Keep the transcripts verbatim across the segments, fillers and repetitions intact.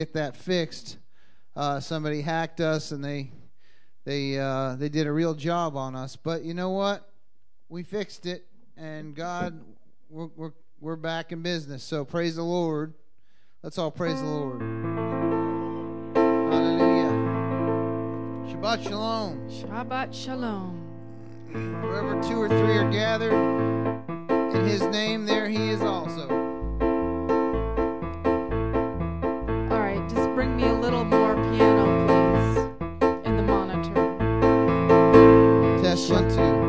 get that fixed. Uh, somebody hacked us, and they they uh, they did a real job on us. But you know what? We fixed it, and God, we're we're we're back in business. So praise the Lord. Let's all praise the Lord. Hallelujah. Shabbat shalom. Shabbat shalom. Wherever two or three are gathered in His name, there He is also. All right, just bring me a little more piano, please, in the monitor. Test one, two.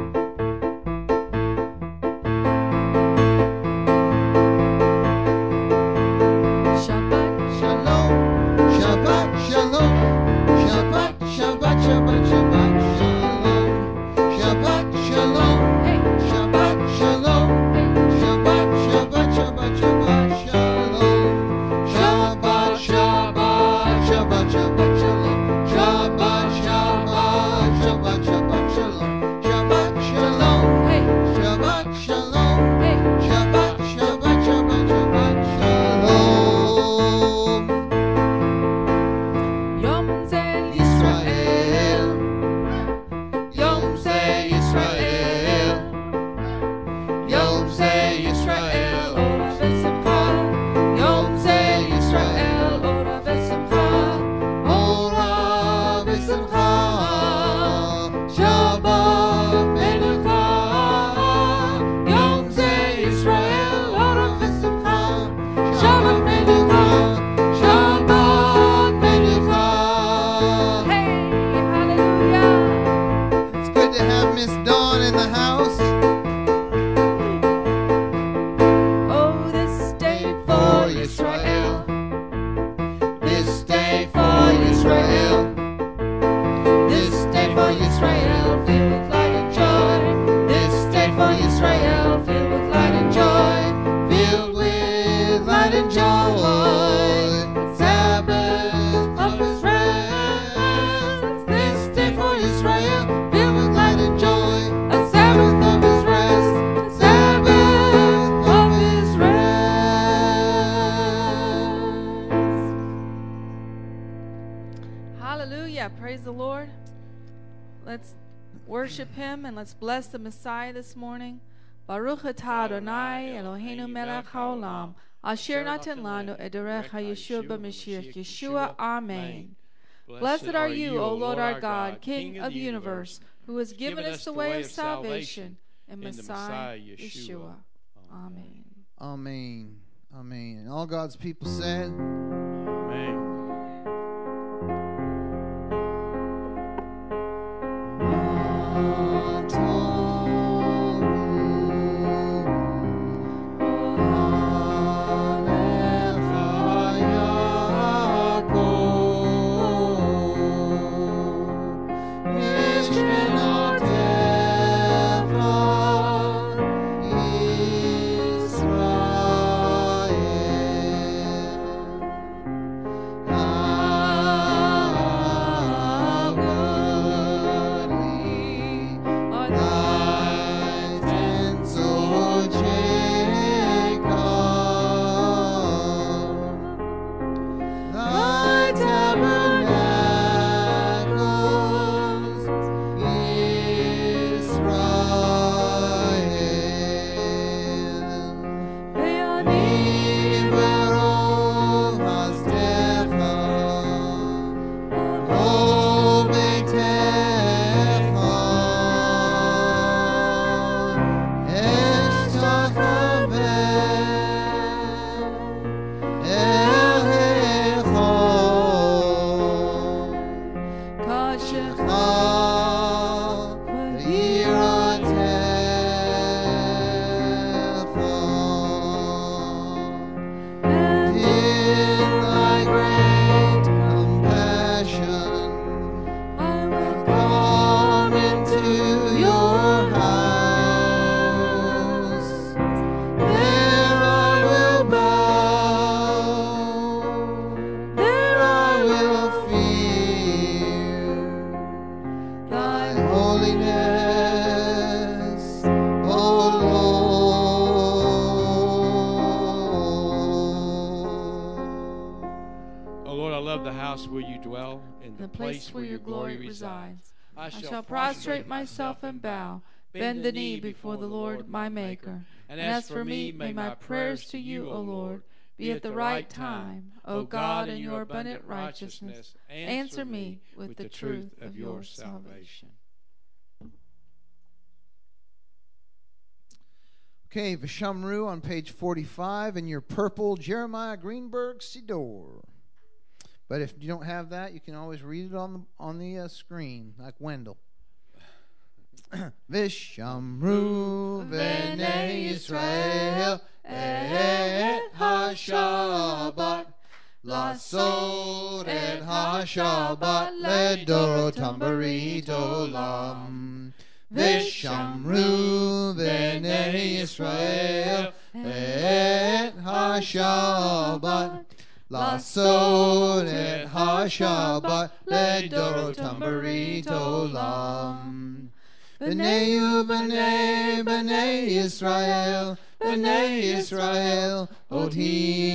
Shabbat Shalom, Shabbat shalom, Shabbat, Shabbat, Shabbat, Shabbat shalom, Shabbat shalom, Hey, Shabbat shalom, hey. Shabbat, Shabbat, Shabbat, Shabbat shalom, Shabbat, Shabbat, Shabbat, Shabbat shalom, Shabbat, Shabbat, Shabbat, Shabbat shalom, Shabbat shalom, Hey, Shabbat shalom, hey. Shabbat, Shabbat, Shabbat, Shabbat shalom. Yom Ze Israel, Yisrael. Yom Ze Yisrael. Yom Ze Yisrael, Ora v'simcha. Yom Ze Yisrael. Ora v'simcha. Ora v'simcha, Shabbat menucha. Yom Ze Yisrael. Ora v'simcha. Shabbat menucha, Shabbat menucha. Hey, hallelujah. It's good to have Miss Dawn in the house. Oh, this day for Israel. This day for Israel. This day for Israel, filled with light and joy. This day for Israel, filled with light and joy. Filled with light and joy. Sabbath of His rest. This day for Israel. Filled with light and joy. A Sabbath Sabbath of His rest. Sabbath of His rest. Hallelujah. Praise the Lord. Let's worship Him and let's bless the Messiah this morning. Baruch atah Adonai Eloheinu melech haolam. Asher natan lanu et derecha Yeshua b'Mashiach Yeshua. Amen. Blessed are you, O Lord our God, King of the universe, who has given us the way of salvation and Messiah Yeshua. Amen. Amen. Amen. And all God's people said, Amen. Israel. Lord, I love the house where you dwell, in the place where your glory resides. I I shall prostrate myself and bow, bend the knee before the Lord my Maker. And as for me, may my prayers to you, O Lord, be at the right time. O God, in your abundant righteousness, answer me with the truth of your salvation. Okay, Vishamru on page forty-five in your purple Jeremiah Greenberg Sidor. But if you don't have that, you can always read it on the on the uh, screen, like Wendell. Vishamru v'nei Yisrael et ha-Shabbat lasod et ha-Shabbat ledorotam barit olam. Vishamru v'nei Yisrael et ha-Shabbat lasod et ha-Shabbat ledorotam barit olam. B'nei u'b'nei b'nei Yisrael b'nei Yisrael oti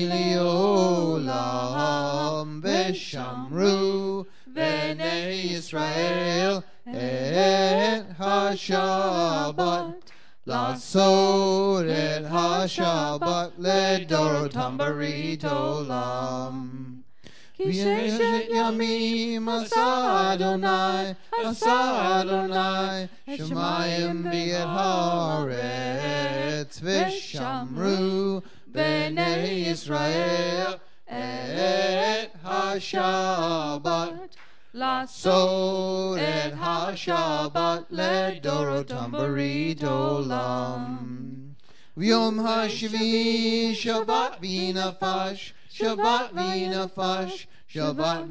li'olam. V'shamru v'nei Yisrael et ha-Shabbat lasod et ha-Shabbat ledorotam barit olam. Ki sheshet yamim asa Adonai, asa Adonai, Shemayim v'et haaretz. V'shamru b'nei Yisrael et ha-Shabbat lasod et ha-Shabbat ledorotam barit olam. V'yom hashvi Shabbat v'nafash, Shabbat v'nafash, Shabbat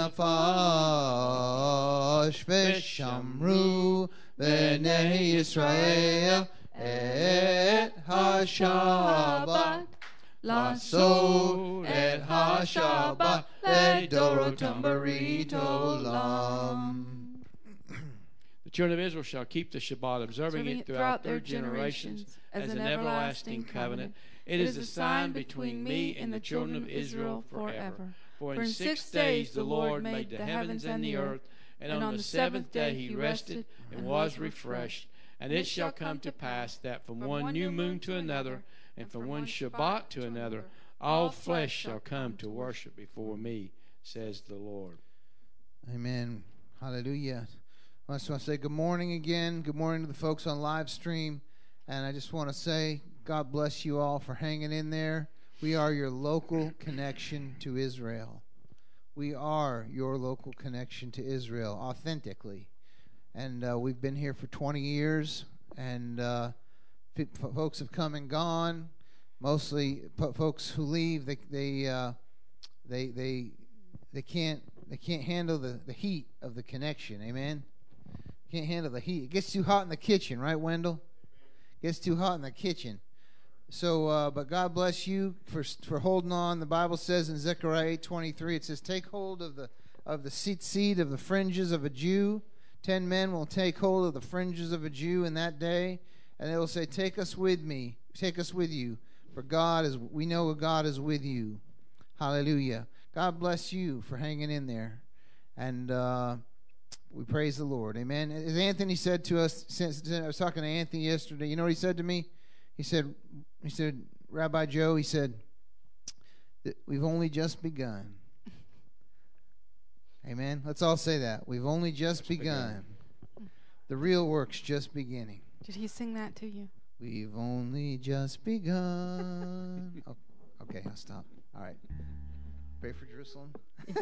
v'nafash. V'shamru b'nei Yisrael et ha-Shabbat lasod et ha-Shabbat ledorotam barit olam. The children of Israel shall keep the Shabbat, observing it throughout their generations as an everlasting covenant. It is a sign between me and the children of Israel forever. For in six days the Lord made the heavens and the earth, and on the seventh day he rested and was refreshed. And it shall come to pass that from one new moon to another, and from one Shabbat to another, all flesh shall come to worship before me, says the Lord. Amen. Hallelujah. I just want to say good morning again. Good morning to the folks on live stream. And I just want to say God bless you all for hanging in there. We are your local connection to Israel. We are your local connection to Israel, authentically. And uh, we've been here for twenty years, and uh, f- folks have come and gone. Mostly p- folks who leave, they they uh, they they they can't they can't handle the, the heat of the connection. Amen. Can't handle the heat. It gets too hot in the kitchen, right, Wendell? Gets too hot in the kitchen. So, uh, but God bless you for for holding on. The Bible says in Zechariah eight twenty-three, it says, "Take hold of the of the seat seed of the fringes of a Jew. Ten men will take hold of the fringes of a Jew in that day, and they will say, 'Take us with me, take us with you, for God is. We know God is with you.'" Hallelujah. God bless you for hanging in there, and uh, we praise the Lord. Amen. As Anthony said to us, since I was talking to Anthony yesterday, you know what he said to me? He said. He said, Rabbi Joe, he said, that we've only just begun. Amen. Let's all say that. We've only just begun. begun. The real work's just beginning. Did he sing that to you? We've only just begun. Oh, okay, I'll stop. All right. Pray for Jerusalem.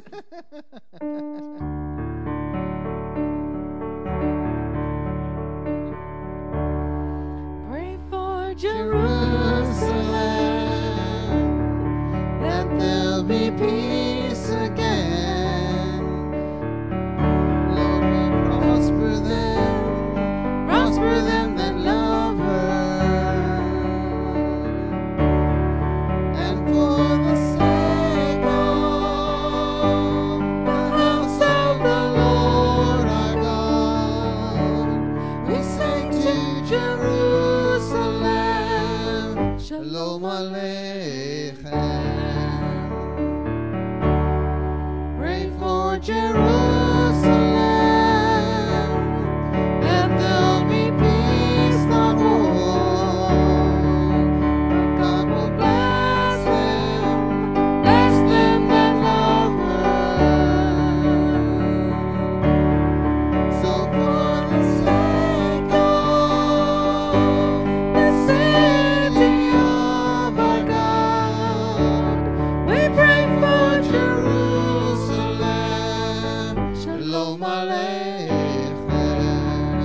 Pray for Jerusalem, that there'll be peace again. Lord, we prosper them, prosper them that love her. And for the sake of the house of the for Jerusalem, and there'll be peace, not war. For God will bless them, bless them that love her. So for the sake of the city of our God, we pray for Jerusalem. Shalom Aleichem.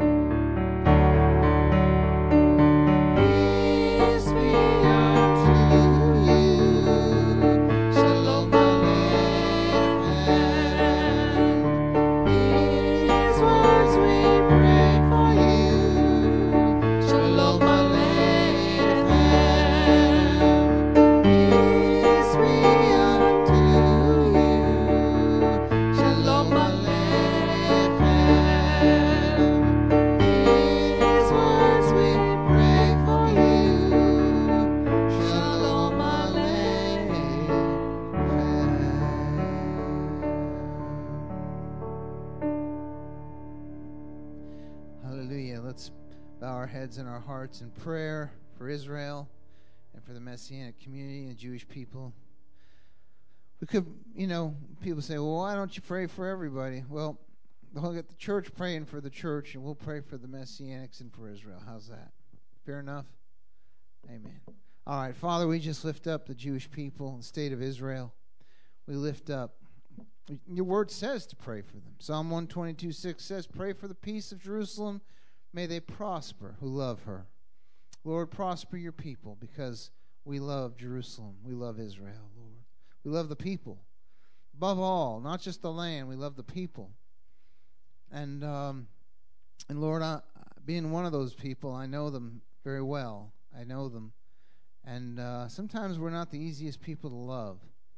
Peace be unto you. Shalom Aleichem. These words we pray for you. Shalom Aleichem. Peace be unto you. Shalom Aleichem. These words we pray for you. Shalom Aleichem. Hallelujah. Let's bow our heads and our hearts in prayer for Israel and for the Messianic community and Jewish people. We could, you know, people say, well, why don't you pray for everybody? Well, we'll get the church praying for the church, and we'll pray for the Messianics and for Israel. How's that? Fair enough? Amen. All right, Father, we just lift up the Jewish people and state of Israel. We lift up. Your word says to pray for them. Psalm one twenty-two six says, pray for the peace of Jerusalem. May they prosper who love her. Lord, prosper your people, because we love Jerusalem. We love Israel, Lord. We love the people. Above all, not just the land, we love the people. And, um, and Lord, I, being one of those people, I know them very well. I know them. And uh, sometimes we're not the easiest people to love.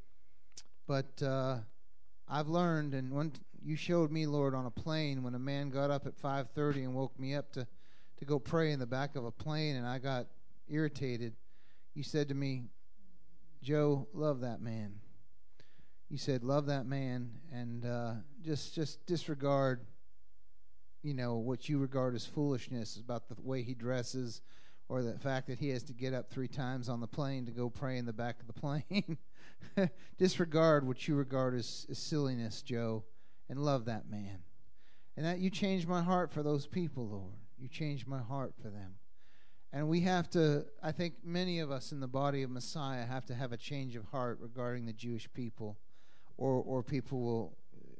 But uh, I've learned, and when you showed me, Lord, on a plane, when a man got up at five thirty and woke me up to, to go pray in the back of a plane, and I got irritated, you said to me, Joe, love that man. You said, love that man, and uh, just just disregard, you know, what you regard as foolishness about the way he dresses, or the fact that he has to get up three times on the plane to go pray in the back of the plane. Disregard what you regard as, as silliness, Joe, and love that man. And that you changed my heart for those people, Lord. You changed my heart for them. And we have to, I think many of us in the body of Messiah have to have a change of heart regarding the Jewish people, or or people will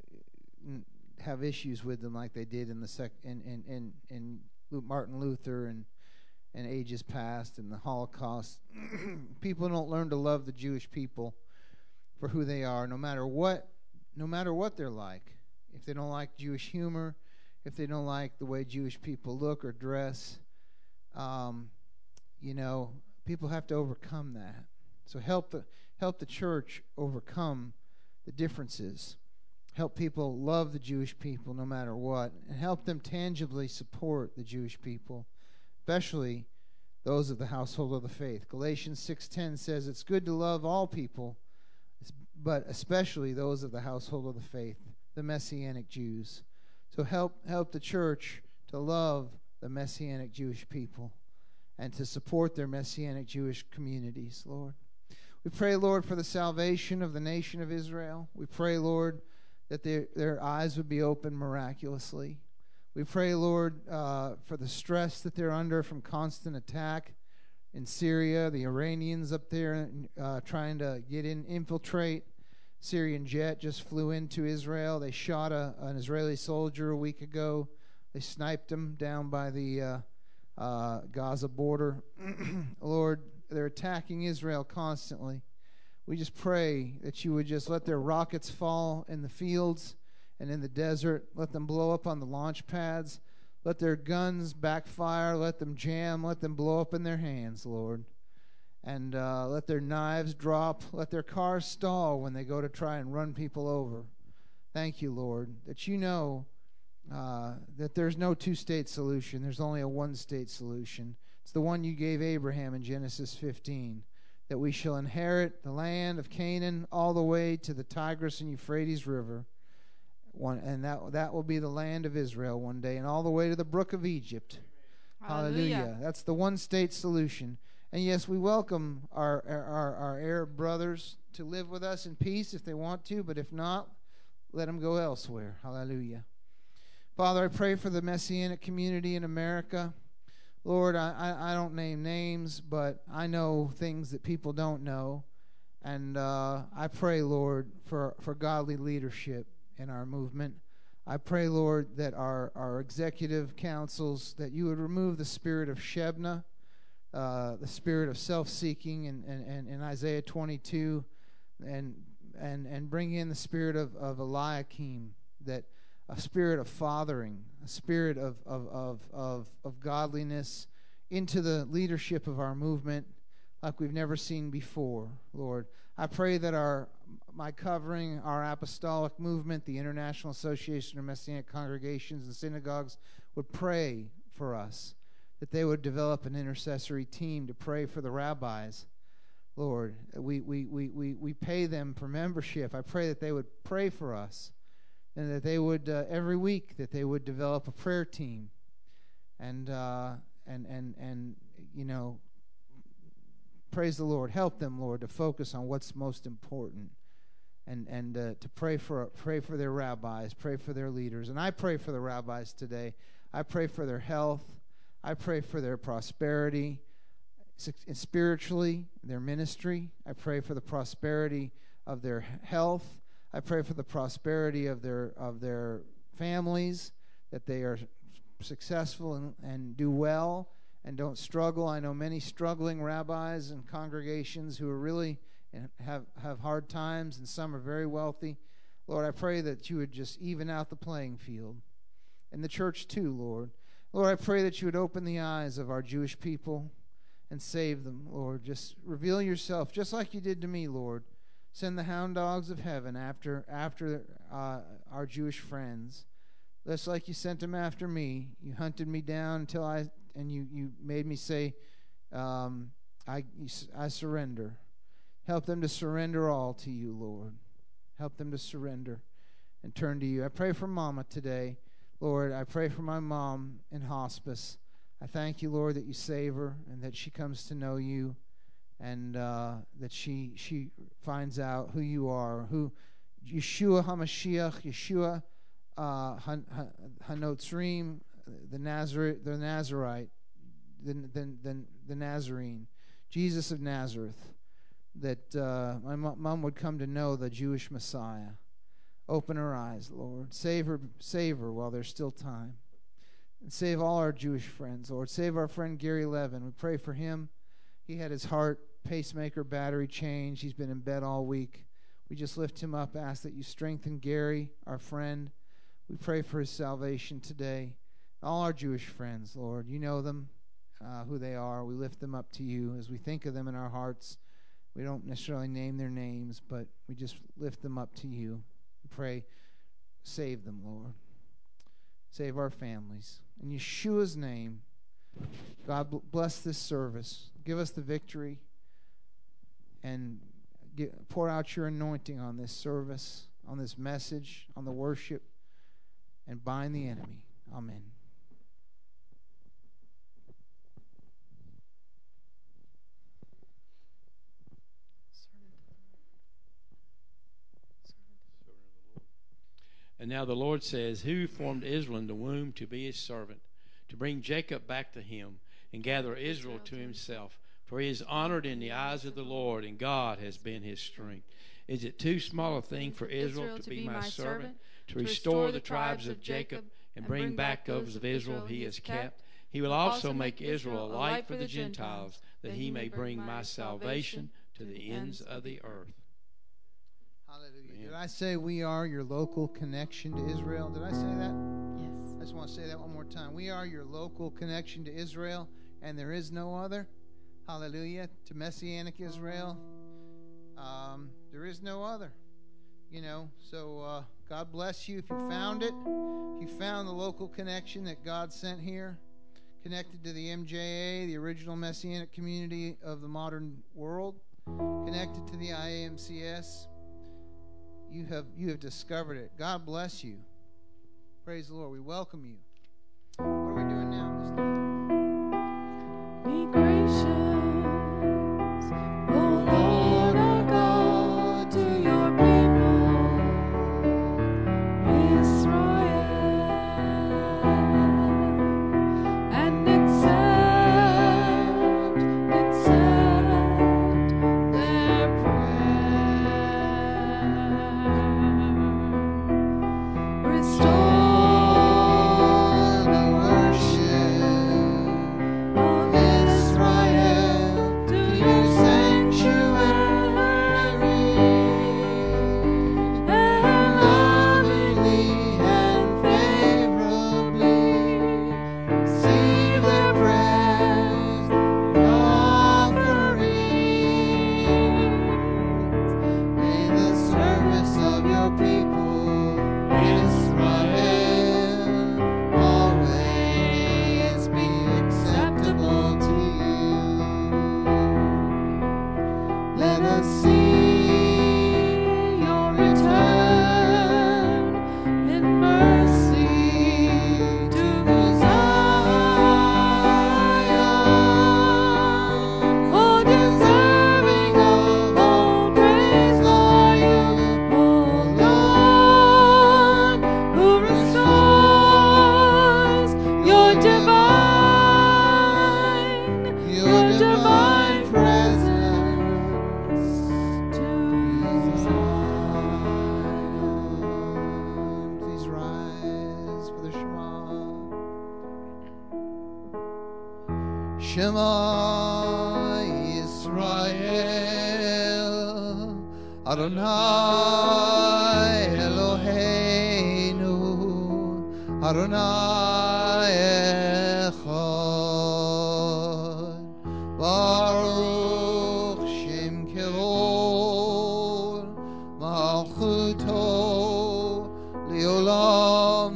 have issues with them like they did in the sec in in in, in Martin Luther and and ages past and the Holocaust. People don't learn to love the Jewish people for who they are, no matter what, no matter what they're like. If they don't like Jewish humor, if they don't like the way Jewish people look or dress, um, you know, people have to overcome that. So help the help the church overcome the differences. Help people love the Jewish people no matter what, and help them tangibly support the Jewish people, especially those of the household of the faith. Galatians six ten says it's good to love all people, but especially those of the household of the faith, the Messianic Jews. So help help the church to love the Messianic Jewish people and to support their Messianic Jewish communities, Lord. We pray, Lord, for the salvation of the nation of Israel. We pray, Lord, that their, their eyes would be opened miraculously. We pray, Lord, uh, for the stress that they're under from constant attack in Syria, the Iranians up there uh, trying to get in, infiltrate. Syrian jet just flew into Israel. They shot a, an Israeli soldier a week ago. They sniped him down by the uh, uh, Gaza border. Lord, they're attacking Israel constantly. We just pray that you would just let their rockets fall in the fields and in the desert. Let them blow up on the launch pads. Let their guns backfire. Let them jam. Let them blow up in their hands, Lord. And uh, let their knives drop. Let their cars stall when they go to try and run people over. Thank you, Lord, that you know uh, that there's no two-state solution. There's only a one-state solution. It's the one you gave Abraham in Genesis fifteen. that we shall inherit the land of Canaan all the way to the Tigris and Euphrates River. One, and that that will be the land of Israel one day, and all the way to the brook of Egypt. Hallelujah. Hallelujah. That's the one-state solution. And yes, we welcome our, our, our Arab brothers to live with us in peace if they want to, but if not, let them go elsewhere. Hallelujah. Father, I pray for the Messianic community in America. Lord, I, I, I don't name names, but I know things that people don't know. And uh, I pray, Lord, for, for godly leadership in our movement. I pray, Lord, that our, our executive councils, that you would remove the spirit of Shebna, uh, the spirit of self-seeking in, in, in Isaiah twenty-two, and and and bring in the spirit of, of Eliakim, that a spirit of fathering, a spirit of, of, of, of, of godliness into the leadership of our movement like we've never seen before, Lord. I pray that our my covering, our apostolic movement, the International Association of Messianic Congregations and Synagogues, would pray for us, that they would develop an intercessory team to pray for the rabbis. Lord, we, we, we, we, we pay them for membership. I pray that they would pray for us, and that they would, uh, every week, that they would develop a prayer team. And, uh, and, and, and you know, praise the Lord. Help them, Lord, to focus on what's most important, and and uh, to pray for pray for their rabbis, pray for their leaders. And I pray for the rabbis today. I pray for their health. I pray for their prosperity, spiritually, their ministry. I pray for the prosperity of their health. I pray for the prosperity of their of their families, that they are successful and, and do well and don't struggle. I know many struggling rabbis and congregations who are really and have, have hard times, and some are very wealthy. Lord, I pray that you would just even out the playing field. And the church too, Lord. Lord, I pray that you would open the eyes of our Jewish people and save them, Lord. Just reveal yourself, just like you did to me, Lord. Send the hound dogs of heaven after after uh, our Jewish friends. Just like you sent them after me. You hunted me down until I, and you, you made me say, um, I, I surrender. Help them to surrender all to you, Lord. Help them to surrender and turn to you. I pray for Mama today. Lord, I pray for my mom in hospice. I thank you, Lord, that you save her and that she comes to know you, and uh, that she she finds out who you are, who Yeshua HaMashiach, Yeshua uh, HaNotzrim, the Nazarite, the Nazarite, the, the, the, the Nazarene, Jesus of Nazareth. That uh, my mom would come to know the Jewish Messiah. Open her eyes, Lord. Save her, save her while there's still time. And save all our Jewish friends, Lord. Save our friend Gary Levin. We pray for him. He had his heart pacemaker battery changed. He's been in bed all week. We just lift him up, ask that you strengthen Gary, our friend. We pray for his salvation today. All our Jewish friends, Lord. You know them, uh, who they are. We lift them up to you as we think of them in our hearts. We don't necessarily name their names, but we just lift them up to you. We pray, save them, Lord. Save our families. In Yeshua's name, God bless this service. Give us the victory, and get, pour out your anointing on this service, on this message, on the worship, and bind the enemy. Amen. And now the Lord says, who formed Israel in the womb to be his servant, to bring Jacob back to him, and gather Israel to himself? For he is honored in the eyes of the Lord, and God has been his strength. Is it too small a thing for Israel to be my servant, to restore the tribes of Jacob, and bring back those of Israel he has kept? He will also make Israel a light for the Gentiles, that he may bring my salvation to the ends of the earth. Hallelujah. Did I say we are your local connection to Israel? Did I say that? Yes. I just want to say that one more time. We are your local connection to Israel, and there is no other. Hallelujah. To Messianic Israel. Um, there is no other. You know, so uh, God bless you if you found it. If you found the local connection that God sent here, connected to the M J A, the original Messianic community of the modern world. connected to the I A M C S, you have you have discovered it. God bless you. Praise the Lord. We welcome you. What are we doing now? Be gracious, O Lord our God, to your people, Israel, and accept, accept their prayer. Restore Shema Yisrael, Adonai Eloheinu, Adonai Echad, Baruch Shem Kevod, Malchuto Leolam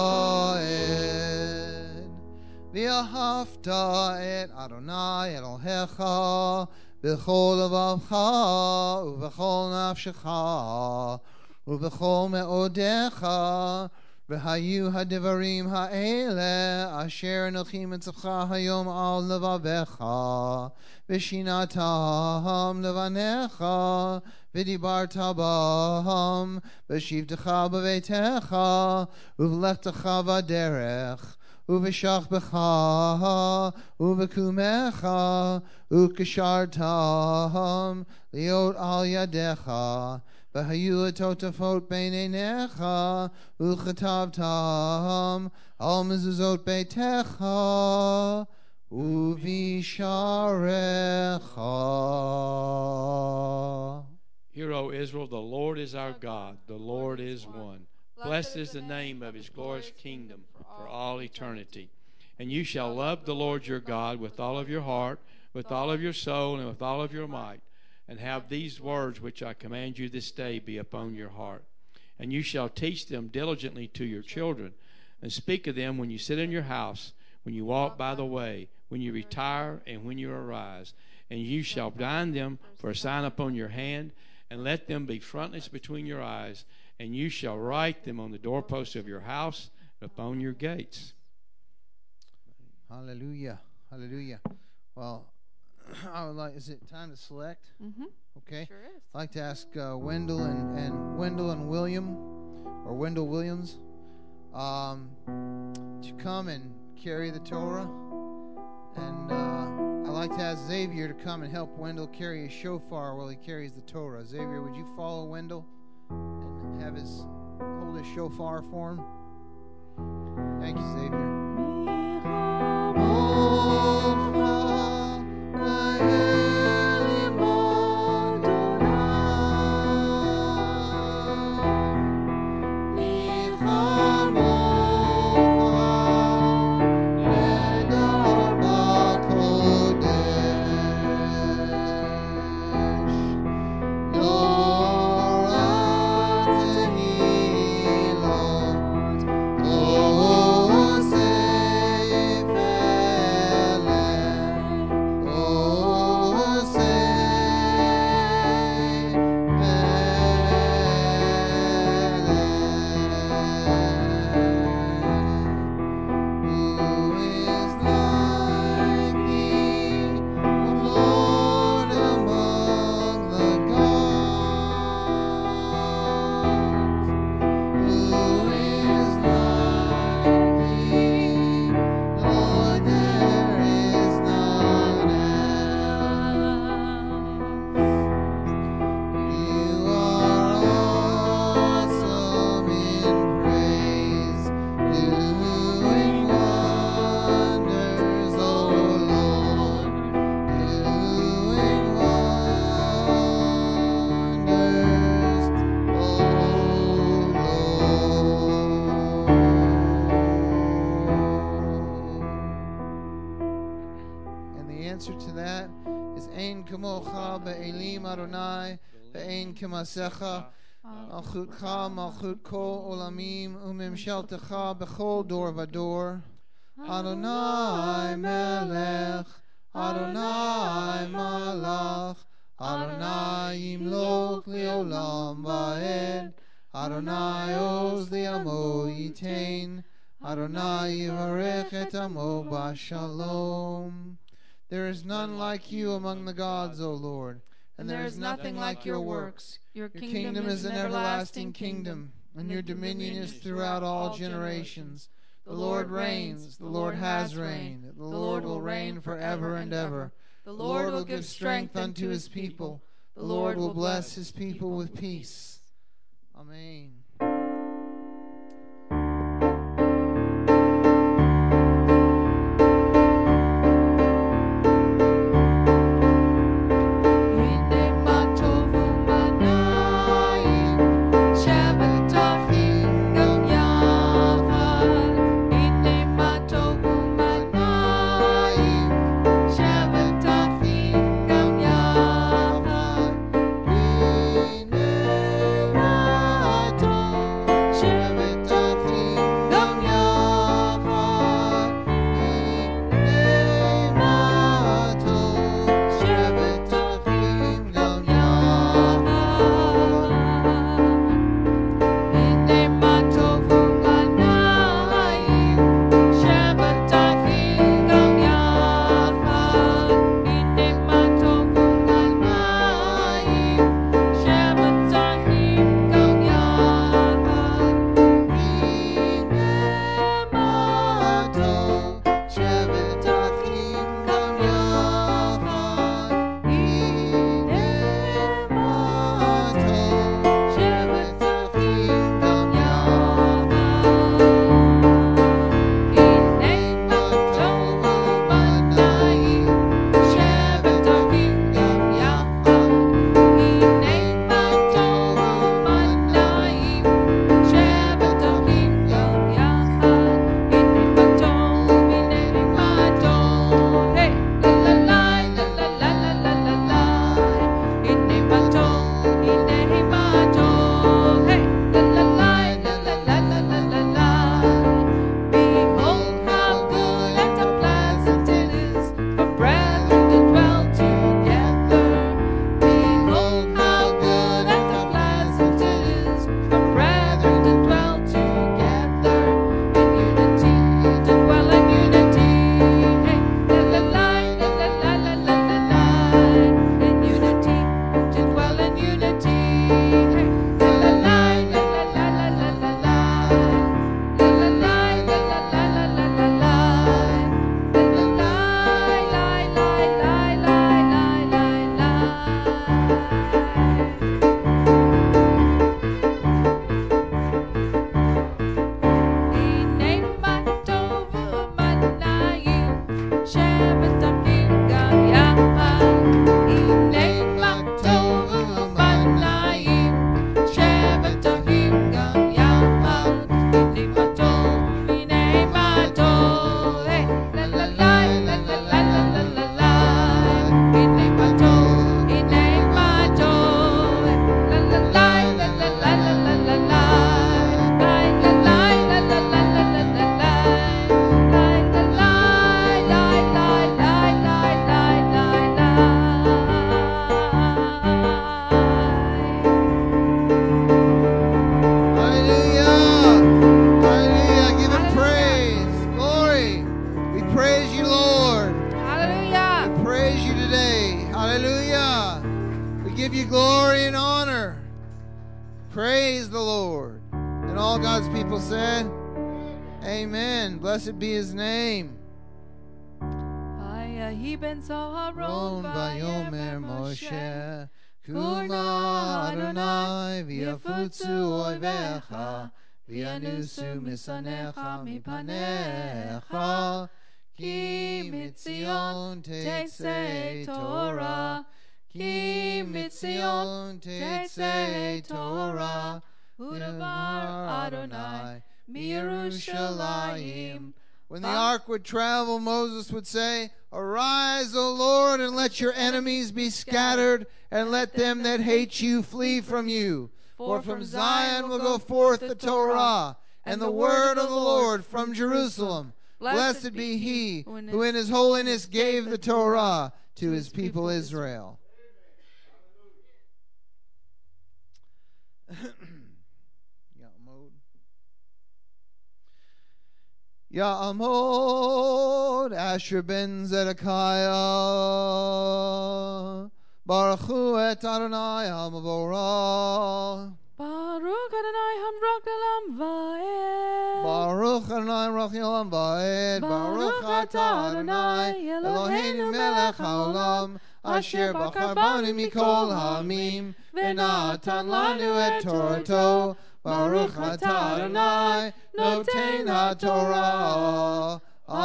Va'ed, V'ahavta et Adonai Elohecha b'chol levavcha u'b'chol nafshecha u'b'chol me'odecha v'hayu hadivarim ha'ele asher anochi mitzavcha hayom al levavecha v'shinatam levanecha v'dibarta b'ham v'shivtecha b'veitecha u'v'lechtecha v'derech Uveshachbecha, uvekumecha, ukeshartam, liot al yadecha, v'hayu totafot beinenecha, uchetabtam, al mezuzot beitecha, uvisharecha. Hear, O Israel, the Lord is our God, the Lord is one. Blessed is the name of his glorious kingdom for all eternity. And you shall love the Lord your God with all of your heart, with all of your soul, and with all of your might. And have these words which I command you this day be upon your heart. And you shall teach them diligently to your children, and speak of them when you sit in your house, when you walk by the way, when you retire, and when you arise. And you shall bind them for a sign upon your hand, and let them be frontlets between your eyes. And you shall write them on the doorposts of your house and upon your gates. Hallelujah. Hallelujah. Well, I would like, is it time to select? Mm-hmm. Okay. Sure is. I'd like to ask uh, Wendell and, and Wendell and William, or Wendell Williams, um, to come and carry the Torah. And uh, I'd like to ask Xavier to come and help Wendell carry a shofar while he carries the Torah. Xavier, would you follow Wendell and have his hold his shofar for him? Thank you, Xavier. Oh, say kamocha be'elim Adonai, ve'ein kemasecha. Malchutcha, malchut kol olamim, umimshaltecha bechol dor vador. Adonai melech, Adonai malach, Adonai yimloch leolam va'ed, Adonai oz li'amo yitain, Adonai yivarech et amo b'shalom. There is none like you among the gods, O Lord, and there is nothing like your works. Your kingdom is an everlasting kingdom, and your dominion is throughout all generations. The Lord reigns, the Lord has reigned, the Lord will reign forever and ever. The Lord will give strength unto his people. The Lord will bless his people with peace. Amen. Praise the Lord. And all God's people said, Amen. Blessed be his name. Ron vayomer Moshe, Kuma Adonai v'yafutzu oivecha, v'yanusu misanecha mipanecha, ki mitzion tetzei Torah, ki mitzion tetzei Torah, udavar Adonai miYerushalayim, When the ark would travel, Moses would say, Arise, O Lord, and let your enemies be scattered, and let them that hate you flee from you. For from Zion will go forth the Torah, and the word of the Lord from Jerusalem. Blessed be he who in his holiness gave the Torah to his people Israel. Ya'amod Asher ben Zedekiah Baruch Hu et Adonai HaMavorah Baruch Adonai Hamroch Olam Vaed Baruch Adonai Hamroch Olam Vaed Baruch atah Adonai Eloheinu melech haolam Asher bachar banu mikol ha'amim V'natan lanu et Torato Baruch atah Adonai Noten HaTorah.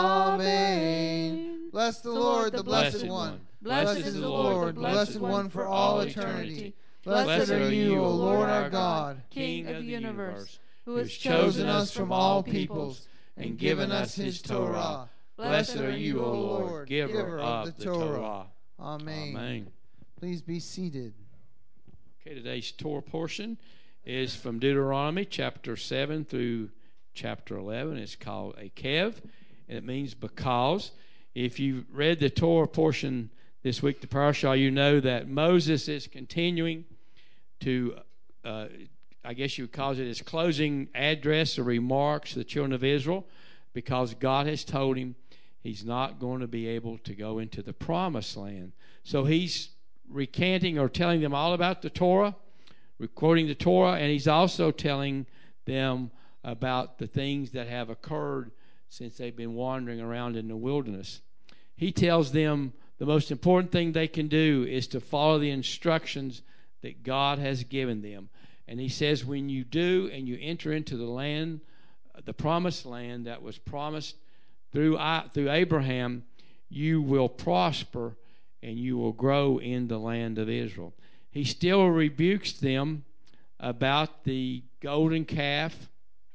Amen. Bless the Lord, the Blessed One. Blessed is the Lord, the Blessed One for all eternity. Blessed are you, O Lord our God, King of the universe, who has chosen us from all peoples and given us his Torah. Blessed are you, O Lord, giver of the Torah. Amen. Amen. Please be seated. Okay, today's Torah portion is from Deuteronomy chapter seven through chapter eleven. It's called a kev, and it means because. If you read the Torah portion this week, the parashah, you know that Moses is continuing to, uh, I guess you would call it his closing address or remarks to the children of Israel, because God has told him he's not going to be able to go into the promised land. So he's recanting or telling them all about the Torah, quoting the Torah, and he's also telling them about the things that have occurred since they've been wandering around in the wilderness. He tells them the most important thing they can do is to follow the instructions that God has given them. And he says when you do and you enter into the land, the promised land that was promised through through Abraham, you will prosper and you will grow in the land of Israel. He still rebukes them about the golden calf.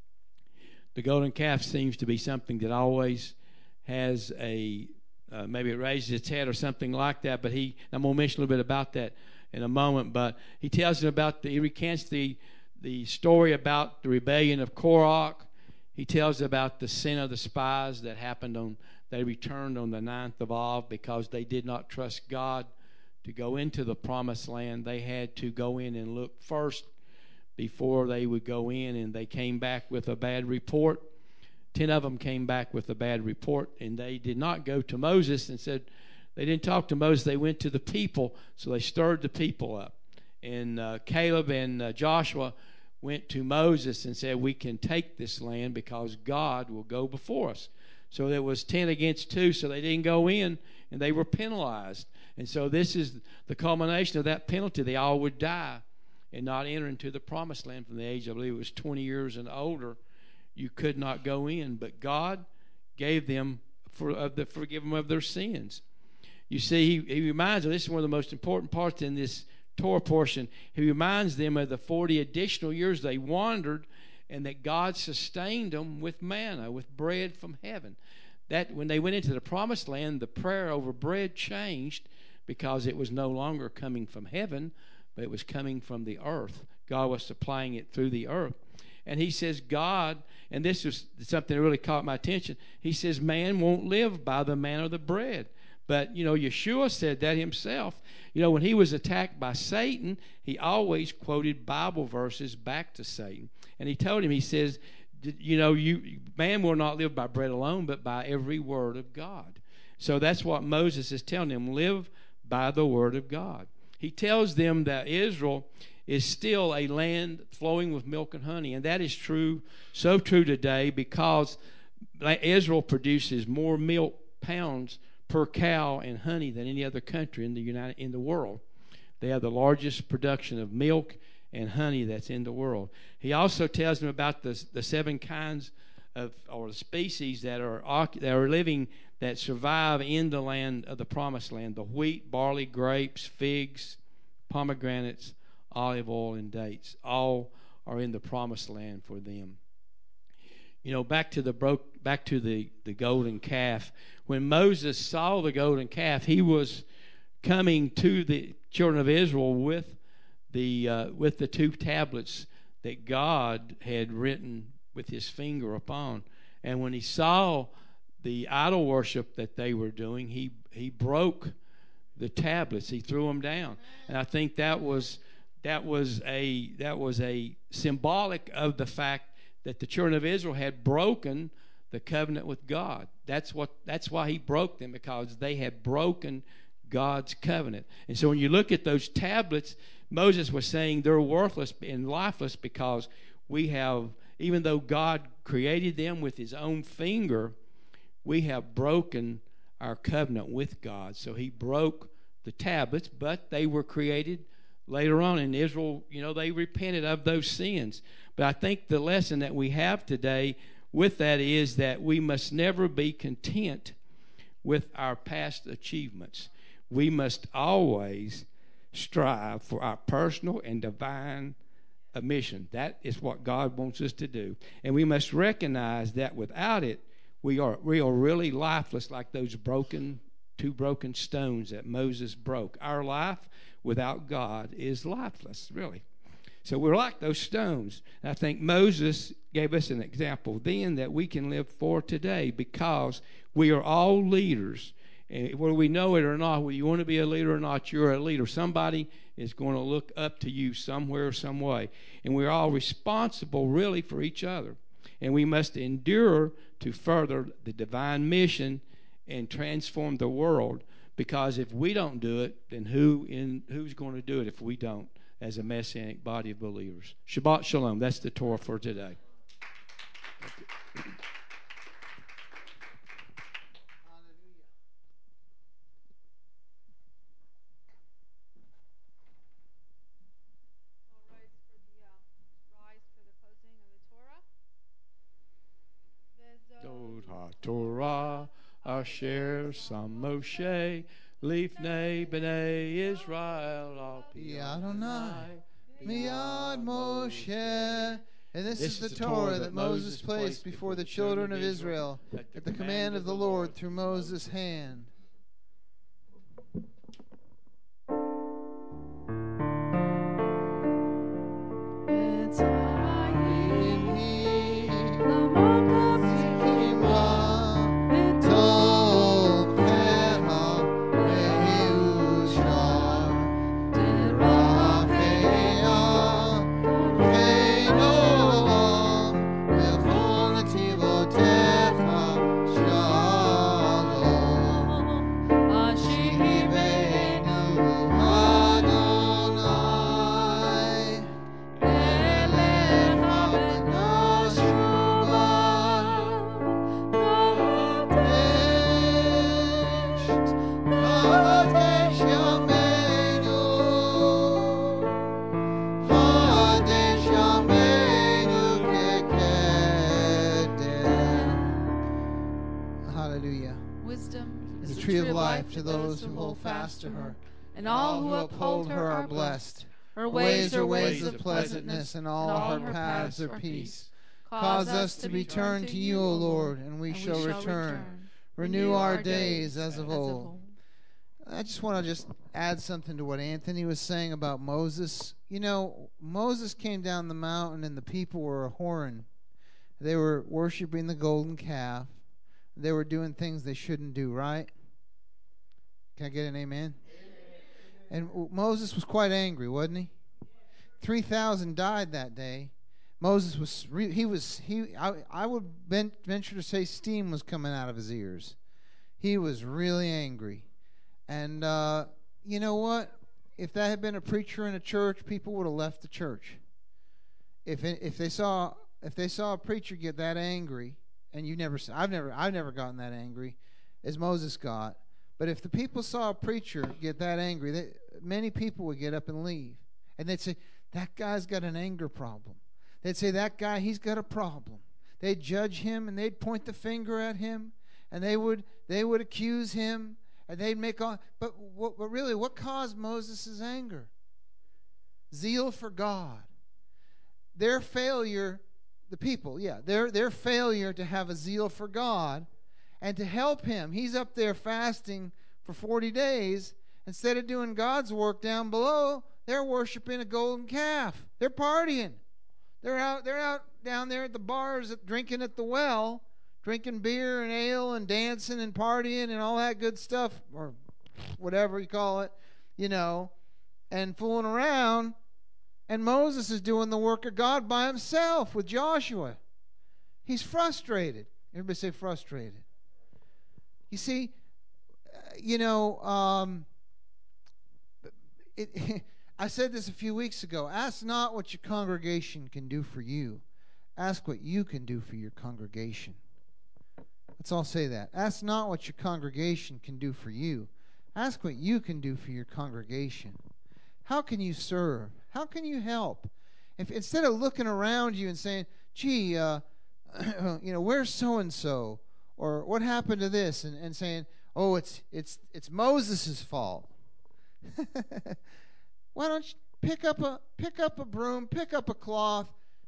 The golden calf seems to be something that always has a, uh, maybe it raises its head or something like that, but he, I'm going to mention a little bit about that in a moment, but he tells them about, the, he recants the, the story about the rebellion of Korach. He tells about the sin of the spies that happened on, they returned on the ninth of Av because they did not trust God to go into the promised land. They had to go in and look first before they would go in, and they came back with a bad report. Ten of them came back with a bad report, and they did not go to Moses and said, they didn't talk to Moses, they went to the people, so they stirred the people up. And uh, Caleb and uh, Joshua went to Moses and said, we can take this land because God will go before us. So there was ten against two, so they didn't go in, and they were penalized. And so this is the culmination of that penalty. They all would die and not enter into the promised land from the age, I believe it was twenty years and older. You could not go in, but God gave them for uh, the forgive them of their sins. You see, he, he reminds them, this is one of the most important parts in this Torah portion. He reminds them of the forty additional years they wandered, and that God sustained them with manna, with bread from heaven. That when they went into the promised land, the prayer over bread changed because it was no longer coming from heaven, but it was coming from the earth. God was supplying it through the earth. And he says God, and this is something that really caught my attention, he says man won't live by the manna of the bread. But, you know, Yeshua said that himself. You know, when he was attacked by Satan, he always quoted Bible verses back to Satan. And he told him, he says, you know, you man will not live by bread alone, but by every word of God. So that's what Moses is telling them, live by the word of God. He tells them that Israel is still a land flowing with milk and honey. And that is true, so true today, because Israel produces more milk pounds per cow and honey than any other country in the United in the world. They have the largest production of milk and honey that's in the world. He also tells them about the the seven kinds of or species that are that are living that survive in the land of the promised land: the wheat, barley, grapes, figs, pomegranates, olive oil, and dates. All are in the promised land for them. you know, back to the broke, back to the, the golden calf. When Moses saw the golden calf, he was coming to the children of Israel with the uh, with the two tablets that God had written with his finger upon. And when he saw the idol worship that they were doing, he he broke the tablets. He threw them down. And I think that was that was a that was a symbolic of the fact that the children of Israel had broken the covenant with God. That's what that's why he broke them, because they had broken God's covenant. And so when you look at those tablets, Moses was saying they're worthless and lifeless because we have, even though God created them with his own finger, we have broken our covenant with God. So he broke the tablets, but they were created later on in Israel. You know, they repented of those sins. But I think the lesson that we have today with that is that we must never be content with our past achievements. We must always strive for our personal and divine mission. That is what God wants us to do. And we must recognize that without it, we are we are really lifeless, like those broken two broken stones that Moses broke. Our life without God is lifeless, really. So we're like those stones. And I think Moses gave us an example then that we can live for today, because we are all leaders. And whether we know it or not, whether you want to be a leader or not, you're a leader. Somebody is going to look up to you somewhere, some way. And we're all responsible, really, for each other. And we must endure to further the divine mission and transform the world. Because if we don't do it, then who in who's going to do it if we don't, as a Messianic body of believers? Shabbat Shalom. That's the Torah for today. Torah asher sam Moshe lifnei b'nei Israel al pi Adonai miyad Moshe. And this, this is the Torah that Moses placed before the children of Israel at the command of the Lord through Moses' hand. To those who hold fast to her, and all who uphold her are blessed. Her ways are ways of pleasantness, and all her paths are peace. Cause us to be turned to you, O Lord, and we shall return. Renew our days as of old. I just want to just add something to what Anthony was saying about Moses. You know, Moses came down the mountain, and the people were whoring. They were worshiping the golden calf. They were doing things they shouldn't do, right? Can I get an amen? Amen? And Moses was quite angry, wasn't he? three thousand died that day. Moses was, re- he was, he. I, I would venture to say steam was coming out of his ears. He was really angry. And uh, you know what? If that had been a preacher in a church, people would have left the church. If it, if they saw if they saw a preacher get that angry, and you never, I've never, I've never gotten that angry as Moses got. But if the people saw a preacher get that angry, they, many people would get up and leave. And they'd say, that guy's got an anger problem. They'd say, that guy, he's got a problem. They'd judge him, and they'd point the finger at him, and they would they would accuse him, and they'd make all. But, what, but really, what caused Moses' anger? Zeal for God. Their failure the people, yeah, their their failure to have a zeal for God and to help him. He's up there fasting for forty days. Instead of doing God's work down below, they're worshiping a golden calf. They're partying. They're out they're out down there at the bars drinking at the well, drinking beer and ale and dancing and partying and all that good stuff, or whatever you call it, you know, and fooling around. And Moses is doing the work of God by himself with Joshua. He's frustrated. Everybody say frustrated. You see, you know, um, it, I said this a few weeks ago. Ask not what your congregation can do for you. Ask what you can do for your congregation. Let's all say that. Ask not what your congregation can do for you. Ask what you can do for your congregation. How can you serve? How can you help? If instead of looking around you and saying, gee, uh, you know, where's so-and-so? Or what happened to this? And, and saying, oh, it's it's it's Moses' fault. Why don't you pick up a pick up a broom, pick up a cloth,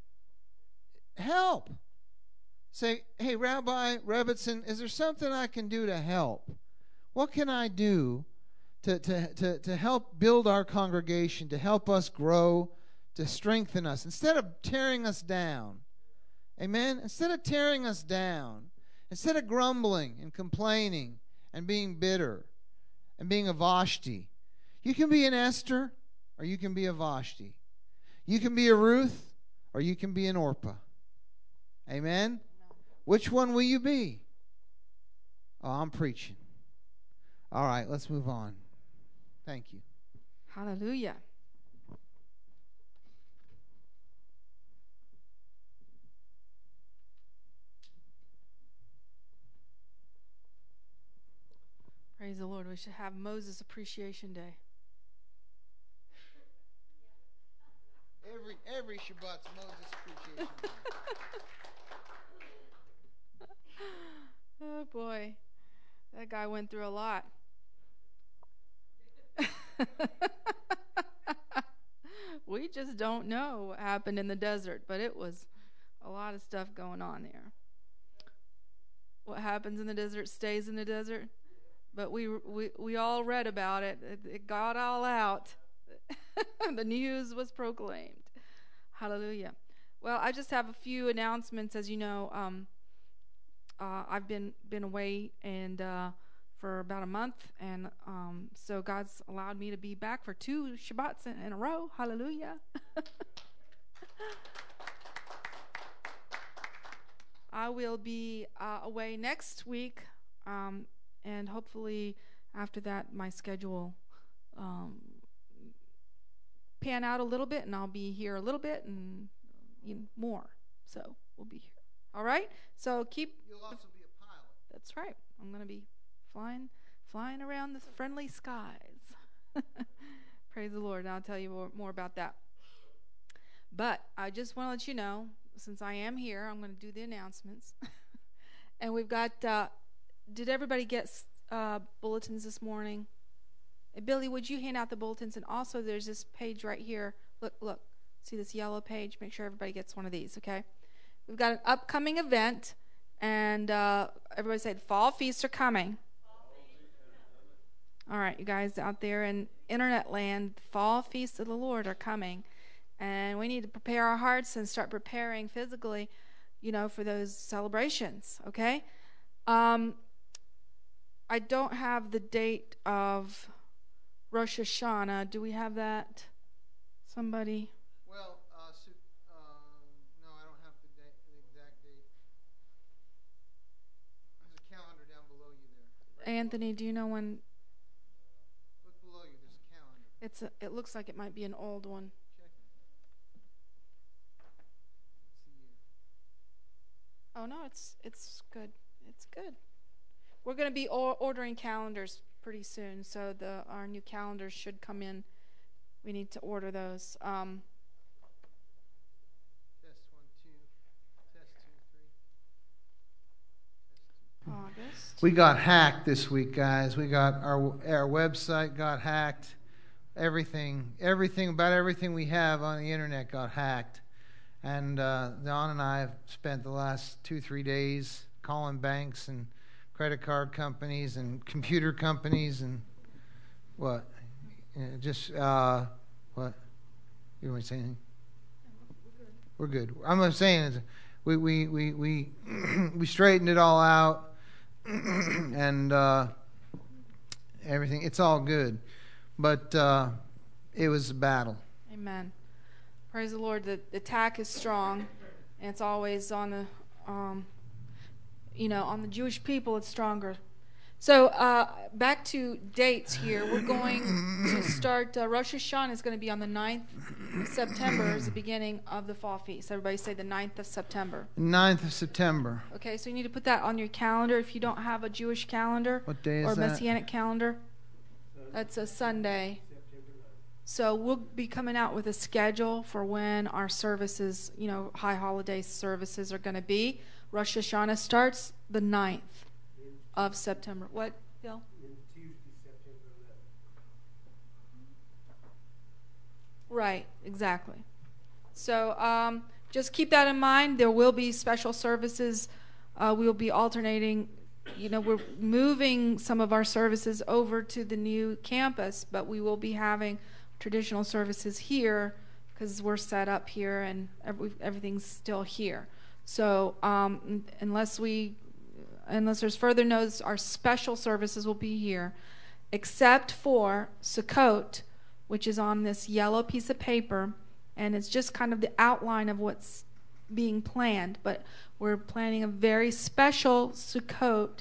help. Say, hey, Rabbi Rebbitzin, is there something I can do to help? What can I do to, to, to, to help build our congregation, to help us grow, to strengthen us, instead of tearing us down? Amen? Instead of tearing us down, instead of grumbling and complaining and being bitter and being a Vashti, you can be an Esther or you can be a Vashti. You can be a Ruth or you can be an Orpah. Amen? Which one will you be? Oh, I'm preaching. All right, let's move on. Thank you. Hallelujah. Praise the Lord. We should have Moses Appreciation Day. Every every Shabbat's Moses Appreciation Day. Oh boy, that guy went through a lot. We just don't know what happened in the desert, but it was a lot of stuff going on there. What happens in the desert stays in the desert, but we we, we all read about it. It, it got all out. The news was proclaimed. Hallelujah. Well, I just have a few announcements. As you know, um, uh, I've been been away and uh, for about a month, and um, so God's allowed me to be back for two Shabbats in, in a row. Hallelujah. I will be uh, away next week, um, and hopefully after that my schedule um, pan out a little bit, and I'll be here a little bit and you know, more. So we'll be here. All right? So keep... You'll also be a pilot. That's right. I'm going to be flying flying around the friendly skies. Praise the Lord. And I'll tell you more, more about that. But I just want to let you know, since I am here, I'm going to do the announcements. And we've got... Uh, did everybody get uh, bulletins this morning? Hey, Billy, would you hand out the bulletins? And also there's this page right here. Look, look. See this yellow page? Make sure everybody gets one of these, okay? We've got an upcoming event, and uh, everybody say the fall feasts are coming. All right, you guys out there in internet land, fall feasts of the Lord are coming, and we need to prepare our hearts and start preparing physically, you know, for those celebrations, okay? Um, I don't have the date of Rosh Hashanah. Do we have that? Somebody? Well, uh, so, um, no, I don't have the, date, the exact date. There's a calendar down below you there. Anthony, do you know when? Look below you. There's a calendar. It's a, it looks like it might be an old one. Check it. What's the year? Oh no, it's it's good. It's good. We're going to be or- ordering calendars pretty soon, so the our new calendars should come in. We need to order those. Um, Test one, two. Test two, three. Test two. August. We got hacked this week, guys. We got our our website got hacked. Everything, everything about everything we have on the internet got hacked, And uh, Don and I have spent the last two, three days calling banks and credit card companies and computer companies and what? Uh, just, uh, what? You don't want to say anything? We're good. I'm not saying is we we we we we straightened it all out, and uh, everything. It's all good, but uh, it was a battle. Amen. Praise the Lord. The, the attack is strong, and it's always on the, um, you know, on the Jewish people. It's stronger. So uh, back to dates here. We're going to start. Uh, Rosh Hashanah is going to be on the ninth of September, is the beginning of the fall feast. Everybody say the ninth of September. ninth of September. Okay, so you need to put that on your calendar if you don't have a Jewish calendar. What day is or that? Messianic calendar. That's a Sunday. So we'll be coming out with a schedule for when our services, you know, high holiday services are going to be. Rosh Hashanah starts the ninth of September. What, Bill? Tuesday, September eleventh. Right, exactly. So um, just keep that in mind. There will be special services. Uh, we'll be alternating. You know, we're moving some of our services over to the new campus, but we will be having traditional services here because we're set up here and every, everything's still here. So um, unless we, unless there's further notice, our special services will be here, except for Sukkot, which is on this yellow piece of paper, and it's just kind of the outline of what's being planned. But we're planning a very special Sukkot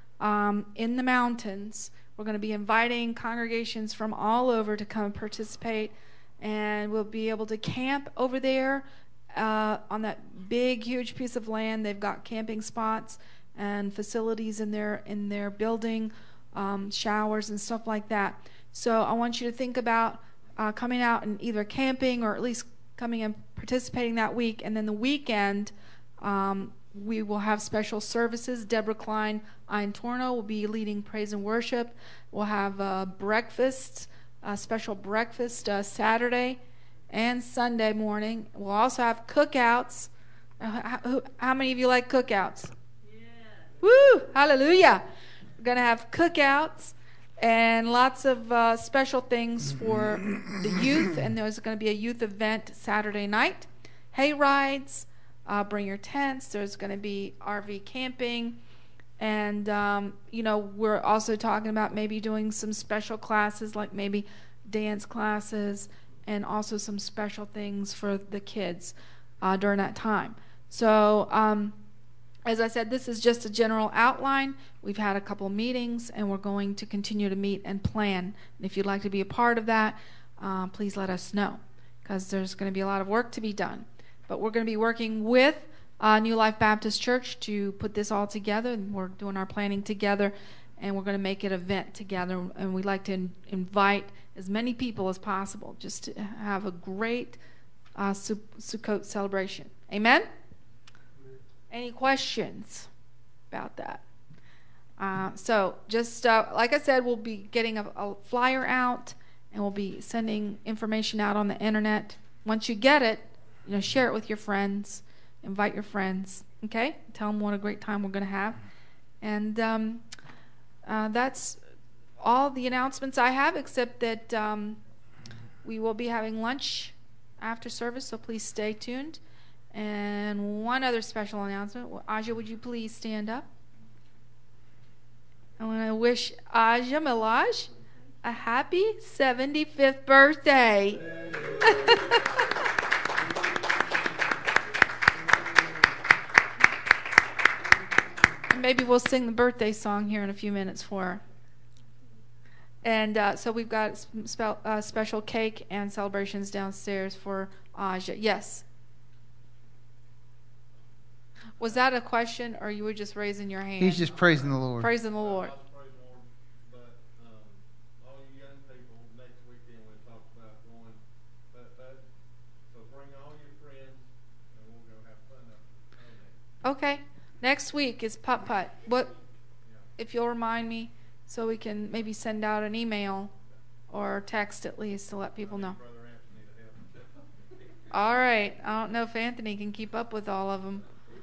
um, in the mountains. We're going to be inviting congregations from all over to come participate, and we'll be able to camp over there uh, on that big, huge piece of land. They've got camping spots and facilities in their in their building, um, showers and stuff like that. So I want you to think about uh, coming out and either camping or at least coming and participating that week. And then the weekend, um, we will have special services. Deborah Klein Eintorno will be leading praise and worship. We'll have uh, breakfast, a special breakfast uh, Saturday and Sunday morning. We'll also have cookouts. Uh, how, how many of you like cookouts? Yeah. Woo! Hallelujah! We're going to have cookouts and lots of uh, special things for the youth. And there's going to be a youth event Saturday night. Hay rides. Uh, bring your tents. There's going to be R V camping. And, um, you know, we're also talking about maybe doing some special classes, like maybe dance classes, and also some special things for the kids uh, during that time. So, um, as I said, this is just a general outline. We've had a couple meetings, and we're going to continue to meet and plan. And if you'd like to be a part of that, uh, please let us know, because there's going to be a lot of work to be done. But we're going to be working with uh, New Life Baptist Church to put this all together, and we're doing our planning together, and we're going to make it an event together. And we'd like to in- invite as many people as possible just to have a great uh, Sukkot celebration. Amen? Amen? Any questions about that? Uh, so just uh, like I said, we'll be getting a, a flyer out, and we'll be sending information out on the internet. Once you get it, you know, share it with your friends, invite your friends, okay? Tell them what a great time we're going to have. And um, uh, that's all the announcements I have, except that um, we will be having lunch after service, so please stay tuned. And one other special announcement. Well, Aja, would you please stand up? I want to wish Aja Milaj a happy seventy-fifth birthday. Maybe we'll sing the birthday song here in a few minutes for her. And uh, so we've got spe- uh, special cake and celebrations downstairs for Aja. Yes. Was that a question, or you were just raising your hand? He's just praising the Lord. Praising the Lord. Okay. Next week is Putt Putt. What, if you'll remind me, so we can maybe send out an email or text at least to let people know. All right. I don't know if Anthony can keep up with all of them.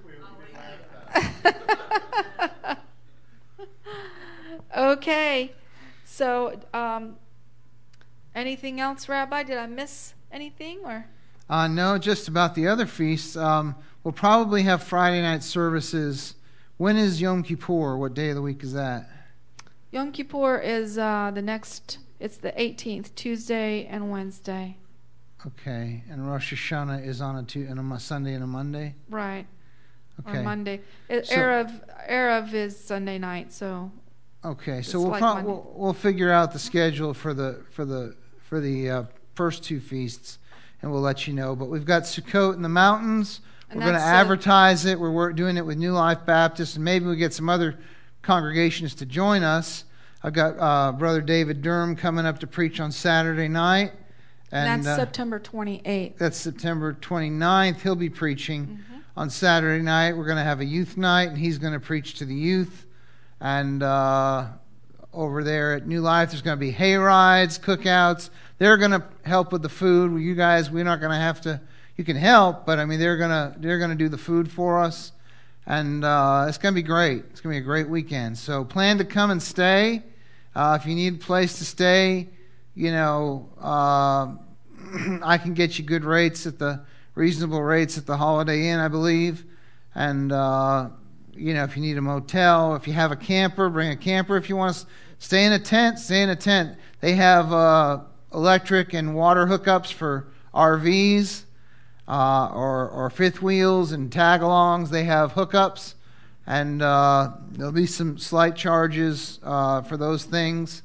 Okay. So, um, anything else, Rabbi? Did I miss anything? Or Uh, no, just about the other feasts. Um, we'll probably have Friday night services. When is Yom Kippur? What day of the week is that? Yom Kippur is uh, the next, it's the eighteenth, Tuesday and Wednesday. Okay. And Rosh Hashanah is on a, tu- on a Mo- Sunday and a Monday? Right. Okay. Or Monday. It, So- Erev, Erev is Sunday night, so Okay, so It's we'll, like pro- Monday. we'll we'll figure out the schedule for the for the for the uh, first two feasts, and we'll let you know. But we've got Sukkot in the mountains. And We're going to that's, uh, advertise it. We're, we're doing it with New Life Baptist, and maybe we get some other congregations to join us. I've got uh, Brother David Durham coming up to preach on Saturday night, and and that's uh, September twenty-eighth. that's September twenty-ninth. He'll be preaching Mm-hmm. on Saturday night. We're going to have a youth night, and he's going to preach to the youth. And uh, over there at New Life, there's going to be hay rides, cookouts. They're going to help with the food. You guys, we're not going to have to. You can help, but I mean, they're going to they're going to do the food for us, and uh, it's going to be great. It's going to be a great weekend. So plan to come and stay. Uh, if you need a place to stay, you know, uh, I can get you good rates at the reasonable rates at the Holiday Inn, I believe. And, uh, you know, if you need a motel, if you have a camper, bring a camper. If you want to stay in a tent, stay in a tent. They have uh, electric and water hookups for R Vs uh, or, or fifth wheels and tag-alongs. They have hookups. And uh, there'll be some slight charges uh, for those things.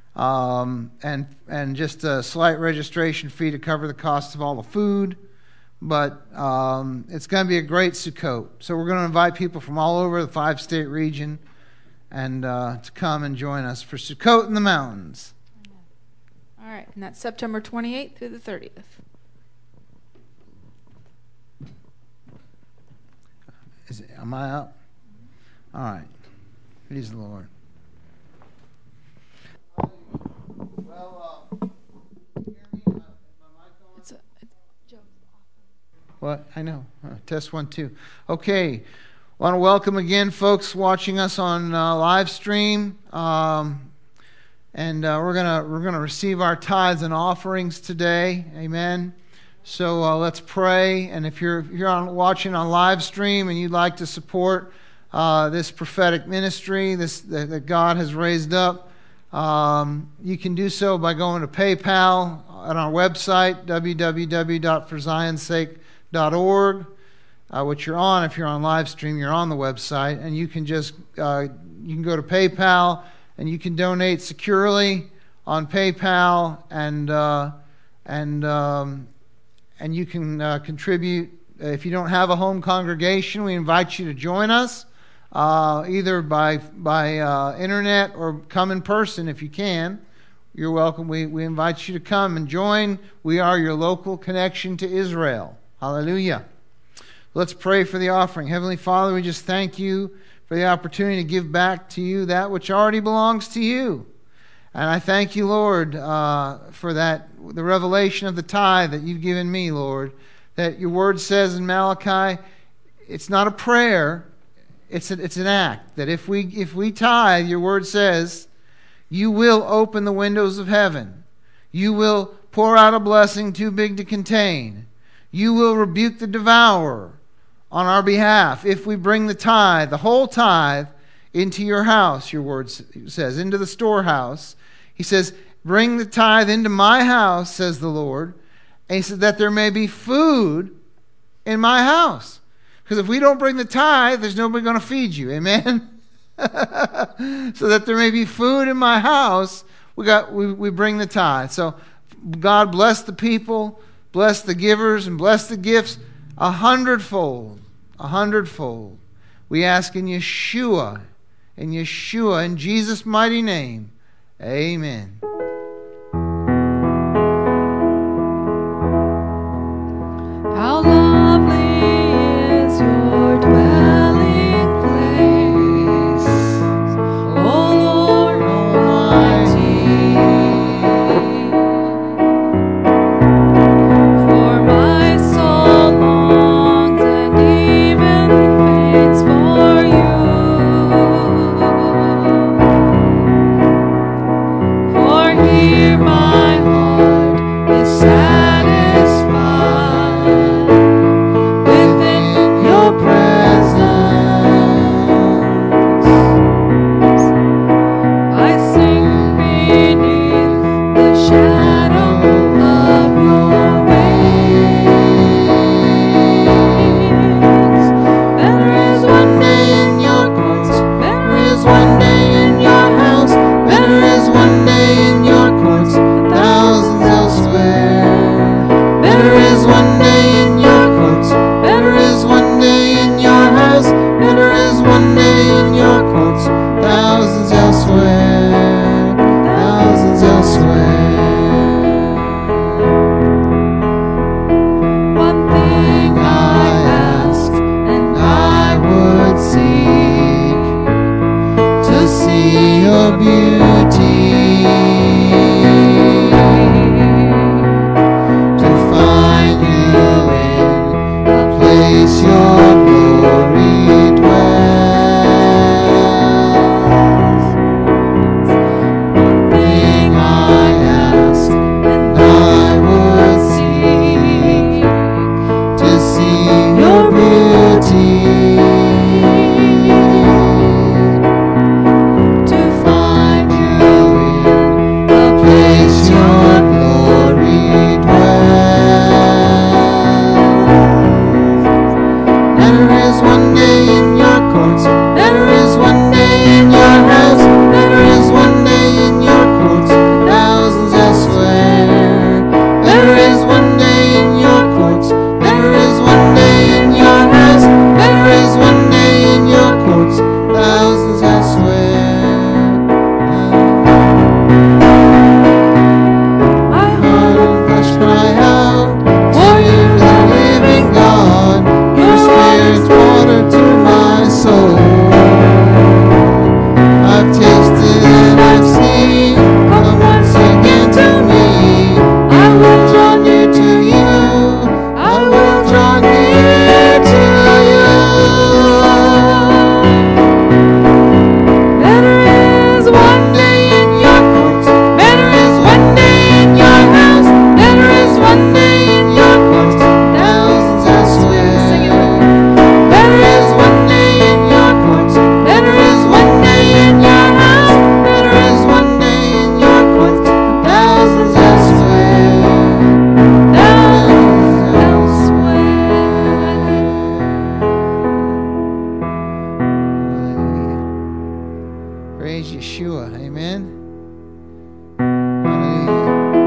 Um, and and just a slight registration fee to cover the cost of all the food. But um, it's going to be a great Sukkot. So we're going to invite people from all over the five-state region and uh, to come and join us for Sukkot in the mountains. All right, and that's September twenty-eighth through the thirtieth. Is it, am I up? All right. Praise the Lord. Well, uh, hear me? Uh, is my mic on? It's a, it's Joe's off. What? I know. Uh, test one, two. Okay. Want to welcome again folks watching us on uh, live stream. Um, and uh, we're gonna we're gonna receive our tithes and offerings today. Amen. So uh, let's pray. And if you're if you're on, watching on live stream and you'd like to support uh, this prophetic ministry, this that, that God has raised up, um, you can do so by going to PayPal on our website w w w dot for zions sake dot org. Uh, which you're on. If you're on live stream, you're on the website, and you can just uh, you can go to PayPal and you can donate securely on PayPal, and uh, and um, and you can uh, contribute. If you don't have a home congregation, we invite you to join us uh, either by by uh, internet or come in person if you can. You're welcome. We we invite you to come and join. We are your local connection to Israel. Hallelujah. Let's pray for the offering. Heavenly Father, we just thank you for the opportunity to give back to you that which already belongs to you. And I thank you, Lord, uh, for that, the revelation of the tithe that you've given me, Lord, that your word says in Malachi, it's not a prayer, it's, a, it's an act. That if we, if we tithe, your word says, you will open the windows of heaven. You will pour out a blessing too big to contain. You will rebuke the devourer on our behalf if we bring the tithe, the whole tithe, into your house, your word says, into the storehouse. He says, bring the tithe into my house, says the Lord. And he said that there may be food in my house. Because if we don't bring the tithe, there's nobody going to feed you. Amen? So that there may be food in my house, we got we, we bring the tithe. So God bless the people, bless the givers, and bless the gifts a hundredfold. A hundredfold. We ask in Yeshua, in Yeshua, in Jesus' mighty name. Amen. How lovely is your dwelling place, O Lord Almighty. For my soul your beauty, to find you in the place your glory dwells. Thing I ask and I would seek, to see your beauty, to find you in the place your glory dwells. Better is one day in your courts, better is one day in your house, better is one day in your courts than thousands elsewhere. Better is one day in your courts, better is one day in your house, better is one day in your courts than thousands elsewhere. My Heart heart and flesh cry out for you, the living God. Your spirit's water to my soul. I've tasted and I've seen. Come once again to me. I will draw near to you. I will draw near to you. Better is one day in your courts, better is one day in your house, better is one day in your courts than thousands elsewhere. Sing it with me. Better is one day in your courts, better is one day in your house, better is one day in your courts than thousands elsewhere. Thousands elsewhere. Hallelujah. Praise Yeshua. Amen. Hallelujah.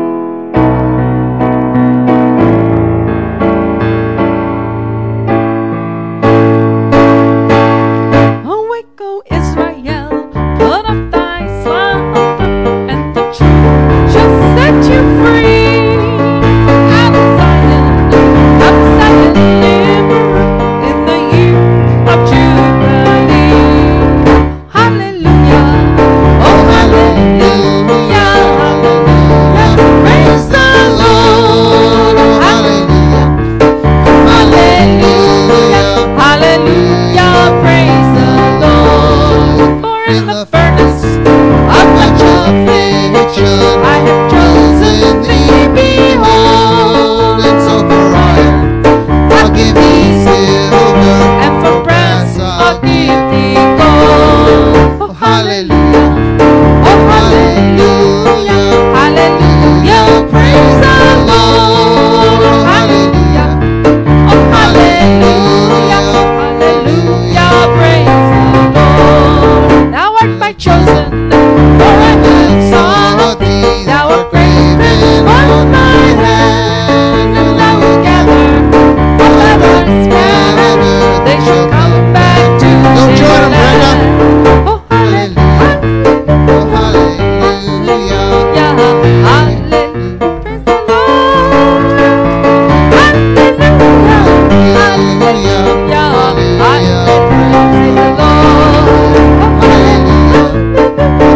Awake, O Israel, put off thy slumber, and the truth shall set you free. Out of Zion, out of Zion, liberate in the year of Jubilee. Hallelujah, oh hallelujah, hallelujah, praise the Lord, oh hallelujah, hallelujah, hallelujah, praise the Lord. For in the furnace of Much the affliction I have chosen thee, behold, and so for iron I'll give thee silver, and for brass I'll give thee gold. Oh hallelujah, oh hallelujah, hallelujah, praise the Lord. Oh hallelujah, oh hallelujah, hallelujah, praise the Lord. Thou art my chosen, for I have sought thee. Thou art graven on my hand, and I will gather all that are scattered. They shall come back to Don't their join 'em, Brenda. land. Oh hallelujah, Oh, hallelujah. yeah, hallelujah, praise the Lord. Hallelujah, hallelujah, hallelujah, praise the Lord. Oh hallelujah.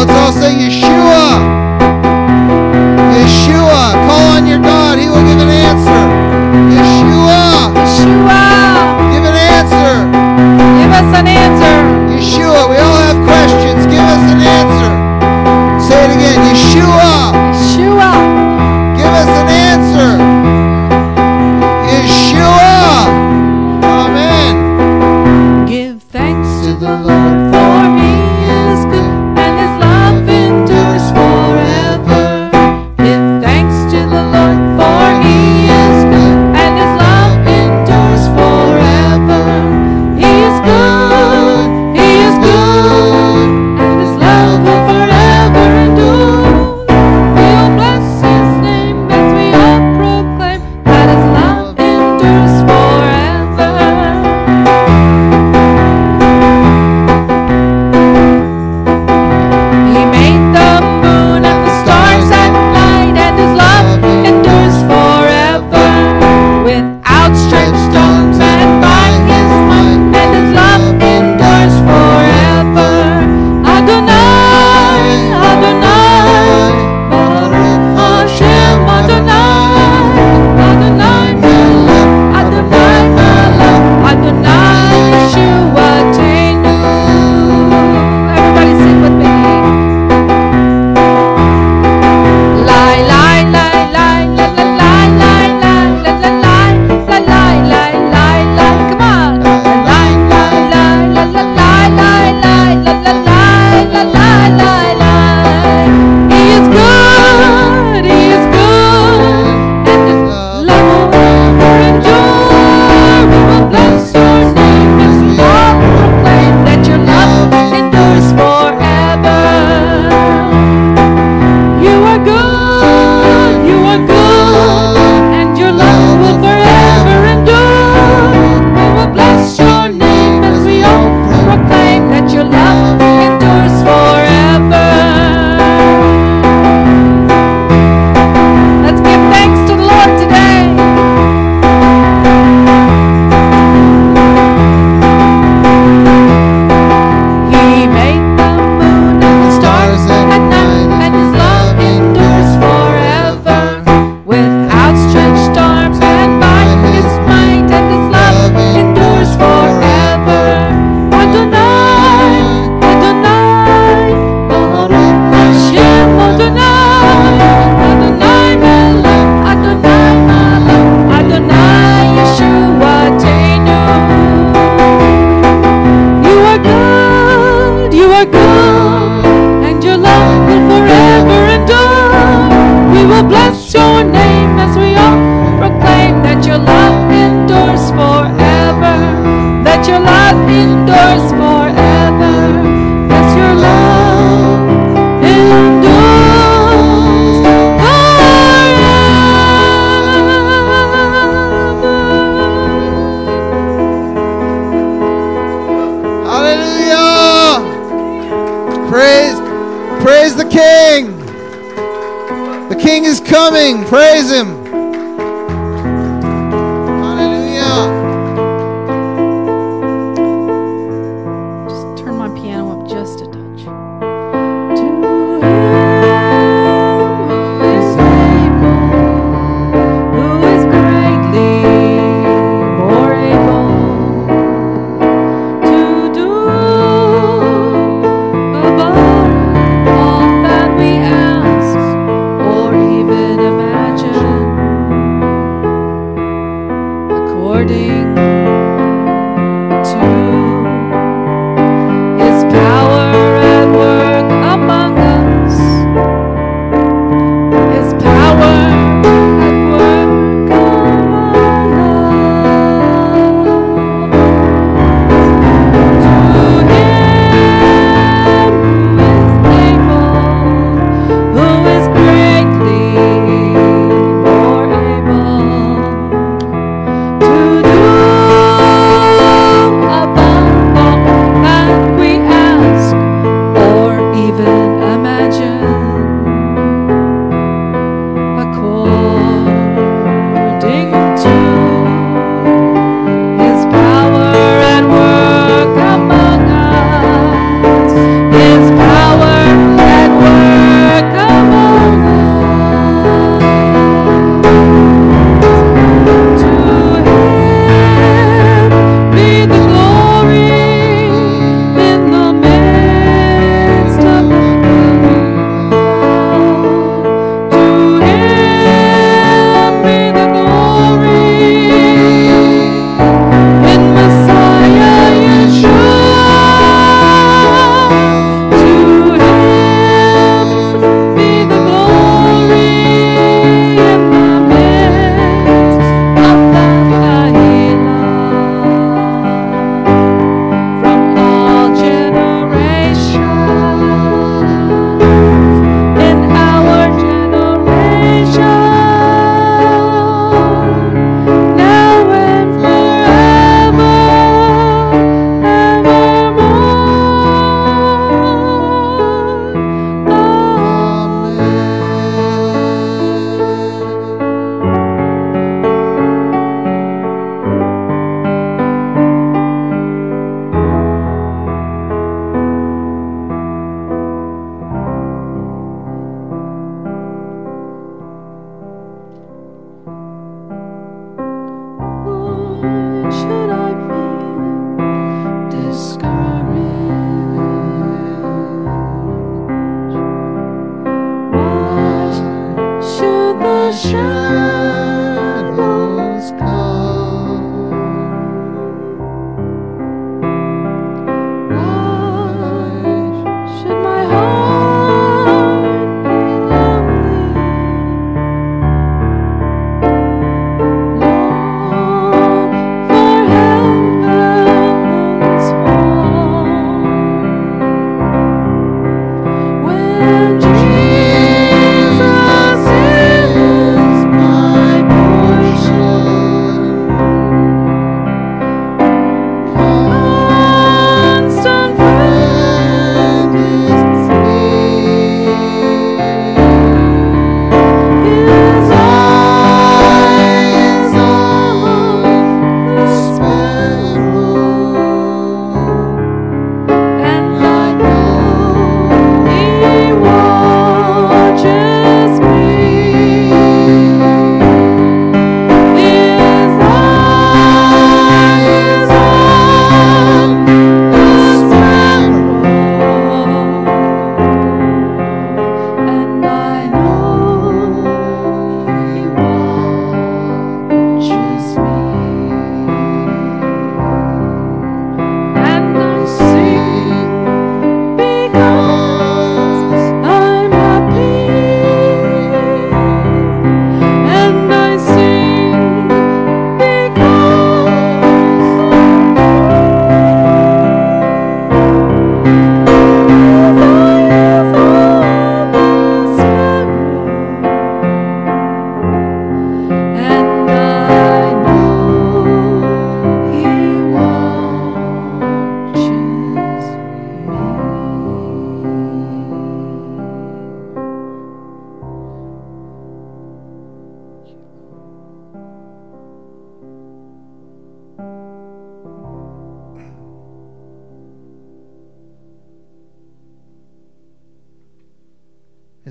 let's all say Yeshua. Yeshua. Call on your God. He will give an answer. Yeshua. Yeshua. Give an answer. Give us an answer. Yeshua. We all have questions. Give us an answer. Say it again. Yeshua. Yeshua. Give us an answer. Yeshua. Amen. Give thanks to the Lord, for He is good, and His love endures forever. Give thanks to the Lord, for He is good, and His love endures forever. He is good, He is good, and His love will forever endure. We'll bless His name as we all proclaim that His love endures forever. He made the moon and the stars at night, and His love endures forever. With outstretched arms and by His might, and His love endures forever. Adonai, Adonai, Baruch Hashem Adonai, Adonai Melech, Adonai Melech, Adonai Yeshua Teinu. Everybody sing with me. Lie, lie, lie, lie, la, la, lie, lie, lie, la, la, lie, la, lie, lie, lie, lie. Come on. Lie, lie, lie, la, la, lie, lie, lie, la, la, lie, la, lie, lie, lie. He is good, He is good, and His love will forever endure. We will bless Your name as we all proclaim that Your love endures forever. You are good, You are good, and Your love will forever endure. We will bless Your name as we all proclaim that Your love endures forever. Let's give thanks to the Lord today. He made the moon and the stars at night, and His love endures forever. With outstretched arms and by His might, and His love endures forever. Adonai, Adonai, Baruch Hashem Adonai, Adonai Melech, Adonai Melech, Adonai Yeshua Teinu. You are good, You are good, and Your love will forever endure. We will bless Your name as we all proclaim that Your love endures forever, that Your love endures forever, that Your love endures forever. Hallelujah. Praise, praise the King. The King is coming. Praise Him. Hallelujah. Just turn my piano up just a touch. To Him who is able, who is greatly more able to do above all that we ask or even imagine, according to His power at work among us. His power at work among us. To Him who is able, who is greatly more able to do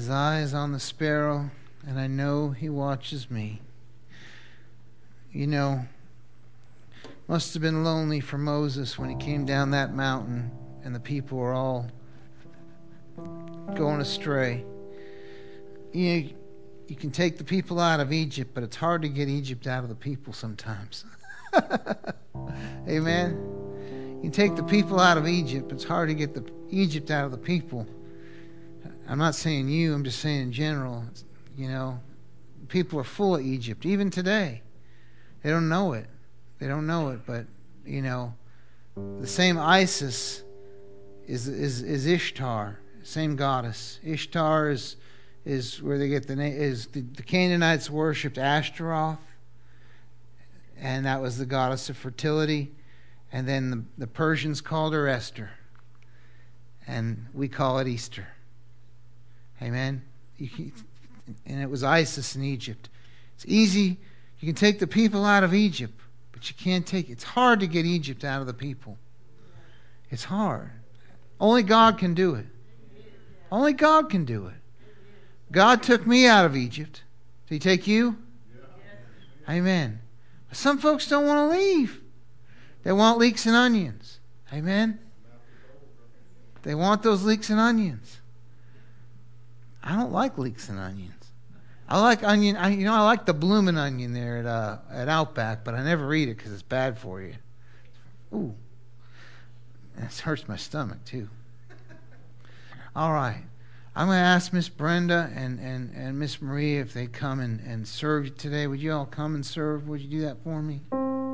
His eye is on the sparrow, and I know He watches me. You know, must have been lonely for Moses when he came down that mountain and the people were all going astray. You know, you can take the people out of Egypt, but it's hard to get Egypt out of the people sometimes. Amen? You can take the people out of Egypt, but it's hard to get the Egypt out of the people. I'm not saying you, I'm just saying in general. You know, people are full of Egypt, even today. They don't know it. They don't know it, but, you know, the same Isis is is, is Ishtar, same goddess. Ishtar is is where they get the name. Is the, the Canaanites worshipped Ashtaroth, and that was the goddess of fertility. And then the, the Persians called her Esther, and we call it Easter. Amen. You can, and it was Isis in Egypt. It's easy. You can take the people out of Egypt, but you can't take. It's hard to get Egypt out of the people. It's hard. Only God can do it. Only God can do it. God took me out of Egypt. Did He take you? Amen. But some folks don't want to leave. They want leeks and onions. Amen. They want those leeks and onions. I don't like leeks and onions. I like onion. I, you know, I like the bloomin' onion there at uh, at Outback, but I never eat it because it's bad for you. Ooh, it hurts my stomach too. All right, I'm going to ask Miss Brenda and and and Miss Maria if they come and and serve you today. Would you all come and serve? Would you do that for me?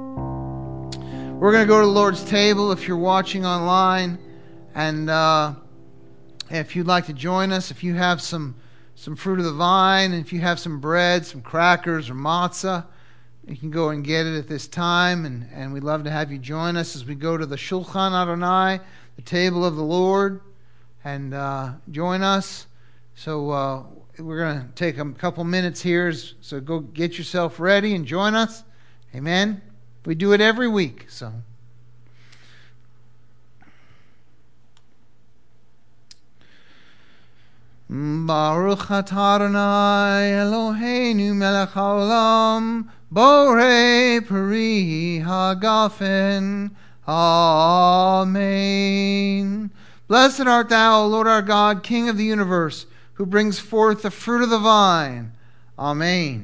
We're going to go to the Lord's table. If you're watching online, and uh, if you'd like to join us, if you have some. some fruit of the vine, and if you have some bread, some crackers, or matzah, you can go and get it at this time, and, and we'd love to have you join us as we go to the Shulchan Adonai, the table of the Lord, and uh, join us. So uh, we're going to take a couple minutes here, so go get yourself ready and join us. Amen. We do it every week, so... Baruch atah Adonai Eloheinu melech haolam borei peri hagafen. Amen. Blessed art thou, O Lord our God, King of the universe, who brings forth the fruit of the vine. Amen.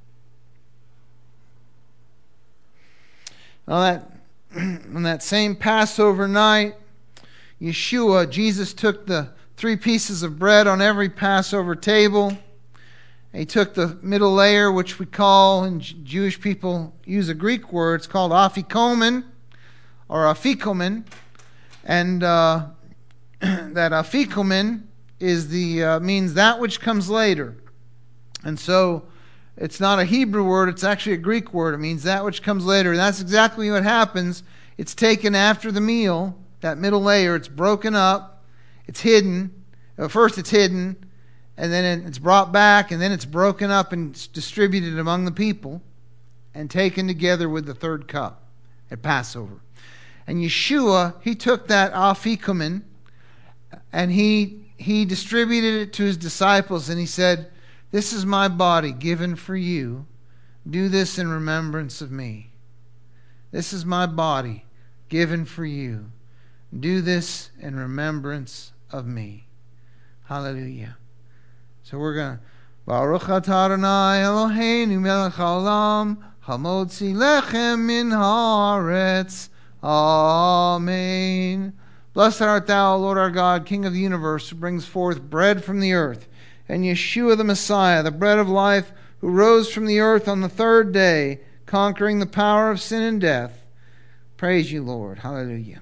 Well, that, on that same Passover night, Yeshua, Jesus took the three pieces of bread on every Passover table. He took the middle layer, which we call, and Jewish people use a Greek word, it's called afikomen, or afikomen. And uh, that afikomen is the uh, means that which comes later. And so it's not a Hebrew word, it's actually a Greek word. It means that which comes later. And that's exactly what happens. It's taken after the meal, that middle layer, it's broken up. It's hidden. First it's hidden, and then it's brought back, and then it's broken up and distributed among the people and taken together with the third cup at Passover. And Yeshua, He took that afikomen, and he, he distributed it to His disciples, and He said, "This is my body given for you. Do this in remembrance of me. This is my body given for you. Do this in remembrance of me." Hallelujah. So we're going to Baruch atah Adonai Eloheinu melech haolam hamotzi lechem min haaretz. Amen. Blessed art thou, Lord our God, King of the universe, who brings forth bread from the earth, and Yeshua the Messiah, the bread of life, who rose from the earth on the third day, conquering the power of sin and death. Praise you, Lord. Hallelujah.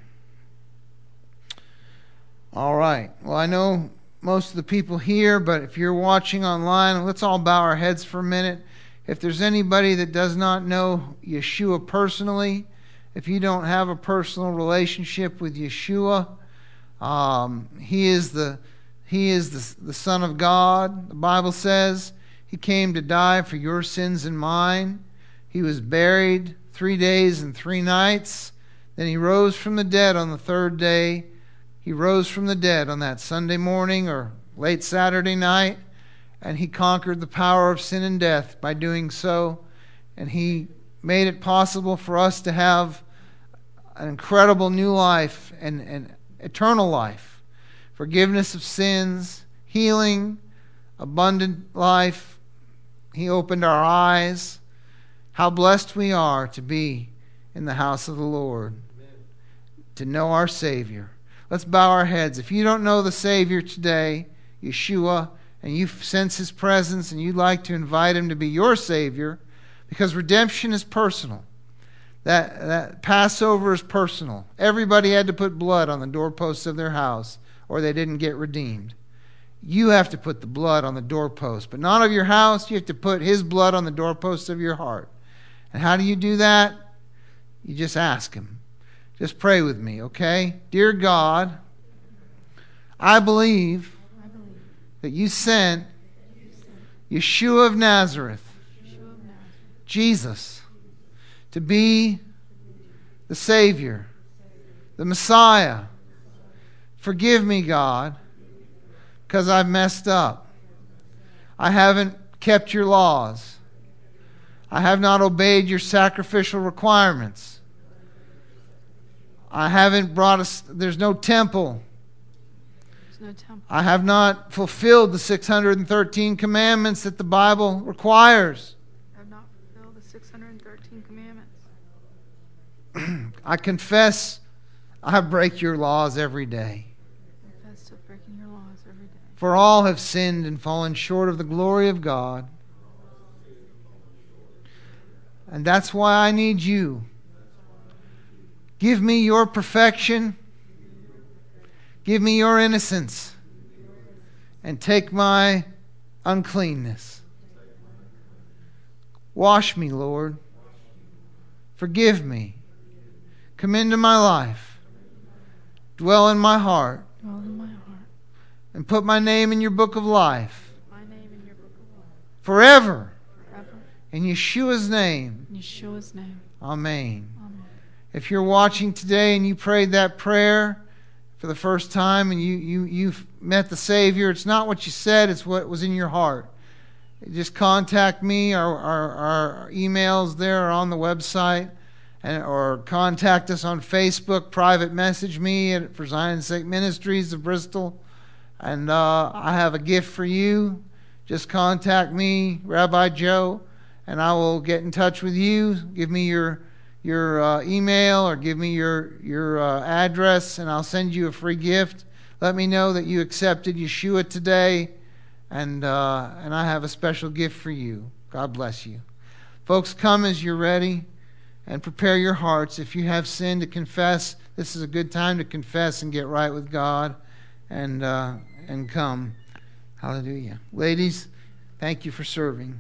All right. Well, I know most of the people here, but if you're watching online, let's all bow our heads for a minute. If there's anybody that does not know Yeshua personally, if you don't have a personal relationship with Yeshua, um, he is the he is the, the Son of God. The Bible says He came to die for your sins and mine. He was buried three days and three nights. Then He rose from the dead on the third day. He rose from the dead on that Sunday morning or late Saturday night, And He conquered the power of sin and death by doing so. And He made it possible for us to have an incredible new life and, and eternal life. Forgiveness of sins, healing, abundant life. He opened our eyes. How blessed we are to be in the house of the Lord. Amen. To know our Savior. Let's bow our heads. If you don't know the Savior today, Yeshua, and you sense His presence and you'd like to invite Him to be your Savior, because redemption is personal. That, that Passover is personal. Everybody had to put blood on the doorposts of their house or they didn't get redeemed. You have to put the blood on the doorpost, but not of your house. You have to put His blood on the doorposts of your heart. And how do you do that? You just ask Him. Just pray with me, okay? Dear God, I believe that You sent Yeshua of Nazareth, Jesus, to be the Savior, the Messiah. Forgive me, God, because I've messed up. I haven't kept Your laws. I have not obeyed Your sacrificial requirements. I haven't brought us, there's no temple. There's no temple. I have not fulfilled the six hundred thirteen commandments that the Bible requires. I have not fulfilled the six hundred thirteen commandments. I confess I break Your laws every day. I confess to breaking Your laws every day. For all have sinned and fallen short of the glory of God. And that's why I need You. Give me Your perfection. Give me Your innocence. And take my uncleanness. Wash me, Lord. Forgive me. Come into my life. Dwell in my heart. Dwell in my heart. And put my name in Your book of life. My name in Your book of life. Forever. Forever. In Yeshua's name. In Yeshua's name. Amen. Amen. If you're watching today and you prayed that prayer for the first time and you, you, you've met the Savior, it's not what you said, it's what was in your heart. Just contact me. Our, our, our emails there are on the website. And, or contact us on Facebook. Private message me at, for Zion's Sake Ministries of Bristol. And uh, I have a gift for you. Just contact me, Rabbi Joe, and I will get in touch with you. Give me your your uh, email or give me your, your uh, address, and I'll send you a free gift. Let me know that you accepted Yeshua today, and uh, and I have a special gift for you. God bless you. Folks, come as you're ready. And prepare your hearts. If you have sin, to confess. This is a good time to confess and get right with God, and uh, and come. Hallelujah. Ladies, thank you for serving.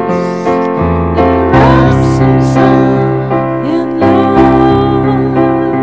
In love.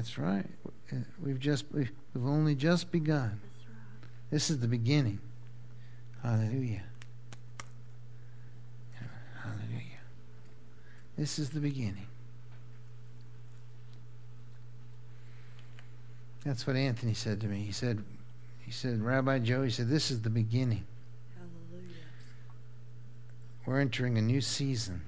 That's right. We've just we've only just begun. This is the beginning. Hallelujah. Hallelujah. This is the beginning. That's what Anthony said to me. He said, he said, Rabbi Joe, he said, this is the beginning. Hallelujah. We're entering a new season.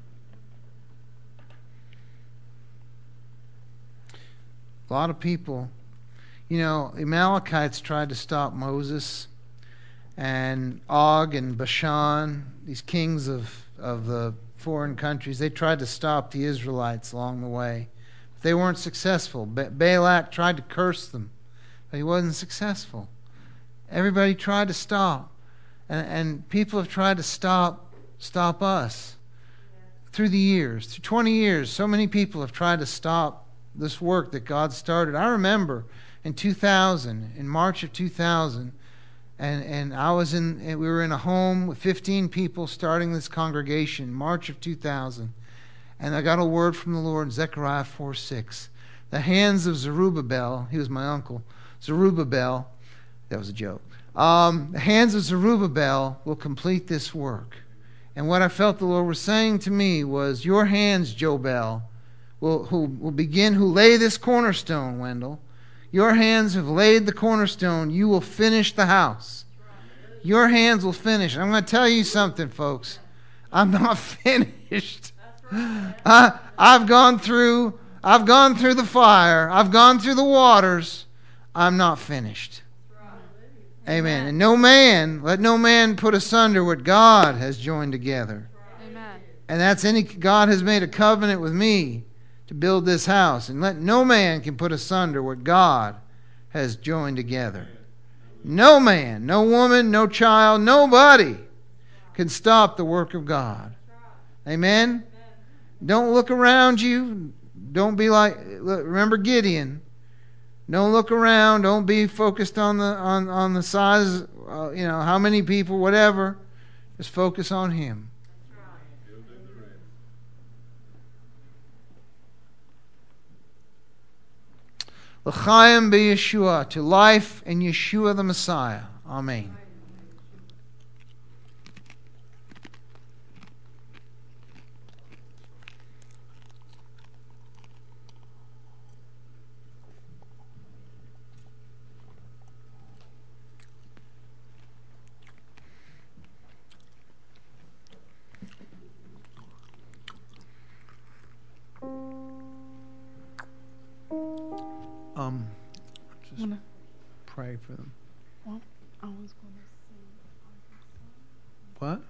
A lot of people, you know, Amalekites tried to stop Moses, and Og and Bashan, these kings of, of the foreign countries, they tried to stop the Israelites along the way. But they weren't successful. Ba- Balak tried to curse them, but he wasn't successful. Everybody tried to stop. And, and people have tried to stop, stop us. Through the years, through twenty years, so many people have tried to stop this work that God started. I remember in two thousand, in March of two thousand, and, and I was in, we were in a home with fifteen people starting this congregation, March of two thousand. And I got a word from the Lord in Zechariah four six. The hands of Zerubbabel, he was my uncle, Zerubbabel, that was a joke. Um, the hands of Zerubbabel will complete this work. And what I felt the Lord was saying to me was, your hands, Jobel, will, who will begin, who lay this cornerstone, Wendell. Your hands have laid the cornerstone. You will finish the house. Your hands will finish. I'm going to tell you something, folks. I'm not finished. I, I've gone through, I've gone through the fire. I've gone through the waters. I'm not finished. Amen. And no man, let no man put asunder what God has joined together. Amen. And that's any, God has made a covenant with me to build this house. And let no man can put asunder what God has joined together. No man, no woman, no child, nobody can stop the work of God. Amen? Don't look around you. Don't be like, remember Gideon. Don't look around. Don't be focused on the on, on the size, uh, you know, how many people, whatever. Just focus on Him. L'chaim be-Yeshua, to life in Yeshua the Messiah. Amen. Um, just Wanna- pray for them. Well, I was going to sing. What?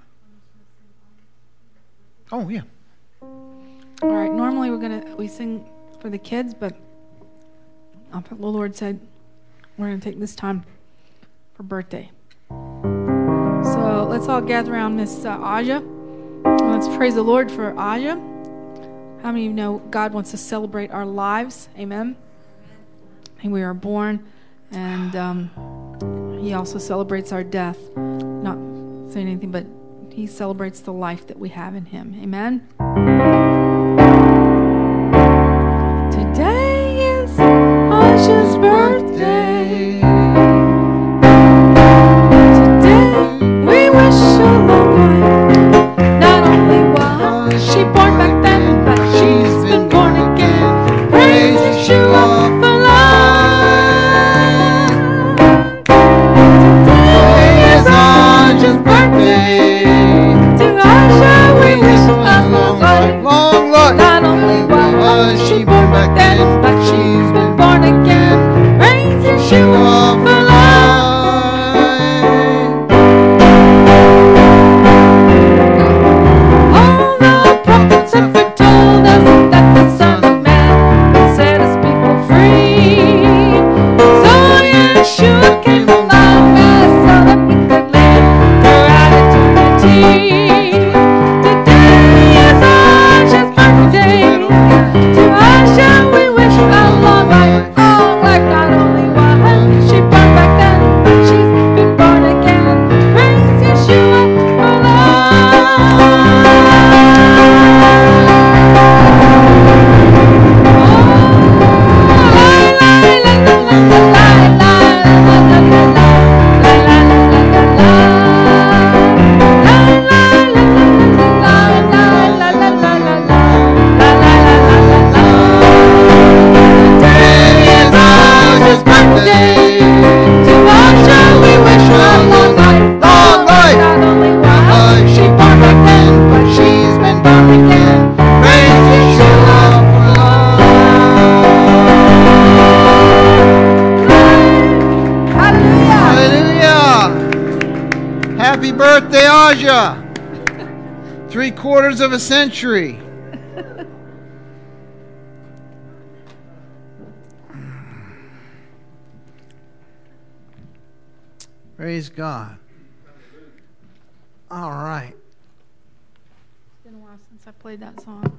Oh, yeah. All right. Normally we're gonna we sing for the kids, but uh, the Lord said we're gonna take this time for birthday. So let's all gather around Miss uh, Aja. And let's praise the Lord for Aja. How many of you know God wants to celebrate our lives? Amen. And we are born, and um, He also celebrates our death. Not saying anything, but He celebrates the life that we have in Him. Amen. Today is Aja's birthday. Today we wish her long life. Not only was she born back then, but she's been born again. Praise Yeshua for life. Today is Aja's birthday. To Aja we wish her long life. Long Elijah. Three quarters of a century. Praise God. All right. It's been a while since I played that song.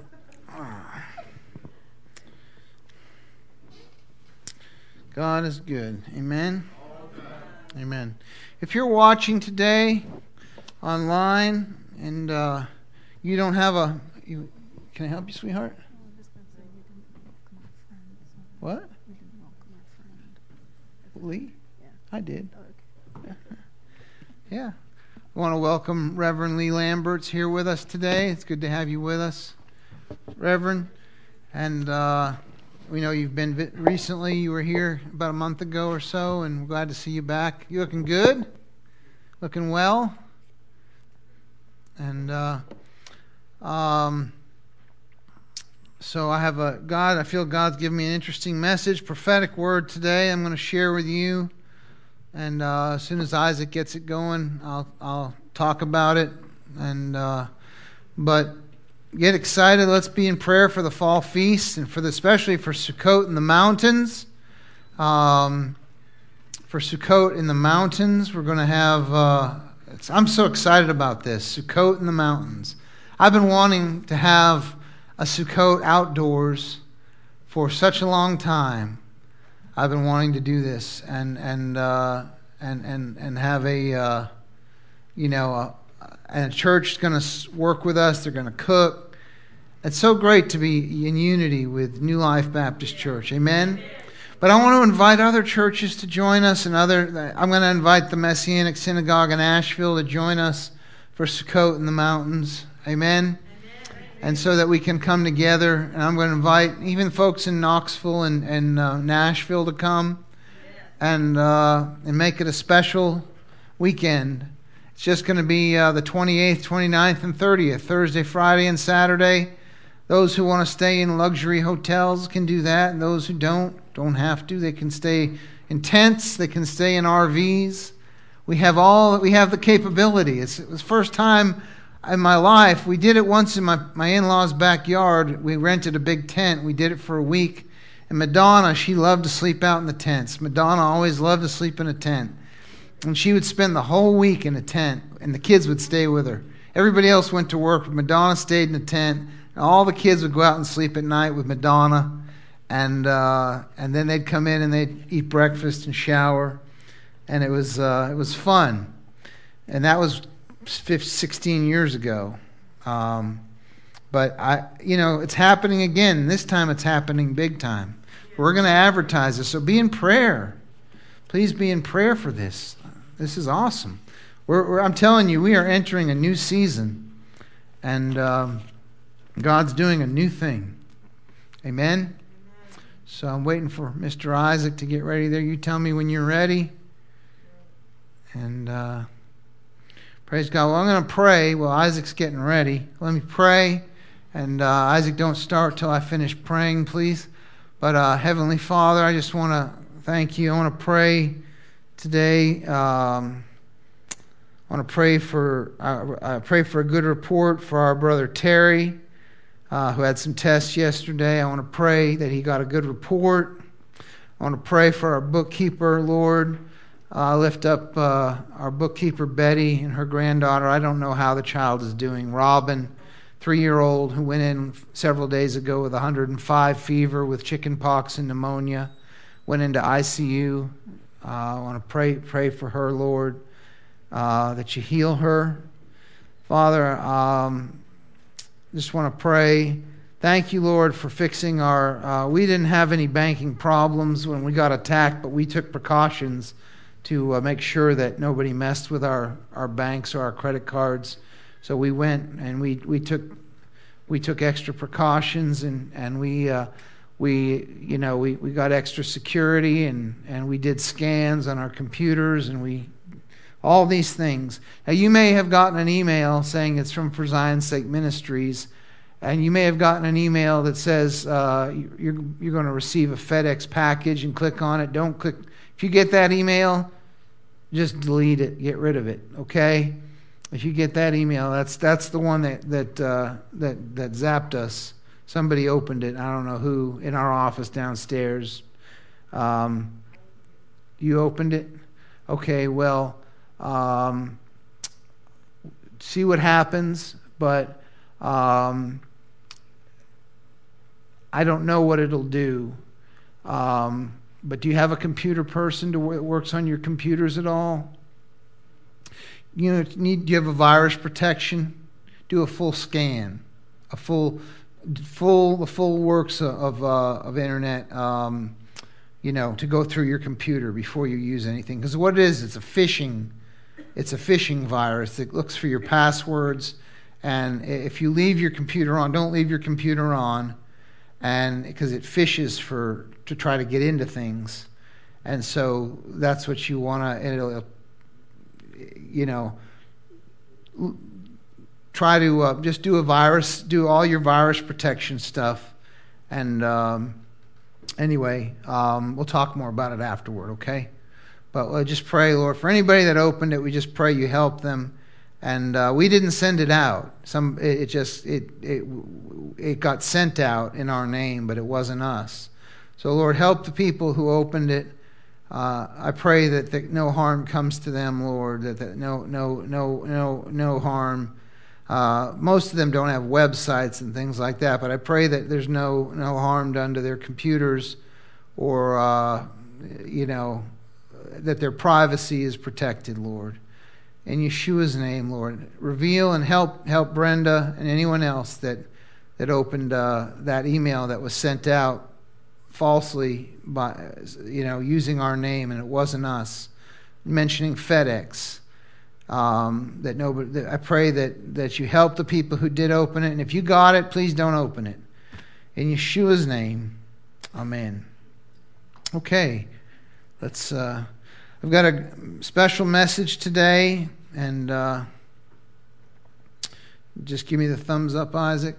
God is good. Amen. Amen. If you're watching today online and uh, you don't have a... You, can I help you, sweetheart? What? Lee? I did. Yeah. I want to welcome Reverend Lee Lambert's here with us today. It's good to have you with us, Reverend. And uh, we know you've been vi- recently. You were here about a month ago or so, and we're glad to see you back. You looking good? Looking well? And uh, um, so I have a God. I feel God's given me an interesting message, prophetic word today. I'm going to share with you. And uh, as soon as Isaac gets it going, I'll I'll talk about it. And uh, but get excited. Let's be in prayer for the fall feast and for the, especially for Sukkot in the mountains. Um, for Sukkot in the mountains, we're going to have. Uh, it's, I'm so excited about this Sukkot in the mountains. I've been wanting to have a Sukkot outdoors for such a long time. I've been wanting to do this and and uh, and and and have a uh, you know a, and a church is going to work with us. They're going to cook. It's so great to be in unity with New Life Baptist Church. Amen. But I want to invite other churches to join us, and other. I'm going to invite the Messianic Synagogue in Asheville to join us for Sukkot in the mountains. Amen. And so that we can come together. And I'm going to invite even folks in Knoxville and, and uh, Nashville to come and uh, and make it a special weekend. It's just going to be uh, the twenty-eighth, twenty-ninth, and thirtieth, Thursday, Friday, and Saturday. Those who want to stay in luxury hotels can do that. And those who don't, don't have to. They can stay in tents. They can stay in R Vs. We have all. We have the capability. It's, it was the first time in my life. We did it once in my, my in-laws' backyard. We rented a big tent. We did it for a week. And Madonna, she loved to sleep out in the tents. Madonna always loved to sleep in a tent. And she would spend the whole week in a tent, and the kids would stay with her. Everybody else went to work, but Madonna stayed in a tent. And all the kids would go out and sleep at night with Madonna. And uh, and then they'd come in and they'd eat breakfast and shower. And it was uh, it was fun. And that was fifteen, sixteen years ago. Um, but, I, you know, it's happening again. This time it's happening big time. We're going to advertise this. So be in prayer. Please be in prayer for this. This is awesome. We're, we're, I'm telling you, we are entering a new season. And um, God's doing a new thing. Amen? So I'm waiting for Mister Isaac to get ready there. You tell me when you're ready. And... Uh, Praise God. Well, I'm going to pray while Isaac's getting ready. Let me pray. And uh, Isaac, don't start till I finish praying, please. But uh, Heavenly Father, I just want to thank you. I want to pray today. Um, I want to pray for I, I pray for a good report for our brother Terry, uh, who had some tests yesterday. I want to pray that he got a good report. I want to pray for our bookkeeper, Lord. I uh, lift up uh, our bookkeeper, Betty, and her granddaughter. I don't know how the child is doing. Robin, three-year-old, who went in several days ago with one hundred five fever with chicken pox and pneumonia, went into I C U. Uh, I want to pray pray for her, Lord, uh, that you heal her. Father, um, just want to pray. Thank you, Lord, for fixing our... Uh, we didn't have any banking problems when we got attacked, but we took precautions to uh, make sure that nobody messed with our, our banks or our credit cards. So we went and we, we took we took extra precautions and and we uh, we you know we, we got extra security and, and we did scans on our computers and we all these things. Now you may have gotten an email saying it's from For Zion's Sake Ministries, and you may have gotten an email that says uh, you're you're going to receive a FedEx package and click on it. Don't click. If you get that email, just delete it. Get rid of it, okay? If you get that email, that's that's the one that that uh, that that zapped us. Somebody opened it. I don't know who in our office downstairs. Um, you opened it? Okay. Well, um, see what happens. But um, I don't know what it'll do. Um, but do you have a computer person that works on your computers at all? You know, need, do you have a virus protection? Do a full scan, a full, full, the full works of uh, of internet. Um, you know, to go through your computer before you use anything. Because what it is, it's a phishing, it's a phishing virus that looks for your passwords. And if you leave your computer on, don't leave your computer on, and because it fishes for to try to get into things. And so that's what you want to. It'll, you know, try to uh, just do a virus, do all your virus protection stuff. And um, anyway, um, we'll talk more about it afterward, okay? But we'll just pray, Lord, for anybody that opened it, we just pray you help them. And uh, we didn't send it out. Some it, it just it it it got sent out in our name, but it wasn't us. So Lord, help the people who opened it. Uh, I pray that, that no harm comes to them, Lord. That, that no no no no no harm. Uh, most of them don't have websites and things like that, but I pray that there's no no harm done to their computers, or uh, you know, that their privacy is protected, Lord. In Yeshua's name, Lord, reveal and help help Brenda and anyone else that that opened uh, that email that was sent out falsely by, you know, using our name, and it wasn't us. Mentioning FedEx, um, that nobody. That I pray that that you help the people who did open it, and if you got it, please don't open it. In Yeshua's name, amen. Okay, let's. Uh, I've got a special message today, and uh, just give me the thumbs up, Isaac.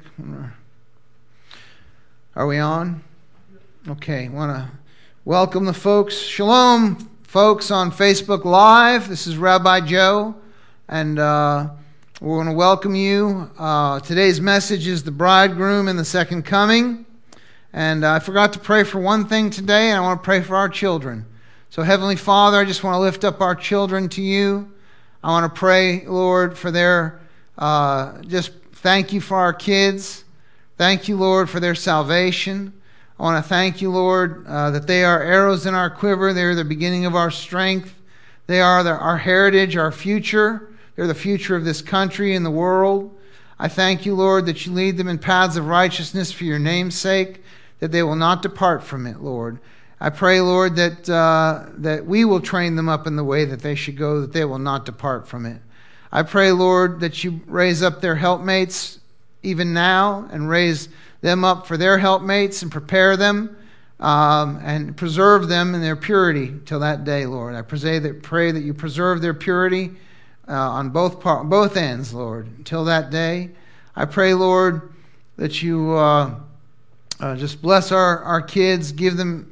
Are we on? Okay, I want to welcome the folks. Shalom, folks on Facebook Live. This is Rabbi Joe, and uh, we're going to welcome you. Uh, today's message is the bridegroom and the second coming. And uh, I forgot to pray for one thing today, and I want to pray for our children. So, Heavenly Father, I just want to lift up our children to you. I want to pray, Lord, for their, uh, just thank you for our kids. Thank you, Lord, for their salvation. I want to thank you, Lord, uh, that they are arrows in our quiver. They are the beginning of our strength. They are the, our heritage, our future. They're the future of this country and the world. I thank you, Lord, that you lead them in paths of righteousness for your name's sake, that they will not depart from it, Lord. I pray, Lord, that uh, that we will train them up in the way that they should go, that they will not depart from it. I pray, Lord, that you raise up their helpmates even now, and raise them up for their helpmates, and prepare them um, and preserve them in their purity till that day, Lord. I pray that, pray that you preserve their purity uh, on both part, both ends, Lord, until that day. I pray, Lord, that you uh, uh, just bless our, our kids, give them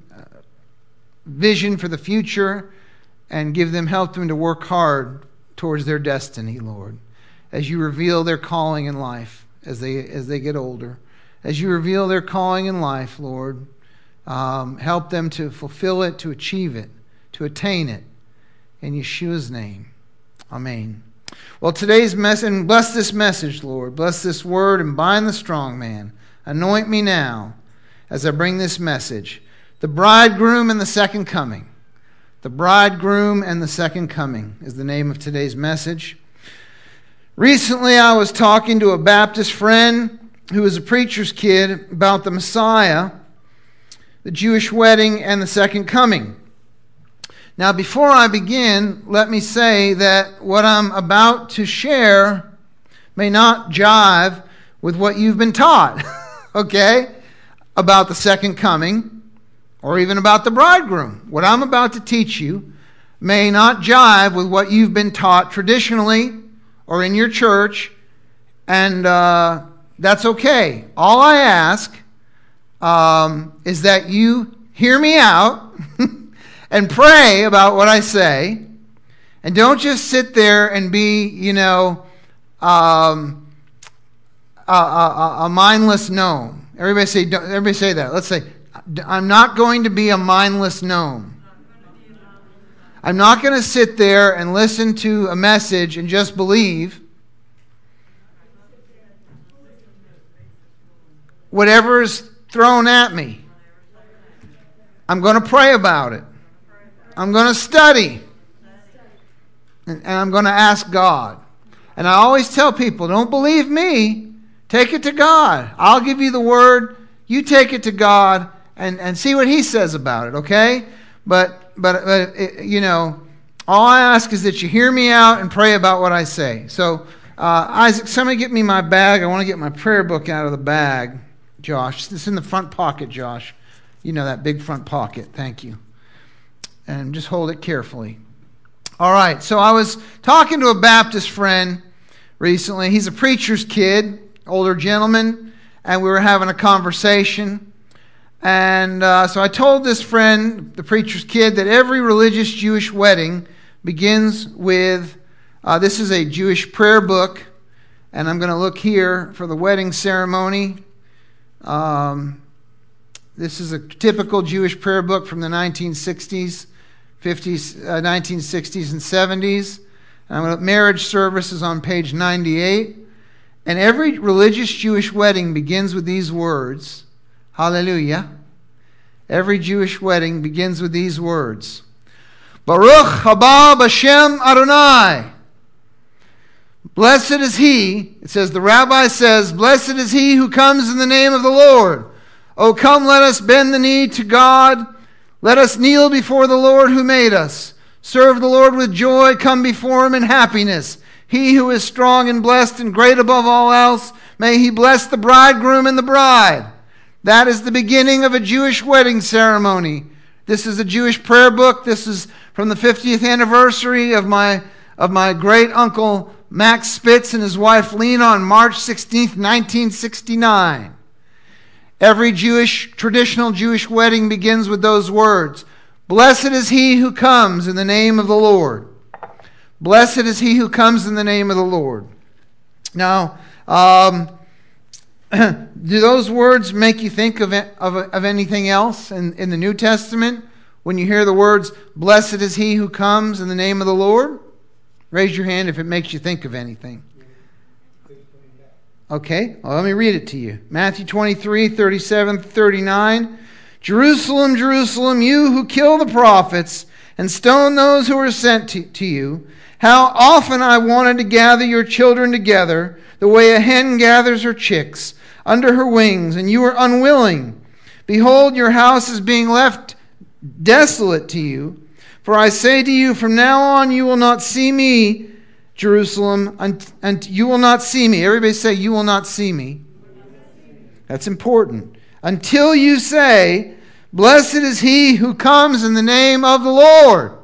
vision for the future, and give them, help them to work hard towards their destiny, Lord, as you reveal their calling in life as they as they get older. As you reveal their calling in life, Lord, um, help them to fulfill it, to achieve it, to attain it. In Yeshua's name, amen. Well, today's message, and bless this message, Lord. Bless this word and bind the strong man. Anoint me now as I bring this message. The bridegroom and the second coming. The bridegroom and the second coming is the name of today's message. Recently, I was talking to a Baptist friend who was a preacher's kid about the Messiah, the Jewish wedding, and the second coming. Now, before I begin, let me say that what I'm about to share may not jive with what you've been taught, okay, about the second coming, or even about the bridegroom. What I'm about to teach you may not jive with what you've been taught traditionally or in your church, and uh, that's okay. All I ask um, is that you hear me out and pray about what I say, and don't just sit there and be, you know, um, a, a, a mindless gnome. Everybody say, everybody say that. Let's say, I'm not going to be a mindless gnome. I'm not going to sit there and listen to a message and just believe whatever is thrown at me. I'm going to pray about it. I'm going to study. And, and I'm going to ask God. And I always tell people, don't believe me. Take it to God. I'll give you the word. You take it to God and, and see what He says about it, okay? But, but, but it, you know, all I ask is that you hear me out and pray about what I say. So, uh, Isaac, somebody get me my bag. I want to get my prayer book out of the bag. Josh, it's in the front pocket, Josh. You know, that big front pocket. Thank you. And just hold it carefully. All right, so I was talking to a Baptist friend recently. He's a preacher's kid, older gentleman, and we were having a conversation. And uh, so I told this friend, the preacher's kid, that every religious Jewish wedding begins with, uh, this is a Jewish prayer book, and I'm going to look here for the wedding ceremony. Um, this is a typical Jewish prayer book from the nineteen sixties, fifties, uh, nineteen sixties and seventies. And I'm marriage service is on page ninety-eight. And every religious Jewish wedding begins with these words. Hallelujah. Every Jewish wedding begins with these words. Baruch haba b'Shem Adonai. Blessed is he, it says, the rabbi says, blessed is he who comes in the name of the Lord. O come, let us bend the knee to God. Let us kneel before the Lord who made us. Serve the Lord with joy. Come before Him in happiness. He who is strong and blessed and great above all else, may He bless the bridegroom and the bride. That is the beginning of a Jewish wedding ceremony. This is a Jewish prayer book. This is from the fiftieth anniversary of my, of my great uncle Max Spitz and his wife Lena on March sixteenth, nineteen sixty-nine. Every Jewish, traditional Jewish wedding begins with those words. Blessed is he who comes in the name of the Lord. Blessed is he who comes in the name of the Lord. Now, um, do those words make you think of, of, of anything else in, in the New Testament? When you hear the words, blessed is he who comes in the name of the Lord? Raise your hand if it makes you think of anything. Okay, well, let me read it to you. Matthew twenty-three, thirty-seven, thirty-nine. Jerusalem, Jerusalem, you who kill the prophets and stone those who are sent to, to you, how often I wanted to gather your children together, the way a hen gathers her chicks under her wings, and you were unwilling. Behold, your house is being left desolate to you. For I say to you, from now on you will not see me, Jerusalem, and, and you will not see me. Everybody say, you will not see me. That's important. Until you say, blessed is he who comes in the name of the Lord.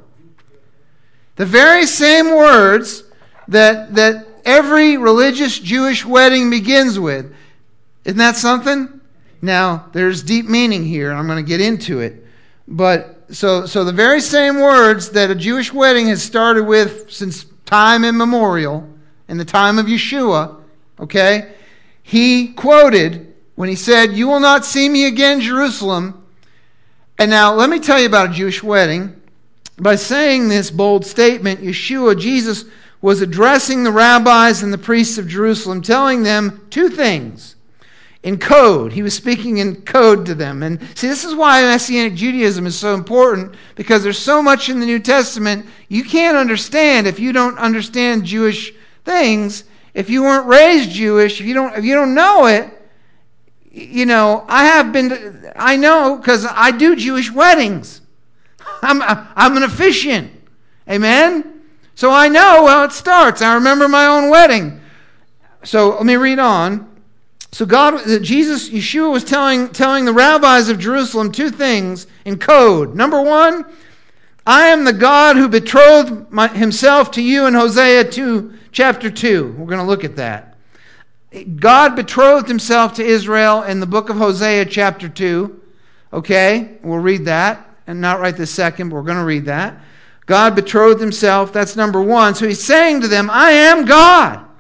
The very same words that, that every religious Jewish wedding begins with. Isn't that something? Now, there's deep meaning here, and I'm going to get into it. But so, so the very same words that a Jewish wedding has started with since time immemorial, in the time of Yeshua, okay, he quoted when he said, you will not see me again, Jerusalem. And now, let me tell you about a Jewish wedding. By saying this bold statement, Yeshua, Jesus, was addressing the rabbis and the priests of Jerusalem, telling them two things. In code. He was speaking in code to them. And see, this is why Messianic Judaism is so important, because there's so much in the New Testament you can't understand if you don't understand Jewish things. If you weren't raised Jewish, if you don't, if you don't know it, you know, I have been, I know because I do Jewish weddings. I'm, I'm an officiant. Amen? So I know how it starts. I remember my own wedding. So let me read on. So God, Jesus, Yeshua was telling, telling the rabbis of Jerusalem two things in code. Number one, I am the God who betrothed my, himself to you in Hosea two, chapter two. We're going to look at that. God betrothed himself to Israel in the book of Hosea chapter two. Okay, we'll read that. And not right this second, but we're going to read that. God betrothed himself. That's number one. So he's saying to them, I am God.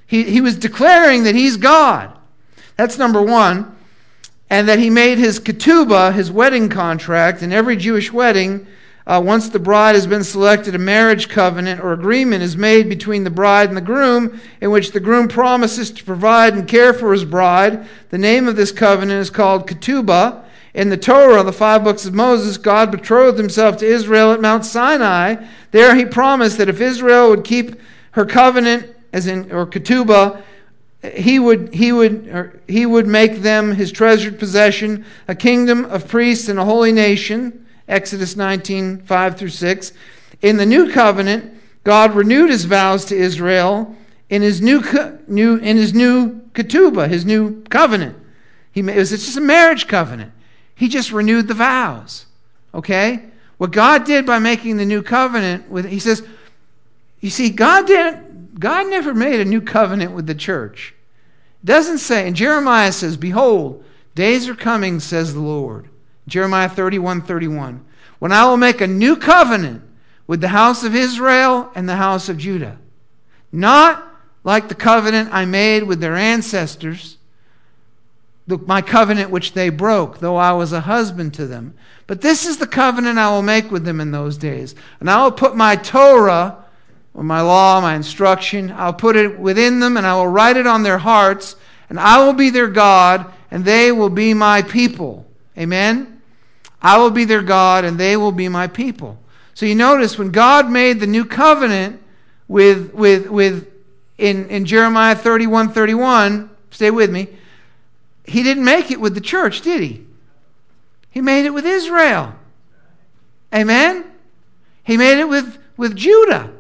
He, he was declaring that he's God. That's number one. And that he made his ketubah, his wedding contract, in every Jewish wedding, uh, once the bride has been selected, a marriage covenant or agreement is made between the bride and the groom, in which the groom promises to provide and care for his bride. The name of this covenant is called ketubah. In the Torah, the five books of Moses, God betrothed himself to Israel at Mount Sinai. There he promised that if Israel would keep her covenant, as in or ketubah, He would he would or he would make them his treasured possession, a kingdom of priests and a holy nation. Exodus nineteen, five through six. In the new covenant, God renewed his vows to Israel in his new new in his new ketubah, his new covenant. He it was it's just a marriage covenant. He just renewed the vows. Okay? What God did by making the new covenant with he says, you see, God didn't God never made a new covenant with the church. It doesn't say, and Jeremiah says, behold, days are coming, says the Lord. Jeremiah thirty-one, thirty-one. When I will make a new covenant with the house of Israel and the house of Judah. Not like the covenant I made with their ancestors, the, my covenant which they broke, though I was a husband to them. But this is the covenant I will make with them in those days. And I will put my Torah, or my law, my instruction, I'll put it within them, and I will write it on their hearts, and I will be their God, and they will be my people. Amen? I will be their God, and they will be my people. So you notice when God made the new covenant with with with in, in Jeremiah thirty-one, thirty-one, stay with me, he didn't make it with the church, did he? He made it with Israel. Amen? He made it with, with Judah.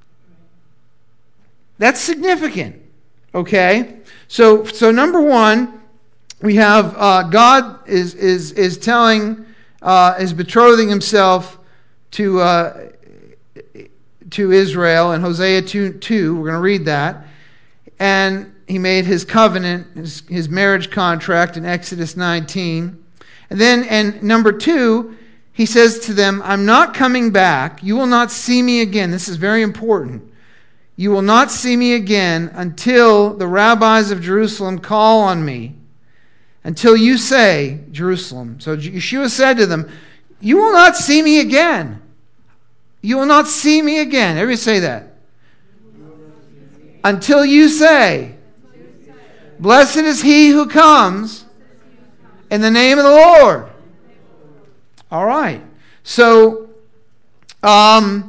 That's significant, okay? So, so number one, we have uh, God is is is telling, uh, is betrothing himself to uh, to Israel in Hosea two two. We're going to read that, and he made his covenant, his, his marriage contract in Exodus nineteen, and then and number two, he says to them, "I'm not coming back. You will not see me again." This is very important. You will not see me again until the rabbis of Jerusalem call on me. Until you say, Jerusalem. So Yeshua said to them, you will not see me again. You will not see me again. Everybody say that. Until you say, blessed is he who comes in the name of the Lord. All right. So, um...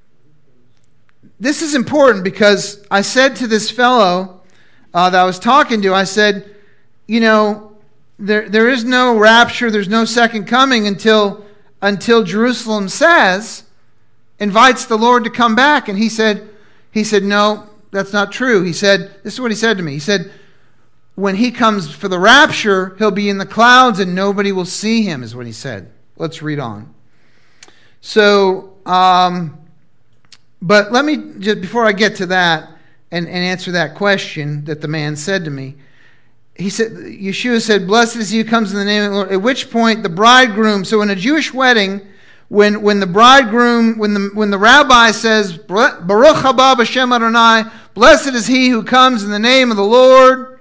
this is important because I said to this fellow uh, that I was talking to, I said, you know, there there is no rapture, there's no second coming until until Jerusalem says, invites the Lord to come back. And he said, he said, no, that's not true. He said, this is what he said to me. He said, when he comes for the rapture, he'll be in the clouds and nobody will see him, is what he said. Let's read on. So, um... But let me, just before I get to that and, and answer that question that the man said to me, he said, Yeshua said, blessed is he who comes in the name of the Lord. At which point the bridegroom, so in a Jewish wedding, when, when the bridegroom, when the when the rabbi says, Baruch haba b'shem Adonai, blessed is he who comes in the name of the Lord,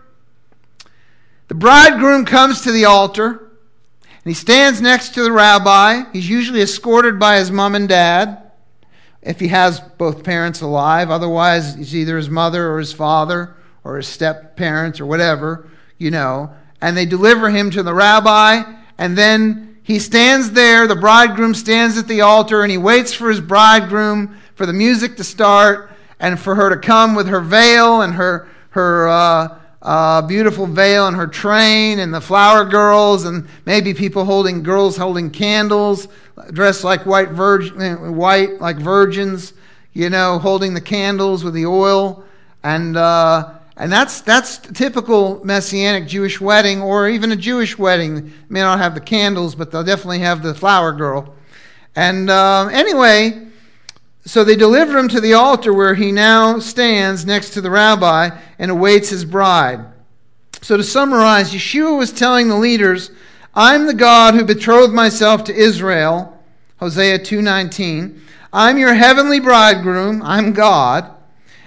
the bridegroom comes to the altar, and he stands next to the rabbi. He's usually escorted by his mom and dad, if he has both parents alive. Otherwise, it's either his mother or his father or his step-parents or whatever, you know. And they deliver him to the rabbi, and then he stands there, the bridegroom stands at the altar, and he waits for his bridegroom, for the music to start, and for her to come with her veil and her, her uh, uh, beautiful veil and her train, and the flower girls, and maybe people holding, girls holding candles, dressed like white virgin, white like virgins, you know, holding the candles with the oil, and uh, and that's that's typical Messianic Jewish wedding, or even a Jewish wedding. They may not have the candles, but they'll definitely have the flower girl. And uh, anyway, so they deliver him to the altar where he now stands next to the rabbi and awaits his bride. So to summarize, Yeshua was telling the leaders, I'm the God who betrothed myself to Israel, Hosea two nineteen. I'm your heavenly bridegroom, I'm God,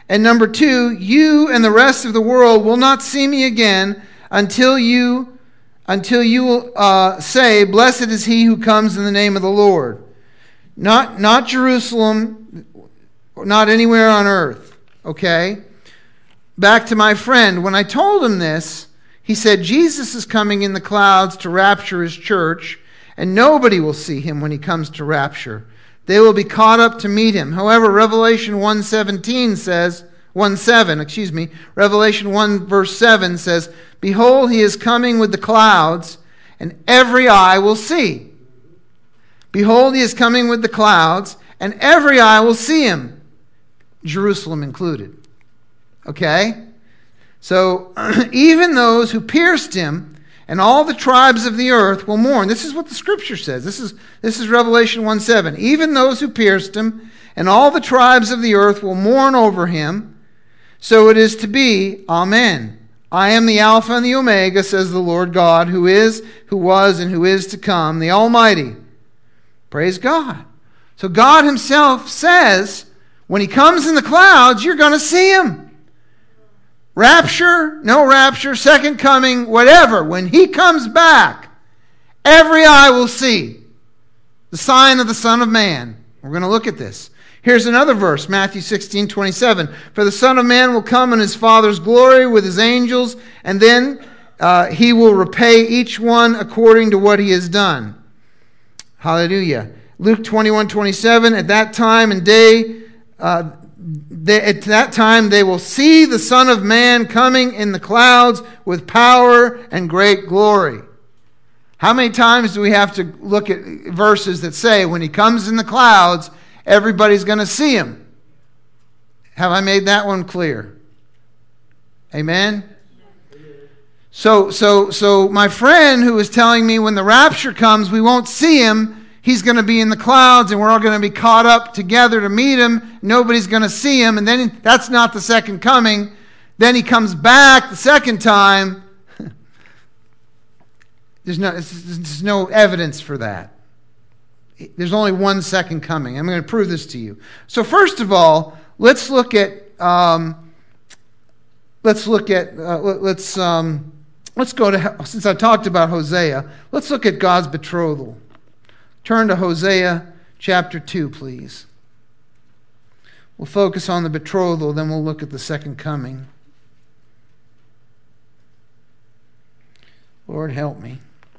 And number two, you and the rest of the world will not see me again until you until you uh, say, blessed is he who comes in the name of the Lord. Not, not Jerusalem, not anywhere on earth. Okay? Back to my friend. When I told him this, he said, Jesus is coming in the clouds to rapture his church, and nobody will see him when he comes to rapture. They will be caught up to meet him. However, Revelation one seventeen says, one seven, excuse me, Revelation one verse seven says, behold, he is coming with the clouds, and every eye will see. Behold, he is coming with the clouds, and every eye will see him, Jerusalem included. Okay? So, even those who pierced him and all the tribes of the earth will mourn. This is what the Scripture says. This is, this is Revelation one seven. Even those who pierced him and all the tribes of the earth will mourn over him. So it is to be. Amen. I am the Alpha and the Omega, says the Lord God, who is, who was, and who is to come, the Almighty. Praise God. So God himself says, when he comes in the clouds, you're going to see him. Rapture, no rapture, second coming, whatever. When he comes back, every eye will see the sign of the Son of Man. We're going to look at this. Here's another verse, Matthew sixteen twenty-seven. For the Son of Man will come in his Father's glory with his angels, and then uh, he will repay each one according to what he has done. Hallelujah. Luke twenty-one twenty-seven. At that time and day, uh, They, at that time they will see the Son of Man coming in the clouds with power and great glory. How many times do we have to look at verses that say when he comes in the clouds, everybody's going to see him? Have I made that one clear? Amen? So, so, so my friend who was telling me when the rapture comes, we won't see him. He's going to be in the clouds, and we're all going to be caught up together to meet him. Nobody's going to see him, and then that's not the second coming. Then he comes back the second time. There's no, there's no evidence for that. There's only one second coming. I'm going to prove this to you. So first of all, let's look at um, let's look at uh, let's um, let's go to, since I talked about Hosea, let's look at God's betrothal. Turn to Hosea chapter two, please. We'll focus on the betrothal, then we'll look at the second coming. Lord, help me.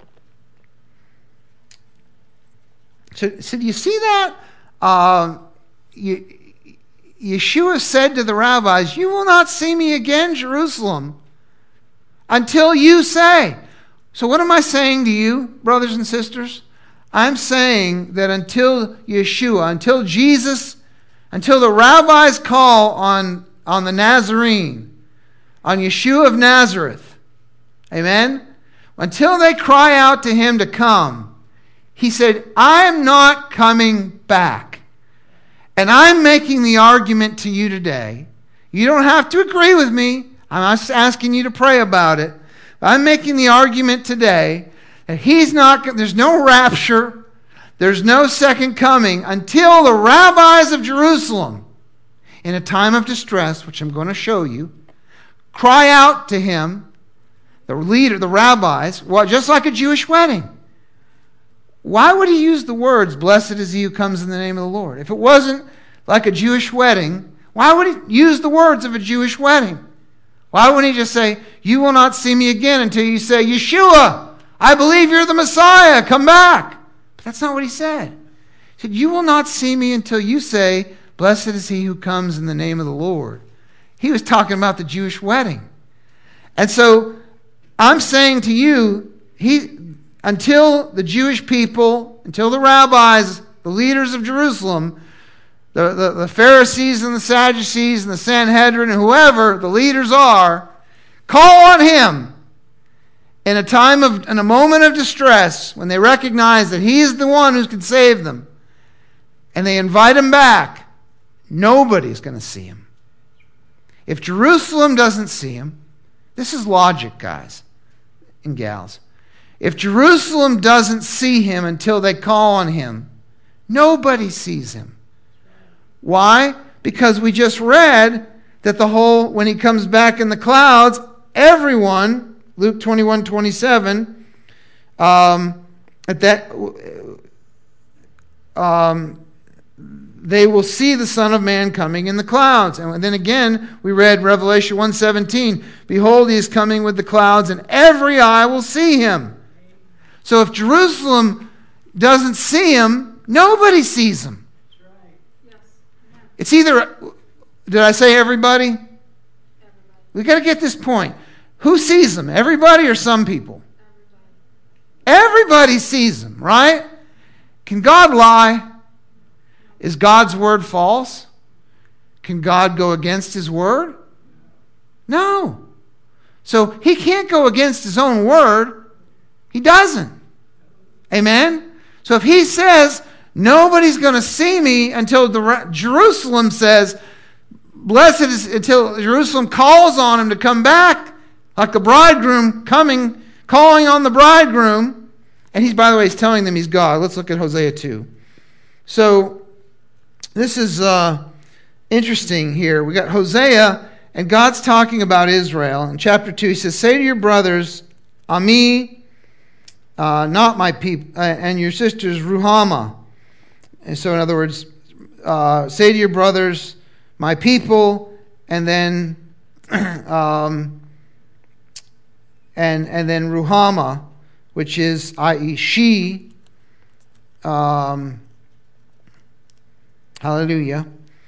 So, so do you see that? Uh, you, Yeshua said to the rabbis, you will not see me again, Jerusalem, until you say. So what am I saying to you, brothers and sisters? I'm saying that until Yeshua, until Jesus, until the rabbis call on, on the Nazarene, on Yeshua of Nazareth, amen? Until they cry out to him to come, he said, I'm not coming back. And I'm making the argument to you today. You don't have to agree with me. I'm just asking you to pray about it. I'm making the argument today that he's not, there's no rapture, there's no second coming until the rabbis of Jerusalem, in a time of distress, which I'm going to show you, cry out to him, the leader, the rabbis, well, just like a Jewish wedding. Why would he use the words, blessed is he who comes in the name of the Lord? If it wasn't like a Jewish wedding, why would he use the words of a Jewish wedding? Why wouldn't he just say, you will not see me again until you say, Yeshua, I believe you're the Messiah, come back. But that's not what he said. He said, you will not see me until you say, blessed is he who comes in the name of the Lord. He was talking about the Jewish wedding. And so I'm saying to you, he, until the Jewish people, until the rabbis, the leaders of Jerusalem, the, the, the Pharisees and the Sadducees and the Sanhedrin and whoever the leaders are, call on him in a time of, in a moment of distress, when they recognize that he is the one who can save them, and they invite him back, nobody's going to see him. If Jerusalem doesn't see him, this is logic, guys and gals. If Jerusalem doesn't see him until they call on him, nobody sees him. Why? Because we just read that the whole, when he comes back in the clouds, everyone, Luke twenty-one twenty-seven, um, at that, um, they will see the Son of Man coming in the clouds. And then again, we read Revelation one seventeen, behold, he is coming with the clouds, and every eye will see him. So if Jerusalem doesn't see him, nobody sees him. It's either, did I say everybody? Everybody. We've got to get this point. Who sees him? Everybody or some people? Everybody. Everybody sees him, right? Can God lie? Is God's word false? Can God go against his word? No. So he can't go against his own word. He doesn't. Amen? So if he says, nobody's going to see me until the, Jerusalem says, blessed is until Jerusalem calls on him to come back, like a bridegroom coming, calling on the bridegroom. And he's, by the way, he's telling them he's God. Let's look at Hosea two. So this is uh, interesting here. We got Hosea, and God's talking about Israel. In chapter two, he says, say to your brothers, Ami, uh, not my people, uh, and your sisters, Ruhamah. And so, in other words, uh, say to your brothers, my people, and then, um, and and then Ruhamah, which is, that is, she. Um, hallelujah.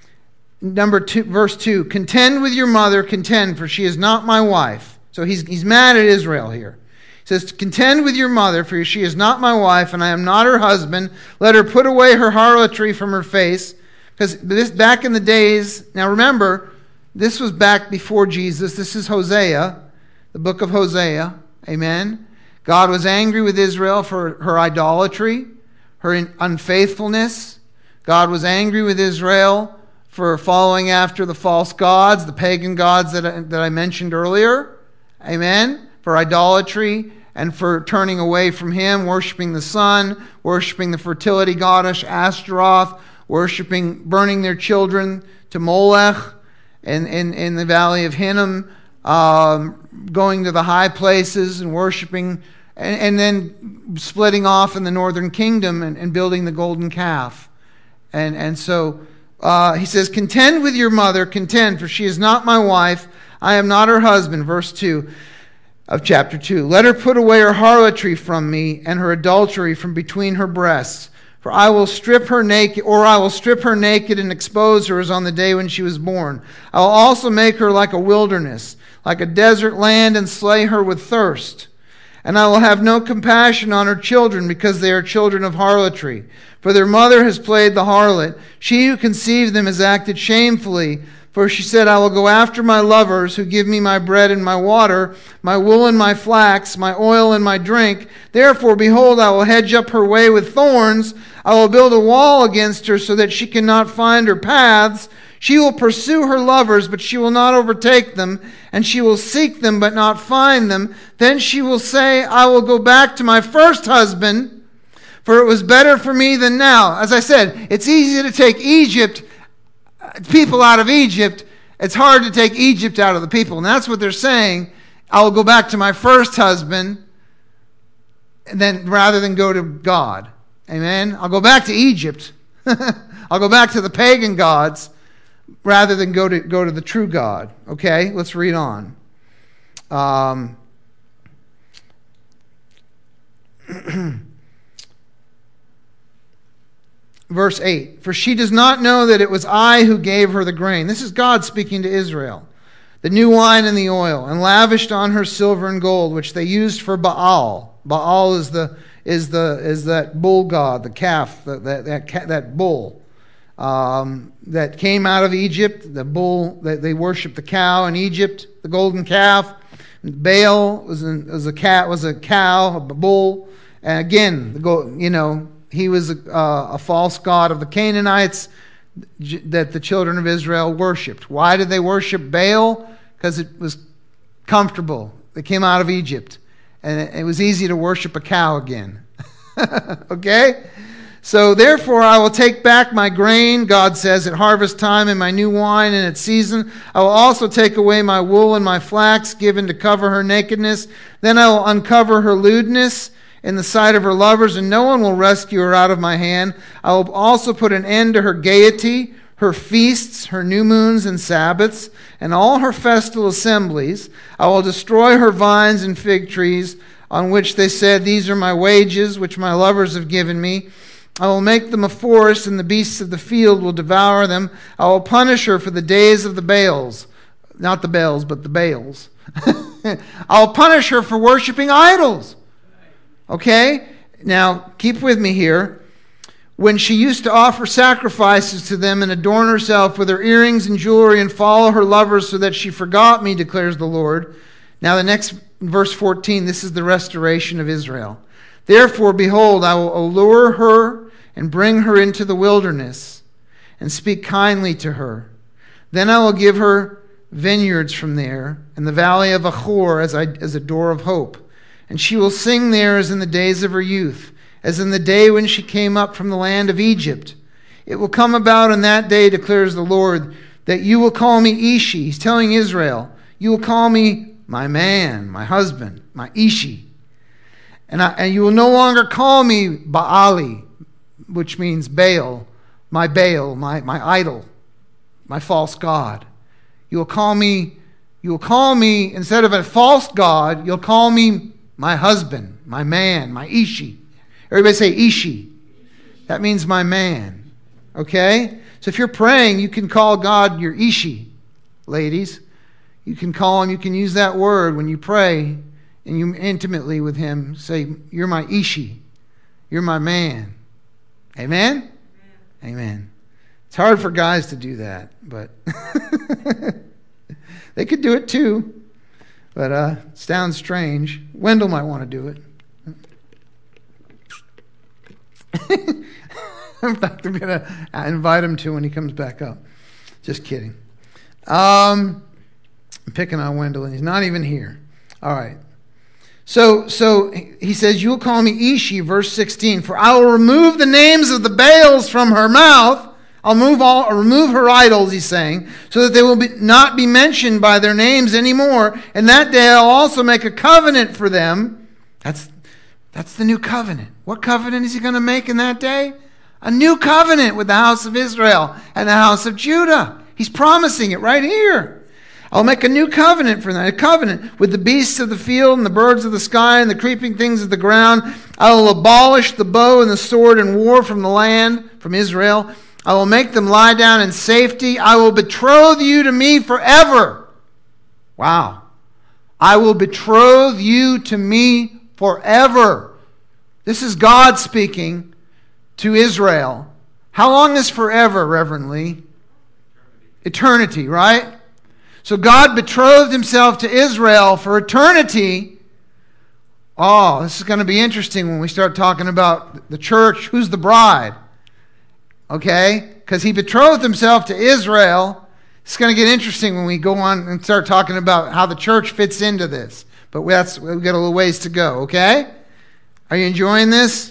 Number two, verse two. Contend with your mother, contend, for she is not my wife. So he's he's mad at Israel here. He says, contend with your mother, for she is not my wife, and I am not her husband. Let her put away her harlotry from her face. Because this back in the days, now remember, this was back before Jesus. This is Hosea, the book of Hosea. Amen. God was angry with Israel for her idolatry, her unfaithfulness. God was angry with Israel for following after the false gods, the pagan gods that I, that I mentioned earlier. Amen. For idolatry and for turning away from him, worshiping the sun, worshiping the fertility goddess Ashtaroth, worshiping, burning their children to Molech in, in, in the valley of Hinnom, um, going to the high places and worshiping, and, and then splitting off in the northern kingdom and, and building the golden calf. And, and so uh, he says, contend with your mother, contend, for she is not my wife, I am not her husband. Verse two of chapter two. Let her put away her harlotry from me and her adultery from between her breasts. For I will strip her naked, or I will strip her naked and expose her as on the day when she was born. I will also make her like a wilderness, like a desert land, and slay her with thirst. And I will have no compassion on her children, because they are children of harlotry. For their mother has played the harlot. She who conceived them has acted shamefully. For she said, I will go after my lovers who give me my bread and my water, my wool and my flax, my oil and my drink. Therefore, behold, I will hedge up her way with thorns. I will build a wall against her so that she cannot find her paths. She will pursue her lovers, but she will not overtake them. And she will seek them, but not find them. Then she will say, I will go back to my first husband, for it was better for me than now. As I said, it's easy to take Egypt people out of Egypt. It's hard to take Egypt out of the people. And that's what they're saying. I will go back to my first husband and then rather than go to God. Amen. I'll go back to Egypt. I'll go back to the pagan gods rather than go to go to the true God. Okay, let's read on. Um, Verse eight, for she does not know that it was I who gave her the grain. This is God speaking to Israel. The new wine and the oil, and lavished on her silver and gold, which they used for Baal. Baal is the is the is that bull god, the calf, that that that, that bull um, that came out of Egypt. The bull that they worshipped the cow in Egypt, the golden calf. Baal was a, was a cat was a cow, a bull, and again, the go, you know. He was a, uh, a false god of the Canaanites that the children of Israel worshipped. Why did they worship Baal? Because it was comfortable. They came out of Egypt. And it was easy to worship a cow again. Okay? So therefore I will take back my grain, God says, at harvest time, and my new wine in its season. I will also take away my wool and my flax given to cover her nakedness. Then I will uncover her lewdness in the sight of her lovers, and no one will rescue her out of my hand. I will also put an end to her gaiety, her feasts, her new moons and Sabbaths, and all her festal assemblies. I will destroy her vines and fig trees, on which they said, these are my wages, which my lovers have given me. I will make them a forest, and the beasts of the field will devour them. I will punish her for the days of the Baals. Not the Baals, but the Baals. I will punish her for worshiping idols. Okay? Now, keep with me here. When she used to offer sacrifices to them and adorn herself with her earrings and jewelry and follow her lovers so that she forgot me, declares the Lord. Now, the next verse fourteen, this is the restoration of Israel. Therefore, behold, I will allure her and bring her into the wilderness and speak kindly to her. Then I will give her vineyards from there and the valley of Achor as, I, as a door of hope. And she will sing there as in the days of her youth, as in the day when she came up from the land of Egypt. It will come about in that day, declares the Lord, that you will call me Ishi. He's telling Israel, you will call me my man, my husband, my Ishi. And, I, and you will no longer call me Baali, which means Baal, my Baal, my, my idol, my false god. You will call me, you will call me, instead of a false god, you'll call me my husband, my man, my Ishi. Everybody say Ishi. That means my man. Okay? So if you're praying, you can call God your Ishi, ladies. You can call him, you can use that word when you pray and you intimately with him. Say, you're my Ishi. You're my man. Amen? Amen. Amen. It's hard for guys to do that, but they could do it too. But uh, it sounds strange. Wendell might want to do it. In fact, I'm going to invite him to when he comes back up. Just kidding. Um, I'm picking on Wendell, and he's not even here. All right. So, so he says, you will call me Ishi, verse sixteen, for I will remove the names of the Baals from her mouth. I'll move all, I'll remove her idols, he's saying, so that they will be, not be mentioned by their names anymore. And that day I'll also make a covenant for them. That's, that's the new covenant. What covenant is he going to make in that day? A new covenant with the house of Israel and the house of Judah. He's promising it right here. I'll make a new covenant for them, a covenant with the beasts of the field and the birds of the sky and the creeping things of the ground. I will abolish the bow and the sword and war from the land, from Israel. I will make them lie down in safety. I will betroth you to me forever. Wow. I will betroth you to me forever. This is God speaking to Israel. How long is forever, Reverend Lee? Eternity, right? So God betrothed himself to Israel for eternity. Oh, this is going to be interesting when we start talking about the church. Who's the bride? Okay? Because he betrothed himself to Israel. It's going to get interesting when we go on and start talking about how the church fits into this. But that's, we've got a little ways to go, okay? Are you enjoying this?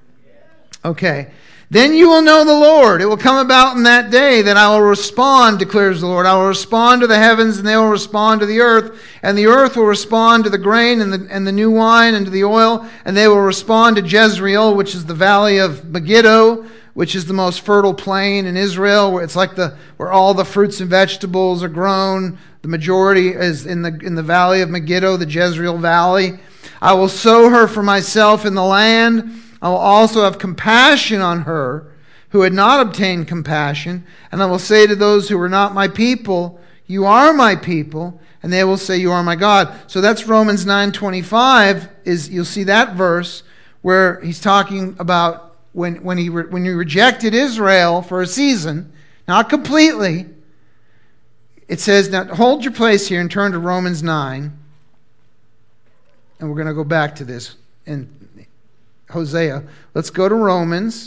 Okay. Then you will know the Lord. It will come about in that day that I will respond, declares the Lord. I will respond to the heavens, and they will respond to the earth. And the earth will respond to the grain and the, and the new wine and to the oil. And they will respond to Jezreel, which is the valley of Megiddo, which is the most fertile plain in Israel, where it's like the where all the fruits and vegetables are grown. The majority is in the in the valley of Megiddo, the Jezreel valley. I will sow her for myself in the land. I will also have compassion on her who had not obtained compassion. And I will say to those who were not my people, you are my people. And they will say, you are my God. So that's Romans nine twenty-five. Is you'll see that verse where he's talking about when, when, he re, when he rejected Israel for a season, not completely. It says, now hold your place here and turn to Romans nine. And we're going to go back to this in Hosea. Let's go to Romans.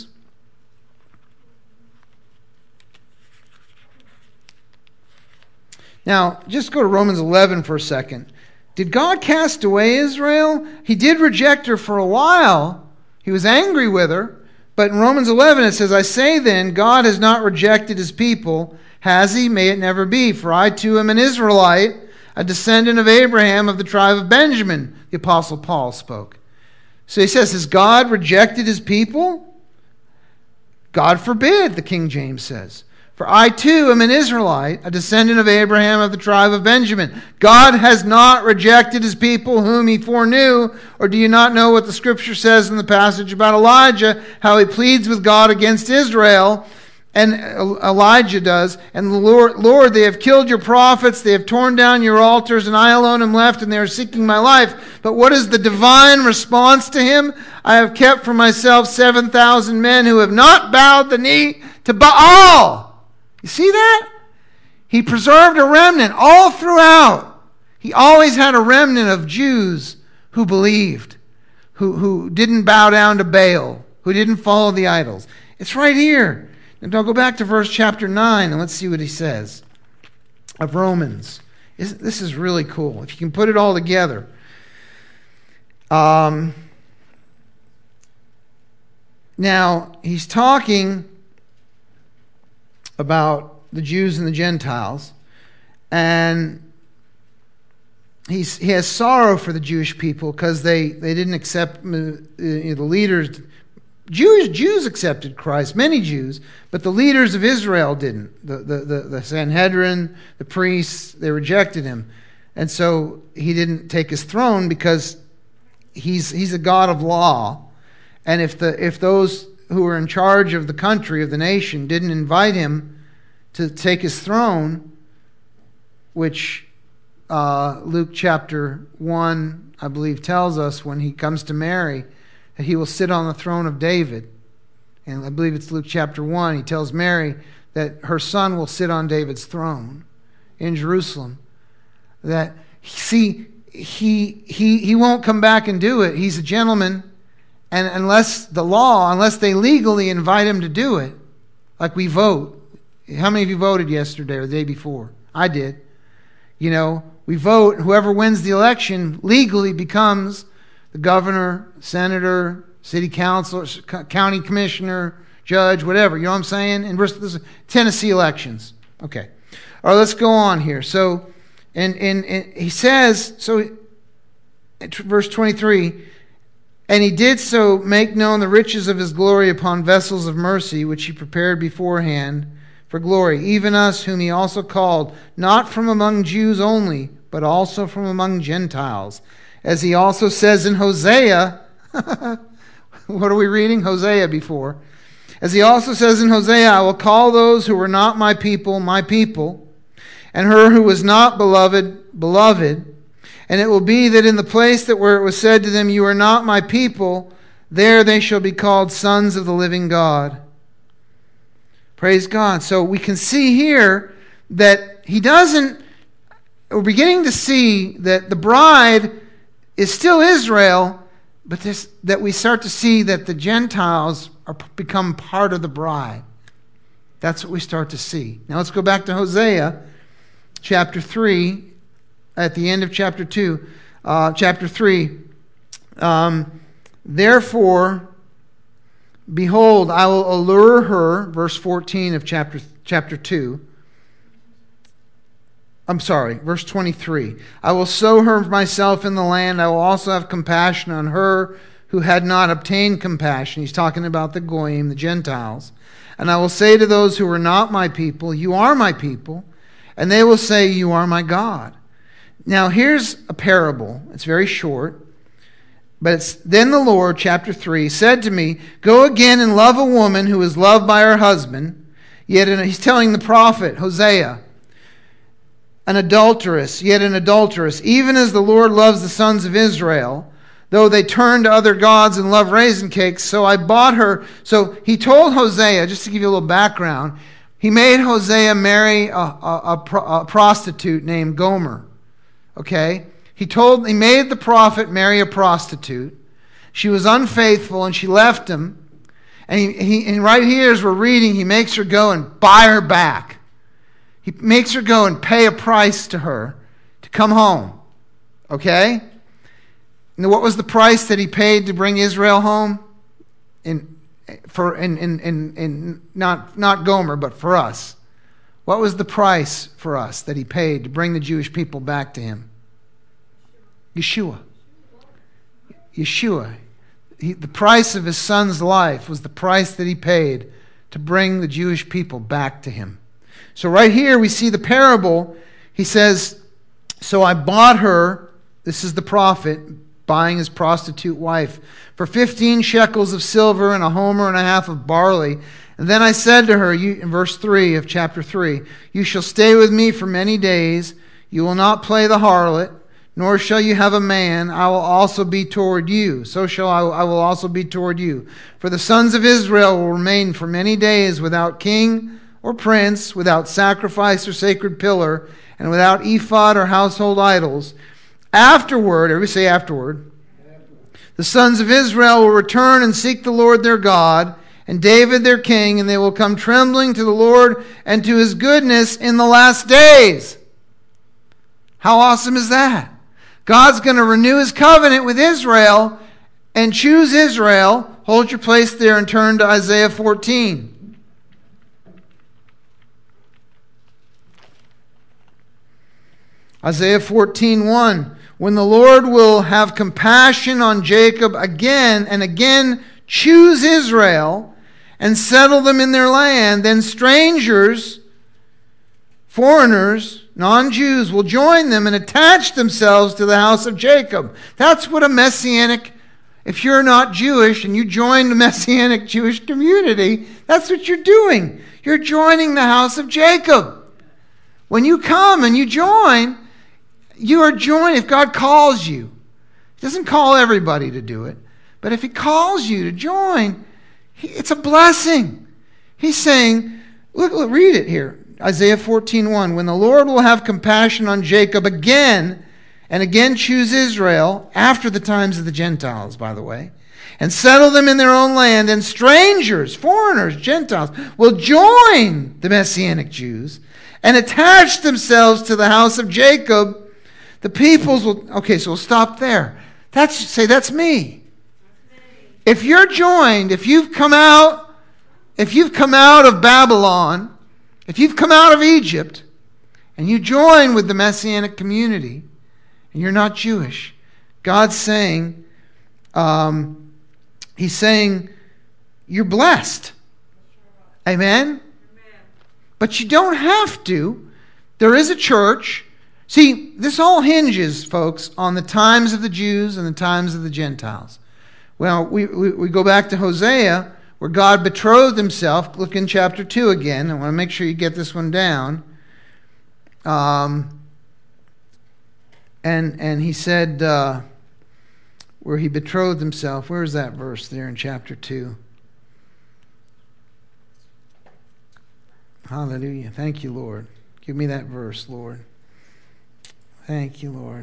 Now, just go to Romans eleven for a second. Did God cast away Israel? He did reject her for a while. He was angry with her. But in Romans eleven it says, I say then, God has not rejected his people. Has he? May it never be. For I too am an Israelite, a descendant of Abraham of the tribe of Benjamin, the Apostle Paul spoke. So he says, has God rejected his people? God forbid, the King James says. For I too am an Israelite, a descendant of Abraham of the tribe of Benjamin. God has not rejected his people whom he foreknew. Or do you not know what the scripture says in the passage about Elijah, how he pleads with God against Israel? And Elijah does. And the Lord, Lord, they have killed your prophets, they have torn down your altars, and I alone am left, and they are seeking my life. But what is the divine response to him? I have kept for myself seven thousand men who have not bowed the knee to Baal. You see that? He preserved a remnant all throughout. He always had a remnant of Jews who believed, who, who didn't bow down to Baal, who didn't follow the idols. It's right here. And I'll go back to verse chapter nine and let's see what he says of Romans. This is really cool. If you can put it all together. Um, now, he's talking about the Jews and the Gentiles, and he's, he has sorrow for the Jewish people because they, they didn't accept, you know, the leaders. Jews, Jews accepted Christ, many Jews, but the leaders of Israel didn't. The, the, the, the Sanhedrin, the priests, they rejected him. And so he didn't take his throne because he's, he's a God of law. And if the if those who were in charge of the country, of the nation, didn't invite him to take his throne, which uh, Luke chapter one, I believe, tells us when he comes to Mary, that he will sit on the throne of David. And I believe it's Luke chapter one. He tells Mary that her son will sit on David's throne in Jerusalem. That, see, he he he won't come back and do it. He's a gentleman. And unless the law, unless they legally invite him to do it, like we vote. How many of you voted yesterday or the day before? I did. You know, we vote. Whoever wins the election legally becomes the governor, senator, city councilor, county commissioner, judge, whatever. You know what I'm saying? And this is Tennessee elections. Okay. All right, let's go on here. So, and, and, and he says, so verse twenty-three, and he did so make known the riches of his glory upon vessels of mercy, which he prepared beforehand for glory, even us whom he also called, not from among Jews only, but also from among Gentiles. As he also says in Hosea, what are we reading? Hosea before. As he also says in Hosea, I will call those who were not my people, my people, and her who was not beloved, beloved. And it will be that in the place that where it was said to them, you are not my people, there they shall be called sons of the living God. Praise God. So we can see here that he doesn't, we're beginning to see that the bride is still Israel, but this, that we start to see that the Gentiles are become part of the bride. That's what we start to see. Now let's go back to Hosea chapter three. At the end of chapter two, uh, chapter three, um, therefore, behold, I will allure her, verse fourteen of chapter chapter two. I'm sorry, verse twenty-three. I will sow her myself in the land. I will also have compassion on her who had not obtained compassion. He's talking about the Goyim, the Gentiles. And I will say to those who are not my people, you are my people. And they will say, you are my God. Now here's a parable. It's very short. But it's, then the Lord, chapter three, said to me, go again and love a woman who is loved by her husband. Yet in, he's telling the prophet, Hosea, an adulteress, yet an adulteress, even as the Lord loves the sons of Israel, though they turn to other gods and love raisin cakes, so I bought her. So he told Hosea, just to give you a little background, he made Hosea marry a, a, a, a prostitute named Gomer. Okay? He told, he made the prophet marry a prostitute. She was unfaithful and she left him. And, he, he, and right here as we're reading, he makes her go and buy her back. He makes her go and pay a price to her to come home. Okay? And what was the price that he paid to bring Israel home? In, for in, in, in, in not, not Gomer, but for us? What was the price for us that he paid to bring the Jewish people back to him? Yeshua. Yeshua. He, the price of his son's life was the price that he paid to bring the Jewish people back to him. So right here we see the parable. He says, so I bought her, this is the prophet buying his prostitute wife, for fifteen shekels of silver and a homer and a half of barley. And then I said to her, you, in verse three of chapter three, you shall stay with me for many days. You will not play the harlot, nor shall you have a man. I will also be toward you. So shall I, I will also be toward you. For the sons of Israel will remain for many days without king or prince, without sacrifice or sacred pillar, and without ephod or household idols. Afterward, everybody say afterward, the sons of Israel will return and seek the Lord their God, and David their king, and they will come trembling to the Lord and to his goodness in the last days. How awesome is that? God's going to renew his covenant with Israel and choose Israel. Hold your place there and turn to Isaiah fourteen. Isaiah fourteen one. When the Lord will have compassion on Jacob again and again choose Israel and settle them in their land, then strangers, foreigners, non-Jews will join them and attach themselves to the house of Jacob. That's what a messianic, if you're not Jewish and you join the messianic Jewish community, that's what you're doing. You're joining the house of Jacob. When you come and you join, you are joined. If God calls you, he doesn't call everybody to do it, but if he calls you to join, it's a blessing. He's saying, look, look read it here. Isaiah fourteen one. When the Lord will have compassion on Jacob again, and again choose Israel, after the times of the Gentiles, by the way, and settle them in their own land, and strangers, foreigners, Gentiles, will join the Messianic Jews and attach themselves to the house of Jacob, the peoples will... Okay, so we'll stop there. That's, say, that's me. If you're joined, if you've come out, if you've come out of Babylon, if you've come out of Egypt, and you join with the Messianic community, and you're not Jewish, God's saying, um, he's saying, you're blessed. Amen? Amen? But you don't have to. There is a church. See, this all hinges, folks, on the times of the Jews and the times of the Gentiles. Well, we, we, we go back to Hosea, where God betrothed himself. Look in chapter two again. I want to make sure you get this one down. Um, and, and he said, uh, where he betrothed himself. Where is that verse there in chapter two? Hallelujah. Thank you, Lord. Give me that verse, Lord. Thank you, Lord.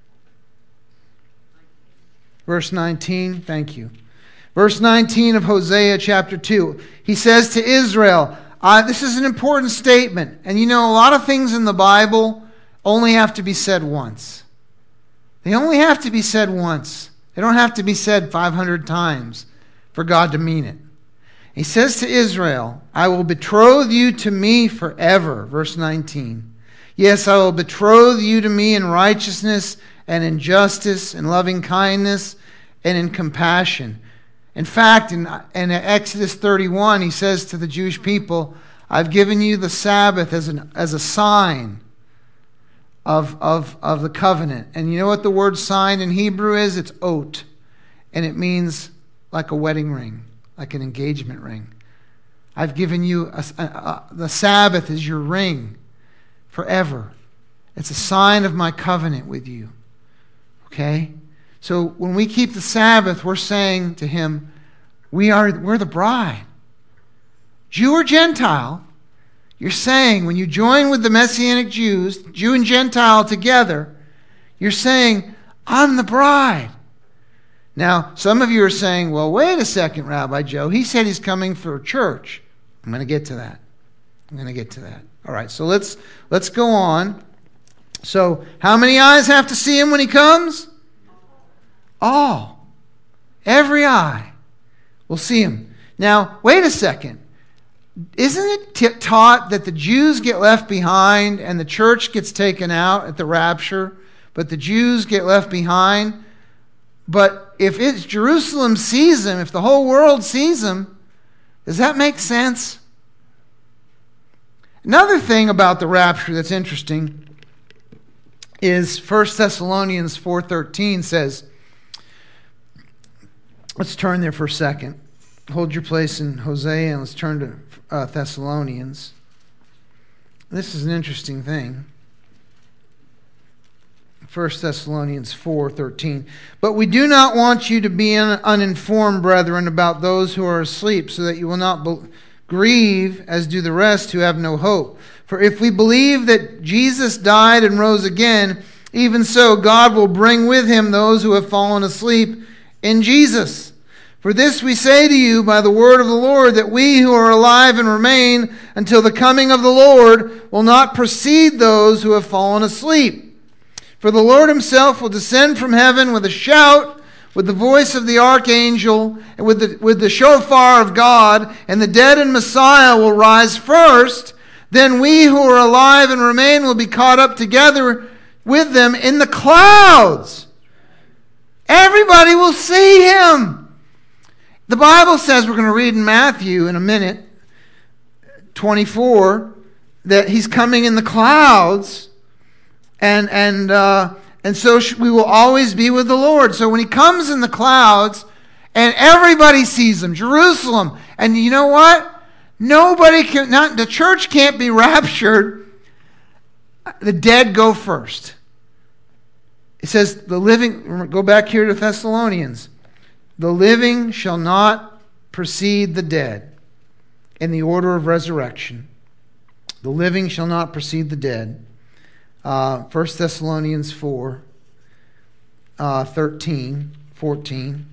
Verse nineteen. Thank you. Verse nineteen of Hosea chapter two. He says to Israel, uh, this is an important statement. And you know, a lot of things in the Bible only have to be said once. They only have to be said once. They don't have to be said five hundred times for God to mean it. He says to Israel, I will betroth you to me forever. Verse nineteen. Yes, I will betroth you to me in righteousness and in justice and loving kindness and in compassion. In fact, in, in Exodus thirty-one, he says to the Jewish people, I've given you the Sabbath as, an, as a sign of, of, of the covenant. And you know what the word sign in Hebrew is? It's ot. And it means like a wedding ring, like an engagement ring. I've given you, a, a, a, the Sabbath is your ring forever. It's a sign of my covenant with you. Okay? So when we keep the Sabbath, we're saying to him, we are, we're the bride. Jew or Gentile, you're saying, when you join with the Messianic Jews, Jew and Gentile together, you're saying, I'm the bride. Now, some of you are saying, well, wait a second, Rabbi Joe. He said he's coming for a church. I'm going to get to that. I'm going to get to that. All right, so let's let's go on. So, how many eyes have to see him when he comes? All. Every eye will see him. Now, wait a second. Isn't it t- taught that the Jews get left behind and the church gets taken out at the rapture, but the Jews get left behind? But if it's Jerusalem sees him, if the whole world sees him, does that make sense? Another thing about the rapture that's interesting is First Thessalonians four thirteen says, let's turn there for a second. Hold your place in Hosea and let's turn to uh, Thessalonians. This is an interesting thing. First Thessalonians four thirteen. But we do not want you to be un- uninformed, brethren, about those who are asleep, so that you will not be- grieve as do the rest who have no hope. For if we believe that Jesus died and rose again, even so God will bring with him those who have fallen asleep in Jesus. For this we say to you by the word of the Lord, that we who are alive and remain until the coming of the Lord will not precede those who have fallen asleep. For the Lord himself will descend from heaven with a shout, with the voice of the archangel, and with the, with the shofar of God, and the dead in Messiah will rise first. Then we who are alive and remain will be caught up together with them in the clouds. Everybody will see him. The Bible says, we're going to read in Matthew in a minute, twenty-four, that he's coming in the clouds. And and uh, and so we will always be with the Lord. So when he comes in the clouds, and everybody sees him, Jerusalem, and you know what? Nobody can. Not the church can't be raptured. The dead go first. It says the living. Go back here to Thessalonians. The living shall not precede the dead in the order of resurrection. The living shall not precede the dead. Uh, First Thessalonians four, uh, thirteen, fourteen.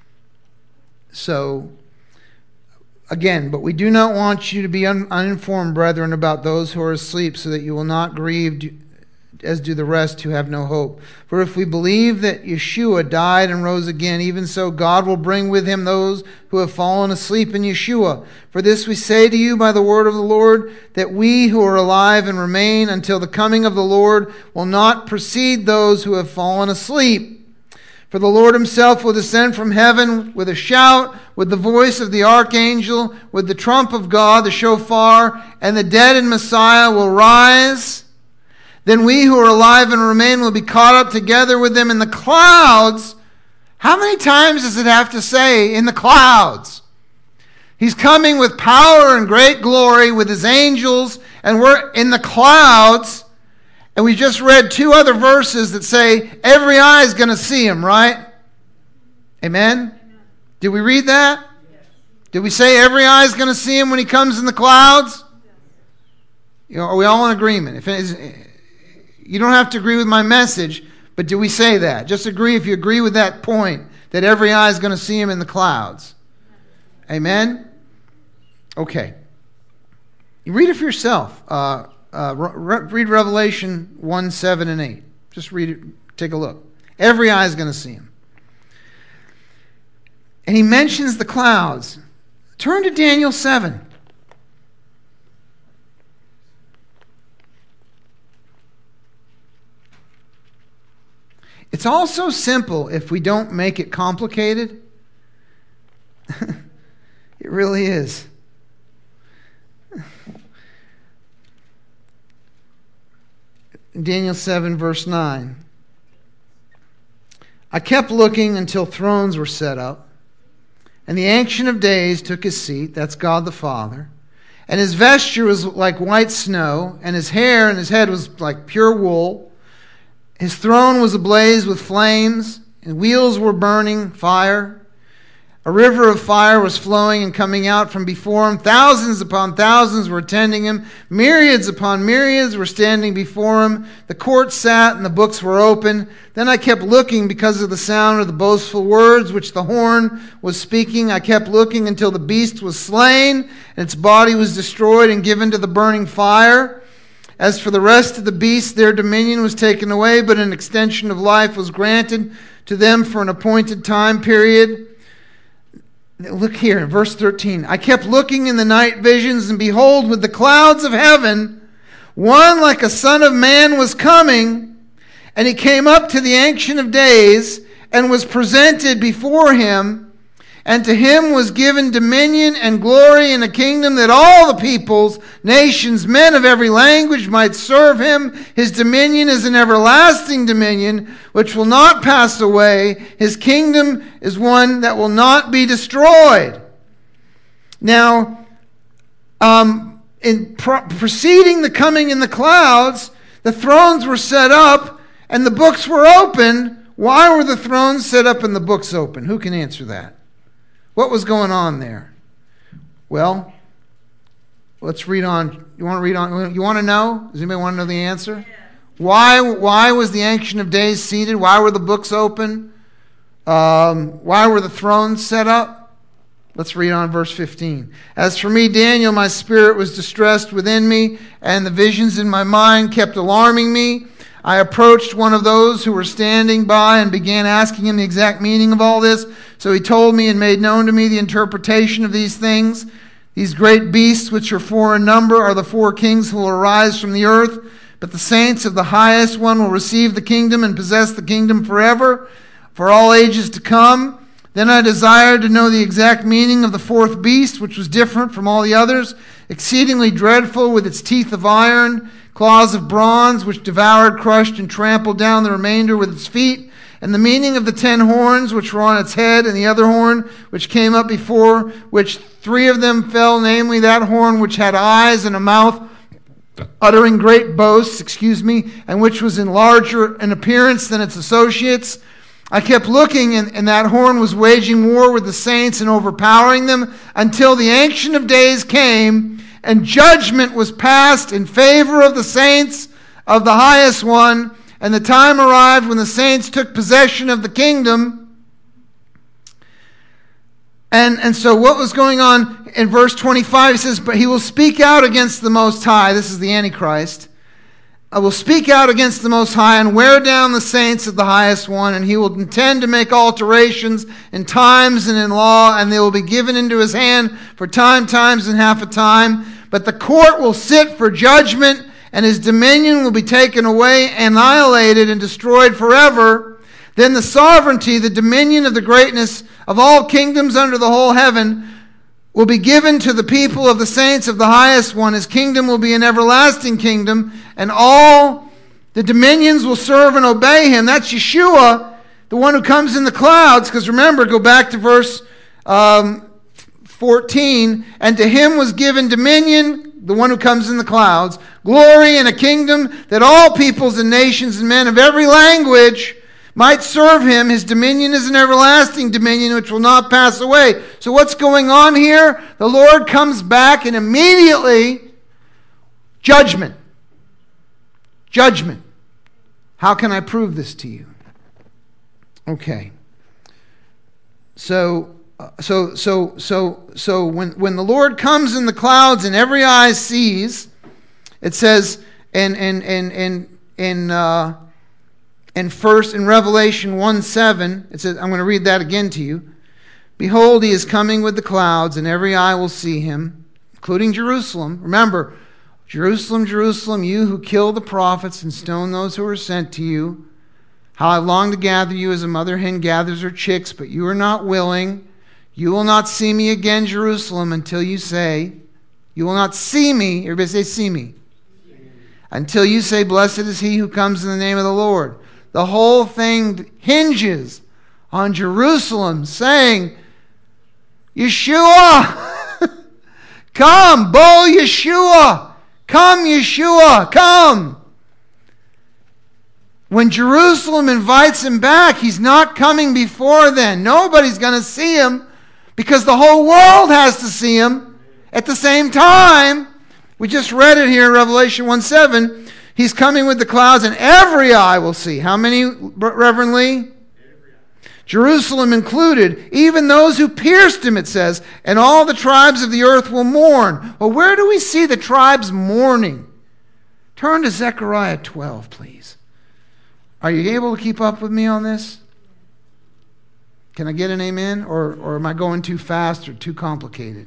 So, again, but we do not want you to be un- uninformed, brethren, about those who are asleep, so that you will not grieve do, as do the rest who have no hope. For if we believe that Yeshua died and rose again, even so God will bring with him those who have fallen asleep in Yeshua. For this we say to you by the word of the Lord, that we who are alive and remain until the coming of the Lord will not precede those who have fallen asleep. For the Lord himself will descend from heaven with a shout, with the voice of the archangel, with the trump of God, the shofar, and the dead in Messiah will rise. Then we who are alive and remain will be caught up together with them in the clouds. How many times does it have to say in the clouds? He's coming with power and great glory with his angels, and we're in the clouds. And we just read two other verses that say every eye is going to see him, right? Amen? Did we read that? Did we say every eye is going to see him when he comes in the clouds? You know, are we all in agreement? If it is, you don't have to agree with my message, but do we say that? Just agree if you agree with that point, that every eye is going to see him in the clouds. Amen? Okay. You read it for yourself. Uh, uh, re- read Revelation one, seven, and eight. Just read it. Take a look. Every eye is going to see him. And he mentions the clouds. Turn to Daniel seven. It's all so simple if we don't make it complicated. It really is. Daniel seven, verse nine. I kept looking until thrones were set up, and the Ancient of Days took his seat. That's God the Father. And his vesture was like white snow, and his hair and his head was like pure wool. His throne was ablaze with flames, and wheels were burning fire. A river of fire was flowing and coming out from before him. Thousands upon thousands were attending him. Myriads upon myriads were standing before him. The court sat and the books were open. Then I kept looking because of the sound of the boastful words which the horn was speaking. I kept looking until the beast was slain and its body was destroyed and given to the burning fire. As for the rest of the beasts, their dominion was taken away, but an extension of life was granted to them for an appointed time period. Look here in verse thirteen. I kept looking in the night visions, and behold, with the clouds of heaven, one like a son of man was coming, and he came up to the Ancient of Days, and was presented before him. And to him was given dominion and glory and a kingdom, that all the peoples, nations, men of every language might serve him. His dominion is an everlasting dominion which will not pass away. His kingdom is one that will not be destroyed. Now, um, in pro- preceding the coming in the clouds, the thrones were set up and the books were opened. Why were the thrones set up and the books open? Who can answer that? What was going on there? Well, let's read on. You want to read on? You want to know? Does anybody want to know the answer? Why, why was the Ancient of Days seated? Why were the books open? Um, why were the thrones set up? Let's read on verse fifteen. As for me, Daniel, my spirit was distressed within me, and the visions in my mind kept alarming me. I approached one of those who were standing by and began asking him the exact meaning of all this. So he told me and made known to me the interpretation of these things. These great beasts, which are four in number, are the four kings who will arise from the earth. But the saints of the highest one will receive the kingdom and possess the kingdom forever, for all ages to come. Then I desired to know the exact meaning of the fourth beast, which was different from all the others, exceedingly dreadful, with its teeth of iron, claws of bronze, which devoured, crushed, and trampled down the remainder with its feet. And the meaning of the ten horns which were on its head, and the other horn which came up before, which three of them fell, namely that horn which had eyes and a mouth, uttering great boasts, excuse me, and which was in larger in appearance than its associates. I kept looking, and, and that horn was waging war with the saints and overpowering them, until the Ancient of Days came, and judgment was passed in favor of the saints of the highest one. And the time arrived when the saints took possession of the kingdom. And, and so what was going on in verse twenty-five? It says, but he will speak out against the Most High. This is the Antichrist. I will speak out against the Most High and wear down the saints of the highest one. And he will intend to make alterations in times and in law. And they will be given into his hand for time, times, and half a time. But the court will sit for judgment, and his dominion will be taken away, annihilated, and destroyed forever. Then the sovereignty, the dominion of the greatness of all kingdoms under the whole heaven will be given to the people of the saints of the highest one. His kingdom will be an everlasting kingdom, and all the dominions will serve and obey him. That's Yeshua, the one who comes in the clouds. Because remember, go back to verse um, fourteen. And to him was given dominion, the one who comes in the clouds, glory, and a kingdom, that all peoples and nations and men of every language might serve him. His dominion is an everlasting dominion which will not pass away. So what's going on here? The Lord comes back, and immediately judgment. Judgment. How can I prove this to you? Okay. So So, so, so, so when, when the Lord comes in the clouds and every eye sees, it says in in in in in uh, in first in Revelation one seven, it says, I'm going to read that again to you. Behold, he is coming with the clouds, and every eye will see him, including Jerusalem. Remember, Jerusalem, Jerusalem, you who kill the prophets and stone those who are sent to you. How I long to gather you as a mother hen gathers her chicks, but you are not willing. You will not see me again, Jerusalem, until you say, you will not see me, everybody say, see me. See me. Until you say, blessed is he who comes in the name of the Lord. The whole thing hinges on Jerusalem saying, Yeshua, come, Bo Yeshua, come, Yeshua, come. When Jerusalem invites him back, he's not coming before then. Nobody's going to see him, because the whole world has to see him at the same time. We just read it here in Revelation one seven. He's coming with the clouds, and every eye will see. How many, Reverend Lee? Jerusalem included, even those who pierced him, it says, and all the tribes of the earth will mourn. Well, where do we see the tribes mourning? Turn to Zechariah twelve, please. Are you able to keep up with me on this? Can I get an amen? Or, or am I going too fast or too complicated?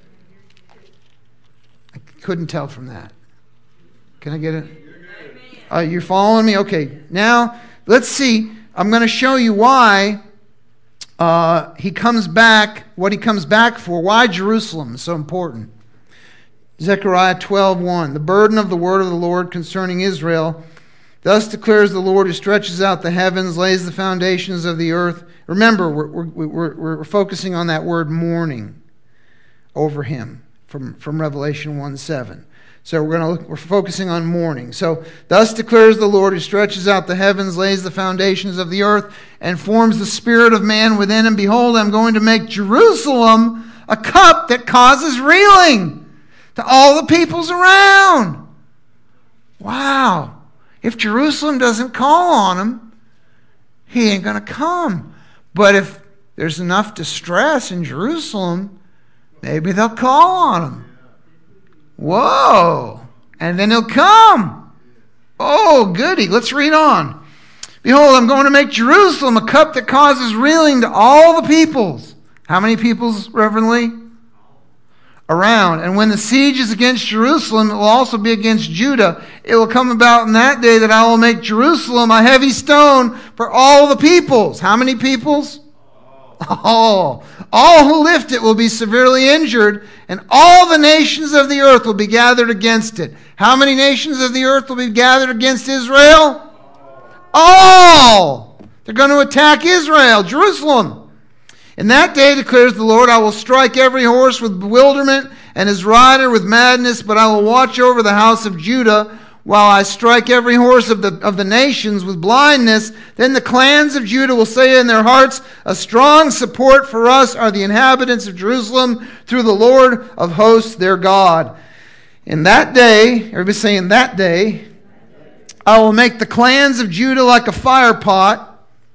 I couldn't tell from that. Can I get it? Uh, you're following me? Okay. Now, let's see. I'm going to show you why uh, he comes back, what he comes back for, why Jerusalem is so important. Zechariah twelve one. The burden of the word of the Lord concerning Israel. Thus declares the Lord who stretches out the heavens, lays the foundations of the earth. Remember, we're, we're, we're, we're focusing on that word mourning over him from, from Revelation one seven. So we're going to look, we're focusing on mourning. So, thus declares the Lord who stretches out the heavens, lays the foundations of the earth, and forms the spirit of man within him. Behold, I'm going to make Jerusalem a cup that causes reeling to all the peoples around. Wow. If Jerusalem doesn't call on him, he ain't going to come. But if there's enough distress in Jerusalem, maybe they'll call on him. Whoa. And then he'll come. Oh, goody. Let's read on. Behold, I'm going to make Jerusalem a cup that causes reeling to all the peoples. How many peoples, reverendly? Around. And when the siege is against Jerusalem, it will also be against Judah. It will come about in that day that I will make Jerusalem a heavy stone for all the peoples. How many peoples? All. All who lift it will be severely injured, and all the nations of the earth will be gathered against it. How many nations of the earth will be gathered against Israel? All. They're going to attack Israel, Jerusalem. In that day, declares the Lord, I will strike every horse with bewilderment and his rider with madness, but I will watch over the house of Judah while I strike every horse of the, of the nations with blindness. Then the clans of Judah will say in their hearts, a strong support for us are the inhabitants of Jerusalem through the Lord of hosts, their God. In that day, everybody say in that day, I will make the clans of Judah like a fire pot,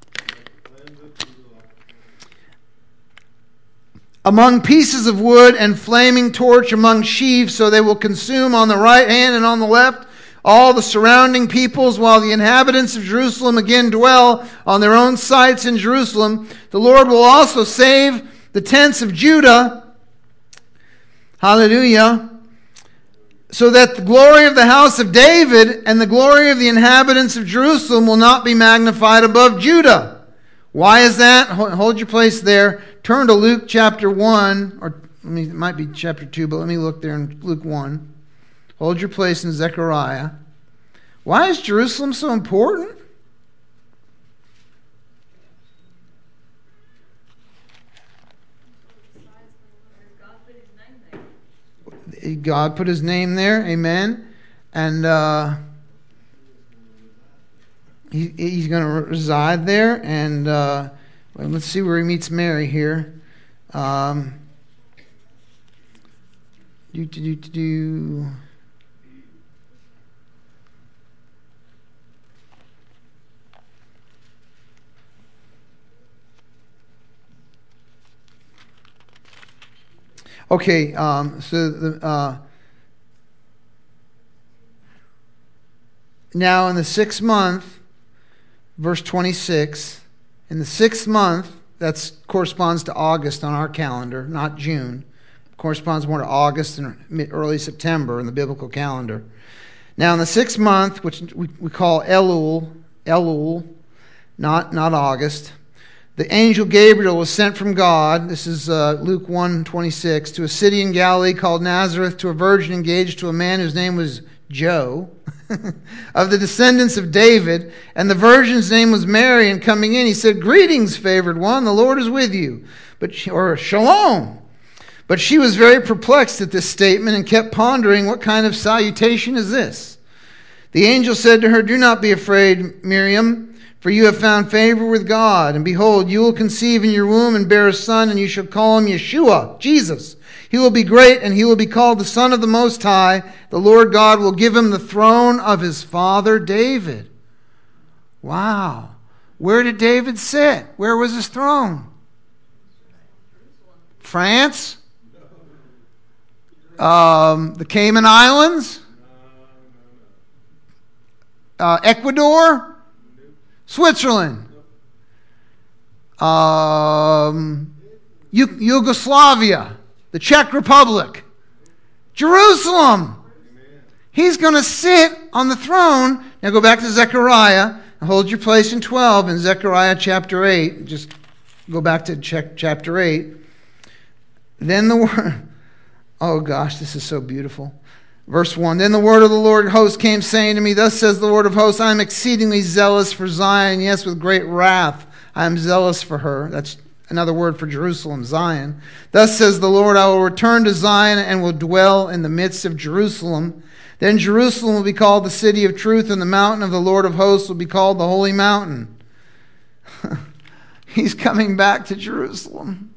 among pieces of wood and flaming torch among sheaves, so they will consume on the right hand and on the left all the surrounding peoples, while the inhabitants of Jerusalem again dwell on their own sites in Jerusalem. The Lord will also save the tents of Judah. Hallelujah. So that the glory of the house of David and the glory of the inhabitants of Jerusalem will not be magnified above Judah. Why is that? Hold your place there. Turn to Luke chapter one, or I mean, it might be chapter two, but let me look there in Luke one. Hold your place in Zechariah. Why is Jerusalem so important? God put his name there, amen. And uh, he, he's going to reside there, and uh, well, let's see where he meets Mary here. Um, do, do, do, do. Okay, um, so the, uh, now in the sixth month, verse twenty-six, in the sixth month, that corresponds to August on our calendar, not June. It corresponds more to August and early September in the biblical calendar. Now in the sixth month, which we, we call Elul, Elul, not, not August, the angel Gabriel was sent from God, this is uh, Luke one twenty-six, to a city in Galilee called Nazareth, to a virgin engaged to a man whose name was Joe, of the descendants of David, and the virgin's name was Mary. And coming in, he said, "Greetings, favored one, the Lord is with you," but she, or shalom. But she was very perplexed at this statement and kept pondering, what kind of salutation is this? The angel said to her, "Do not be afraid, Miriam, for you have found favor with God. And behold, you will conceive in your womb and bear a son, and you shall call him Yeshua," Jesus. "He will be great, and he will be called the Son of the Most High. The Lord God will give him the throne of his father David." Wow. Where did David sit? Where was his throne? France? Um, the Cayman Islands? Uh, Ecuador? Switzerland? um, Yugoslavia, the Czech Republic, Jerusalem. He's going to sit on the throne. Now go back to Zechariah and hold your place in twelve in Zechariah chapter eight. Just go back to chapter eight. Then the word, oh gosh, this is so beautiful. Verse one, then the word of the Lord of hosts came saying to me, thus says the Lord of hosts, I am exceedingly zealous for Zion. Yes, with great wrath I am zealous for her. That's another word for Jerusalem, Zion. Thus says the Lord, I will return to Zion and will dwell in the midst of Jerusalem. Then Jerusalem will be called the city of truth, and the mountain of the Lord of hosts will be called the holy mountain. He's coming back to Jerusalem.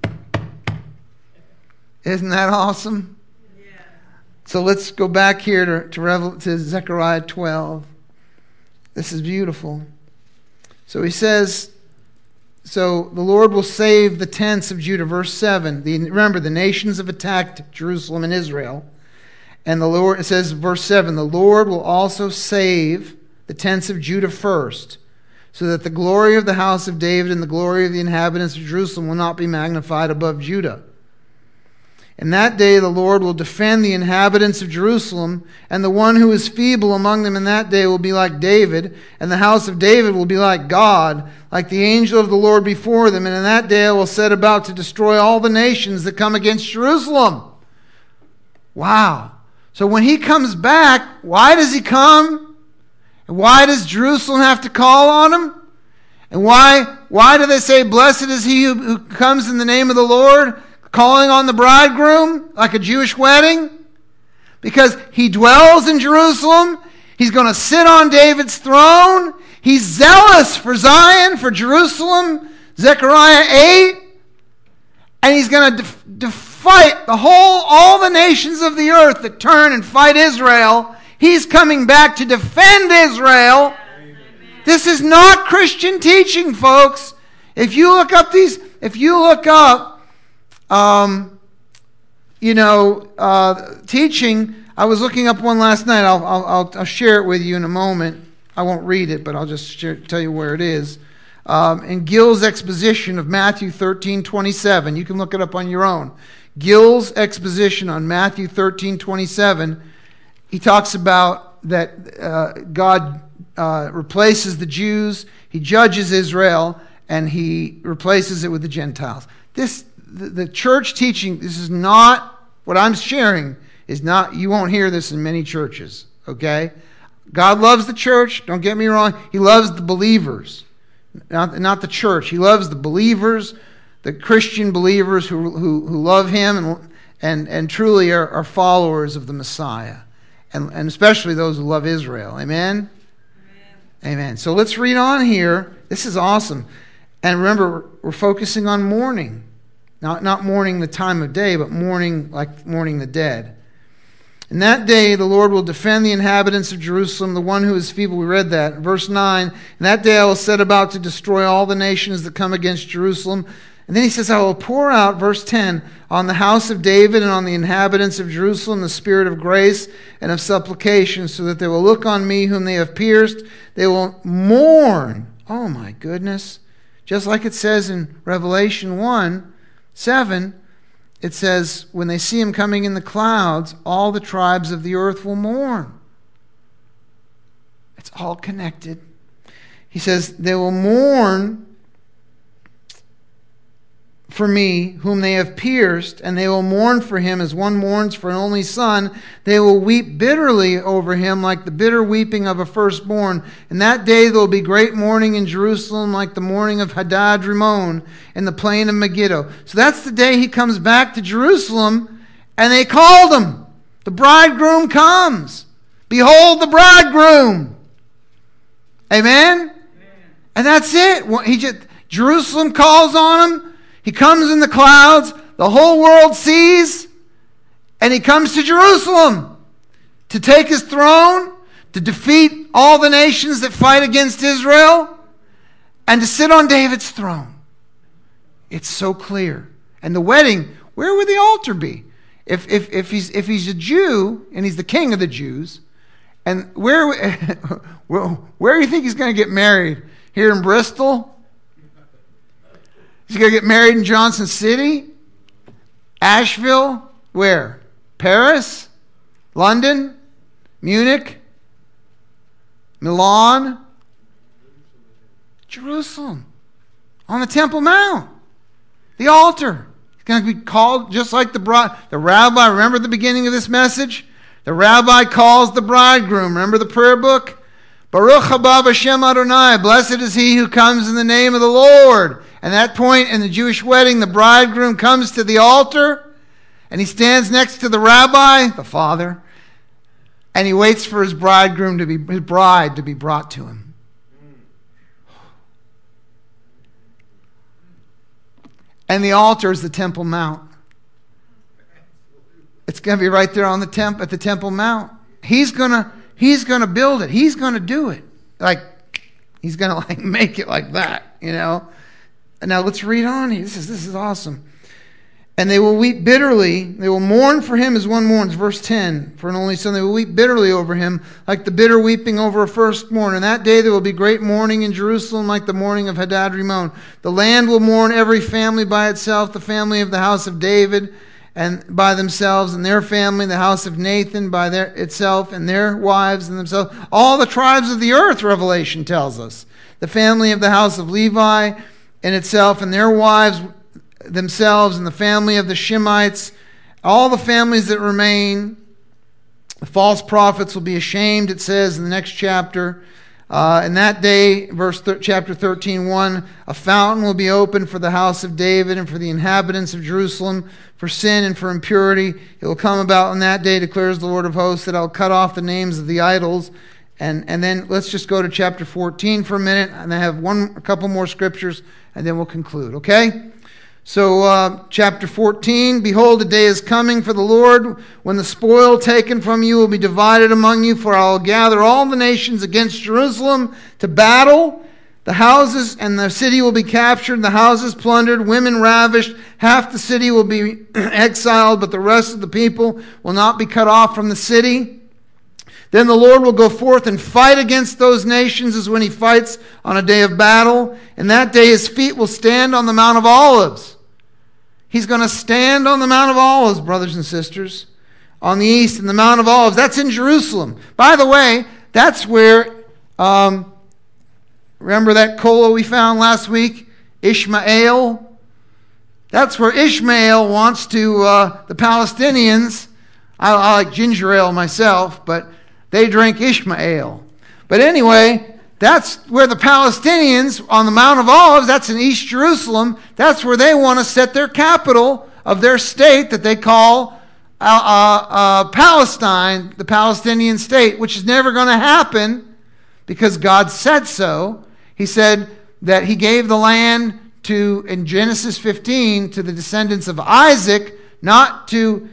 Isn't that awesome? Yeah. So let's go back here to, to, Revel, to Zechariah twelve. This is beautiful. So he says, so the Lord will save the tents of Judah. Verse seven. The, remember, the nations have attacked Jerusalem and Israel. And the Lord, it says, verse seven, the Lord will also save the tents of Judah first, so that the glory of the house of David and the glory of the inhabitants of Jerusalem will not be magnified above Judah. In that day the Lord will defend the inhabitants of Jerusalem, and the one who is feeble among them in that day will be like David, and the house of David will be like God, like the angel of the Lord before them. And in that day I will set about to destroy all the nations that come against Jerusalem. Wow. So when he comes back, why does he come? And why does Jerusalem have to call on him? And why, why do they say, blessed is he who, who comes in the name of the Lord, calling on the bridegroom like a Jewish wedding? Because he dwells in Jerusalem. He's going to sit on David's throne. He's zealous for Zion, for Jerusalem. Zechariah eight. And he's going to def- def- fight the whole, all the nations of the earth that turn and fight Israel. He's coming back to defend Israel. Amen. This is not Christian teaching, folks. If you look up these, if you look up, um, you know, uh, teaching, I was looking up one last night. I'll, I'll, I'll share it with you in a moment. I won't read it, but I'll just share, tell you where it is. Um, in Gill's exposition of Matthew thirteen twenty-seven, you can look it up on your own. Gill's exposition on Matthew thirteen twenty-seven, he talks about that uh, God uh, replaces the Jews, he judges Israel, and he replaces it with the Gentiles. This, the, the church teaching, this is not, what I'm sharing is not, you won't hear this in many churches, okay? God loves the church, don't get me wrong, he loves the believers, not, not the church. He loves the believers, the Christian believers who who, who love him and and, and truly are, are followers of the Messiah. And, and especially those who love Israel. Amen? Amen? Amen. So let's read on here. This is awesome. And remember, we're, we're focusing on mourning. Not, not mourning the time of day, but mourning like mourning the dead. In that day, the Lord will defend the inhabitants of Jerusalem, the one who is feeble. We read that. Verse nine, in that day I will set about to destroy all the nations that come against Jerusalem. And then he says, I will pour out, verse ten, on the house of David and on the inhabitants of Jerusalem the spirit of grace and of supplication, so that they will look on me whom they have pierced. They will mourn. Oh my goodness. Just like it says in Revelation one, seven, it says, when they see him coming in the clouds, all the tribes of the earth will mourn. It's all connected. He says, they will mourn for me whom they have pierced, and they will mourn for him as one mourns for an only son. They will weep bitterly over him like the bitter weeping of a firstborn. In that day there will be great mourning in Jerusalem like the mourning of Hadad Rimon in the plain of Megiddo. So that's the day he comes back to Jerusalem, and they called him. The bridegroom comes. Behold the bridegroom. Amen? Amen. And that's it. He just, Jerusalem calls on him. He comes in the clouds, the whole world sees, and he comes to Jerusalem to take his throne, to defeat all the nations that fight against Israel, and to sit on David's throne. It's so clear. And the wedding, where would the altar be? If if if he's if he's a Jew and he's the king of the Jews, and where where, where do you think he's going to get married? Here in Bristol? Is he going to get married in Johnson City? Asheville? Where? Paris? London? Munich? Milan? Jerusalem. On the Temple Mount. The altar. It's going to be called just like the bride. The rabbi, remember the beginning of this message? The rabbi calls the bridegroom. Remember the prayer book? Baruch haba b'shem Adonai. Blessed is he who comes in the name of the Lord. And at that point in the Jewish wedding, the bridegroom comes to the altar and he stands next to the rabbi, the father, and he waits for his bridegroom to be his bride to be brought to him. And the altar is the Temple Mount. It's going to be right there on the temp at the Temple Mount. He's going to he's going to build it. He's going to do it. Like he's going to like make it like that, you know. And now let's read on. This is this is awesome. And they will weep bitterly. They will mourn for him as one mourns. Verse ten. For an only son, they will weep bitterly over him, like the bitter weeping over a firstborn. And that day there will be great mourning in Jerusalem, like the mourning of Hadad Rimon. The land will mourn, every family by itself, the family of the house of David, and by themselves, and their family, the house of Nathan by their itself, and their wives and themselves. All the tribes of the earth, Revelation tells us. The family of the house of Levi in itself, and their wives themselves, and the family of the Shemites, all the families that remain. The false prophets will be ashamed, it says in the next chapter. Uh, in that day, verse th- chapter thirteen, one, a fountain will be opened for the house of David and for the inhabitants of Jerusalem, for sin and for impurity. It will come about in that day, declares the Lord of hosts, that I'll cut off the names of the idols. And and then let's just go to chapter fourteen for a minute, and I have one a couple more scriptures, and then we'll conclude, okay? So, uh, chapter fourteen, behold, a day is coming for the Lord when the spoil taken from you will be divided among you, for I will gather all the nations against Jerusalem to battle. The houses and the city will be captured, the houses plundered, women ravished. Half the city will be exiled, but the rest of the people will not be cut off from the city. Then the Lord will go forth and fight against those nations as when he fights on a day of battle. And that day his feet will stand on the Mount of Olives. He's going to stand on the Mount of Olives, brothers and sisters, on the east, and the Mount of Olives. That's in Jerusalem. By the way, that's where, um, remember that kola we found last week? Ishmael. That's where Ishmael wants to, uh, the Palestinians, I, I like ginger ale myself, but they drink Ishmael. But anyway, that's where the Palestinians on the Mount of Olives, that's in East Jerusalem, that's where they want to set their capital of their state that they call uh, uh, uh, Palestine, the Palestinian state, which is never going to happen because God said so. He said that he gave the land to, in Genesis fifteen, to the descendants of Isaac, not to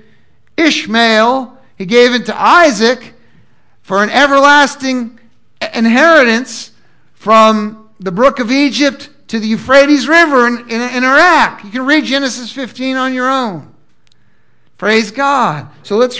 Ishmael. He gave it to Isaac for an everlasting inheritance from the brook of Egypt to the Euphrates River in, in, in Iraq. You can read Genesis fifteen on your own. Praise God. So let's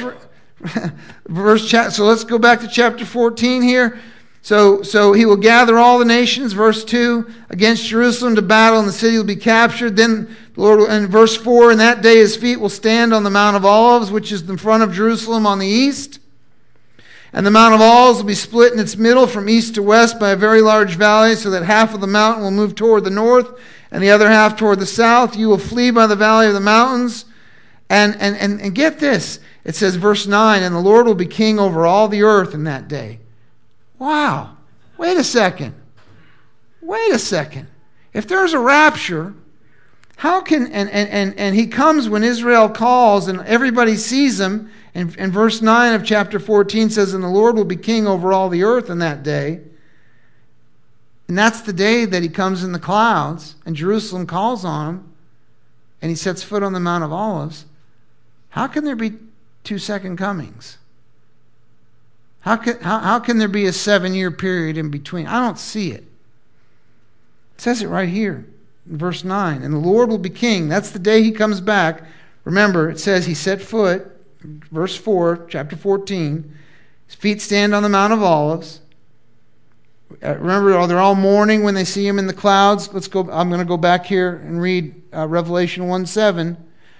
verse so let's go back to chapter fourteen here. So so he will gather all the nations, verse two, against Jerusalem to battle, and the city will be captured. Then the Lord will, in verse four, in that day his feet will stand on the Mount of Olives, which is in front of Jerusalem on the east. And the Mount of Olives will be split in its middle from east to west by a very large valley, so that half of the mountain will move toward the north and the other half toward the south. You will flee by the valley of the mountains. And, and, and, and get this. It says, verse nine, and the Lord will be king over all the earth in that day. Wow. Wait a second. Wait a second. If there's a rapture, how can, and, and, and, and he comes when Israel calls and everybody sees him. And, and verse nine of chapter fourteen says, and the Lord will be king over all the earth in that day. And that's the day that he comes in the clouds and Jerusalem calls on him and he sets foot on the Mount of Olives. How can there be two second comings? How can, how, how can there be a seven-year period in between? I don't see it. It says it right here in verse nine. And the Lord will be king. That's the day he comes back. Remember, it says he set foot, verse four, chapter fourteen. His feet stand on the Mount of Olives. remember, they're all mourning when they see him in the clouds. Let's go. I'm going to go back here and read uh, Revelation one seven.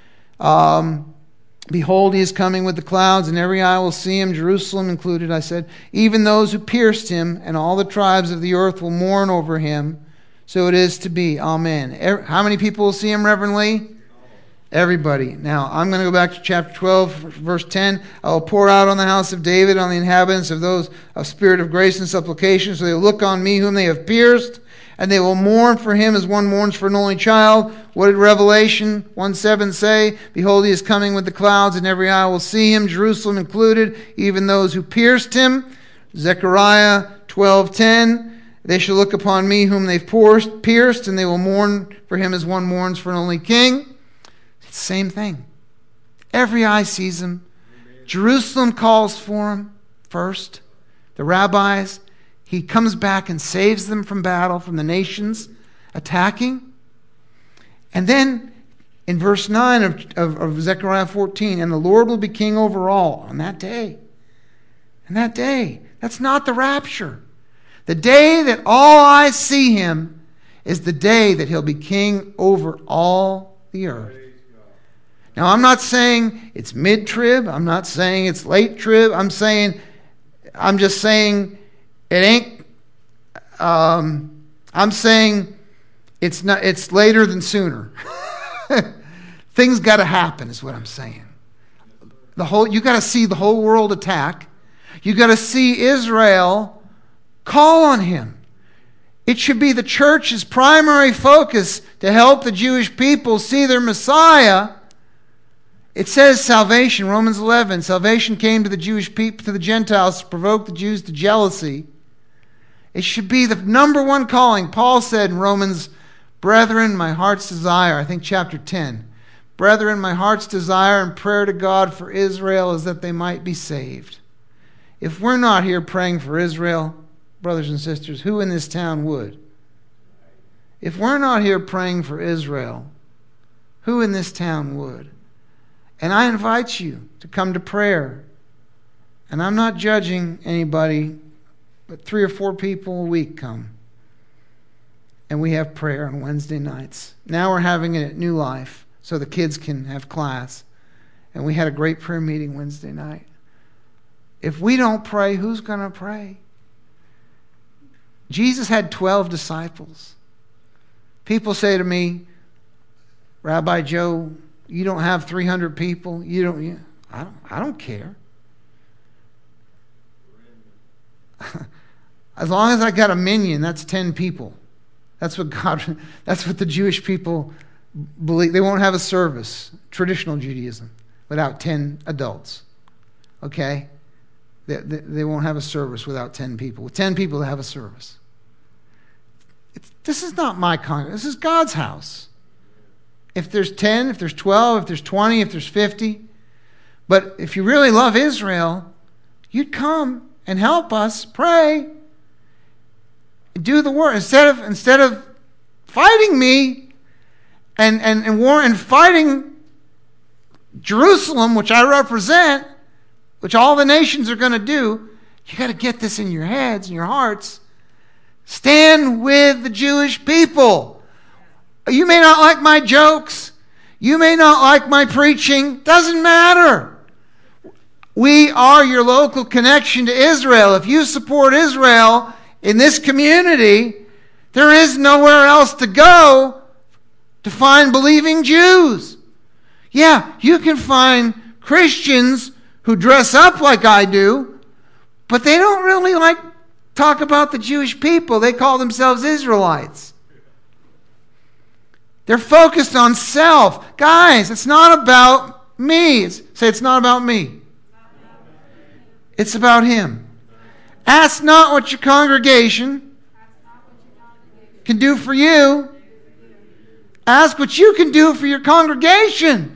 Um, Behold, he is coming with the clouds, and every eye will see him, Jerusalem included, I said. Even those who pierced him, and all the tribes of the earth will mourn over him. So it is to be. Amen. How many people will see him, Reverend Lee? Everybody. Now, I'm going to go back to chapter twelve, verse ten. I will pour out on the house of David, on the inhabitants of those of spirit of grace and supplication, so they will look on me whom they have pierced, and they will mourn for him as one mourns for an only child. What did Revelation one seven say? Behold, he is coming with the clouds, and every eye will see him, Jerusalem included, even those who pierced him. Zechariah twelve ten. They shall look upon me whom they've pierced, and they will mourn for him as one mourns for an only king. Same thing. Every eye sees him. Amen. Jerusalem calls for him first. The rabbis. He comes back and saves them from battle, from the nations attacking. And then in verse nine of, of, of Zechariah fourteen, and the Lord will be king over all on that day. And that day. That's not the rapture. The day that all eyes see him is the day that he'll be king over all the earth. Now, I'm not saying it's mid-trib. I'm not saying it's late-trib. I'm saying, I'm just saying it ain't, um, I'm saying it's not, it's later than sooner. Things got to happen is what I'm saying. The whole, you got to see the whole world attack. You got to see Israel call on him. It should be the church's primary focus to help the Jewish people see their Messiah. It says salvation, Romans eleven, salvation came to the Jewish people, to the Gentiles, to provoke the Jews to jealousy. It should be the number one calling. Paul said in Romans, brethren, my heart's desire, I think chapter ten, brethren, my heart's desire and prayer to God for Israel is that they might be saved. If we're not here praying for Israel, brothers and sisters, who in this town would? If we're not here praying for Israel, who in this town would? And I invite you to come to prayer. And I'm not judging anybody, but three or four people a week come. And we have prayer on Wednesday nights. Now we're having it at New Life so the kids can have class. And we had a great prayer meeting Wednesday night. If we don't pray, who's going to pray? Jesus had twelve disciples. People say to me, Rabbi Joe, you don't have three hundred people. You don't. You, I don't. I don't care. As long as I got a minion, that's ten people. That's what God. That's what the Jewish people believe. They won't have a service, traditional Judaism, without ten adults. Okay, they, they, they won't have a service without ten people. With ten people, they have a service. It's, this is not my congregation. This is God's house. If there's ten, if there's twelve, if there's twenty, if there's fifty. But if you really love Israel, you'd come and help us pray. Do the work. Instead of instead of fighting me and, and, and war and fighting Jerusalem, which I represent, which all the nations are going to do, you got to get this in your heads and your hearts. Stand with the Jewish people. You may not like my jokes. You may not like my preaching. Doesn't matter. We are your local connection to Israel. If you support Israel in this community, there is nowhere else to go to find believing Jews. Yeah, you can find Christians who dress up like I do, but they don't really like talk about the Jewish people. They call themselves Israelites. They're focused on self. Guys, it's not about me. It's, say, it's not about me. It's about him. Ask not what your congregation can do for you. Ask what you can do for your congregation.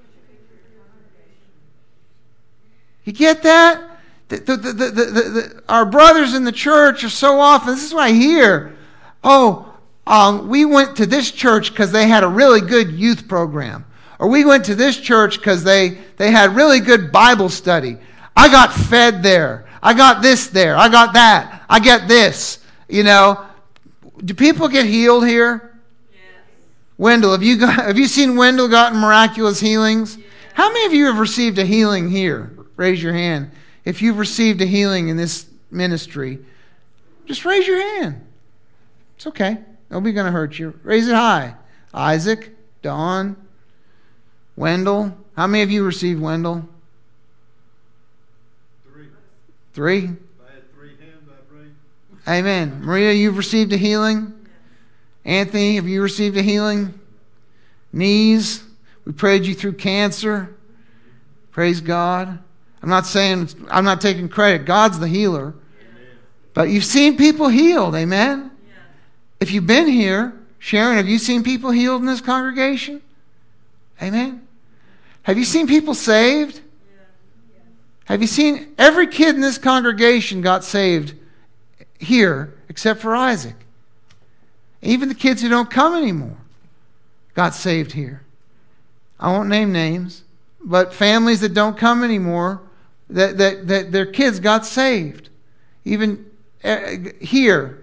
You get that? The, the, the, the, the, the, our brothers in the church are so often, this is what I hear. Oh, Um, we went to this church because they had a really good youth program. Or we went to this church because they, they had really good Bible study. I got fed there. I got this there. I got that. I get this. You know, do people get healed here? Yes. Wendell, have you got, have you seen Wendell gotten miraculous healings? Yes. How many of you have received a healing here? Raise your hand. If you've received a healing in this ministry, just raise your hand. It's okay. Nobody's going to hurt you. Raise it high. Isaac, Dawn, Wendell. How many of you received Wendell? Three. Three? I had three hands, I prayed. Amen. Maria, you've received a healing? Anthony, have you received a healing? Knees, we prayed you through cancer. Praise God. I'm not saying, I'm not taking credit. God's the healer. Amen. But you've seen people healed. Amen? Yes. If you've been here, Sharon, have you seen people healed in this congregation? Amen? Have you seen people saved? Yes. Yes. Have you seen, every kid in this congregation got saved here except for Isaac. Even the kids who don't come anymore got saved here. I won't name names, but families that don't come anymore, that, that, that their kids got saved. Even uh, here.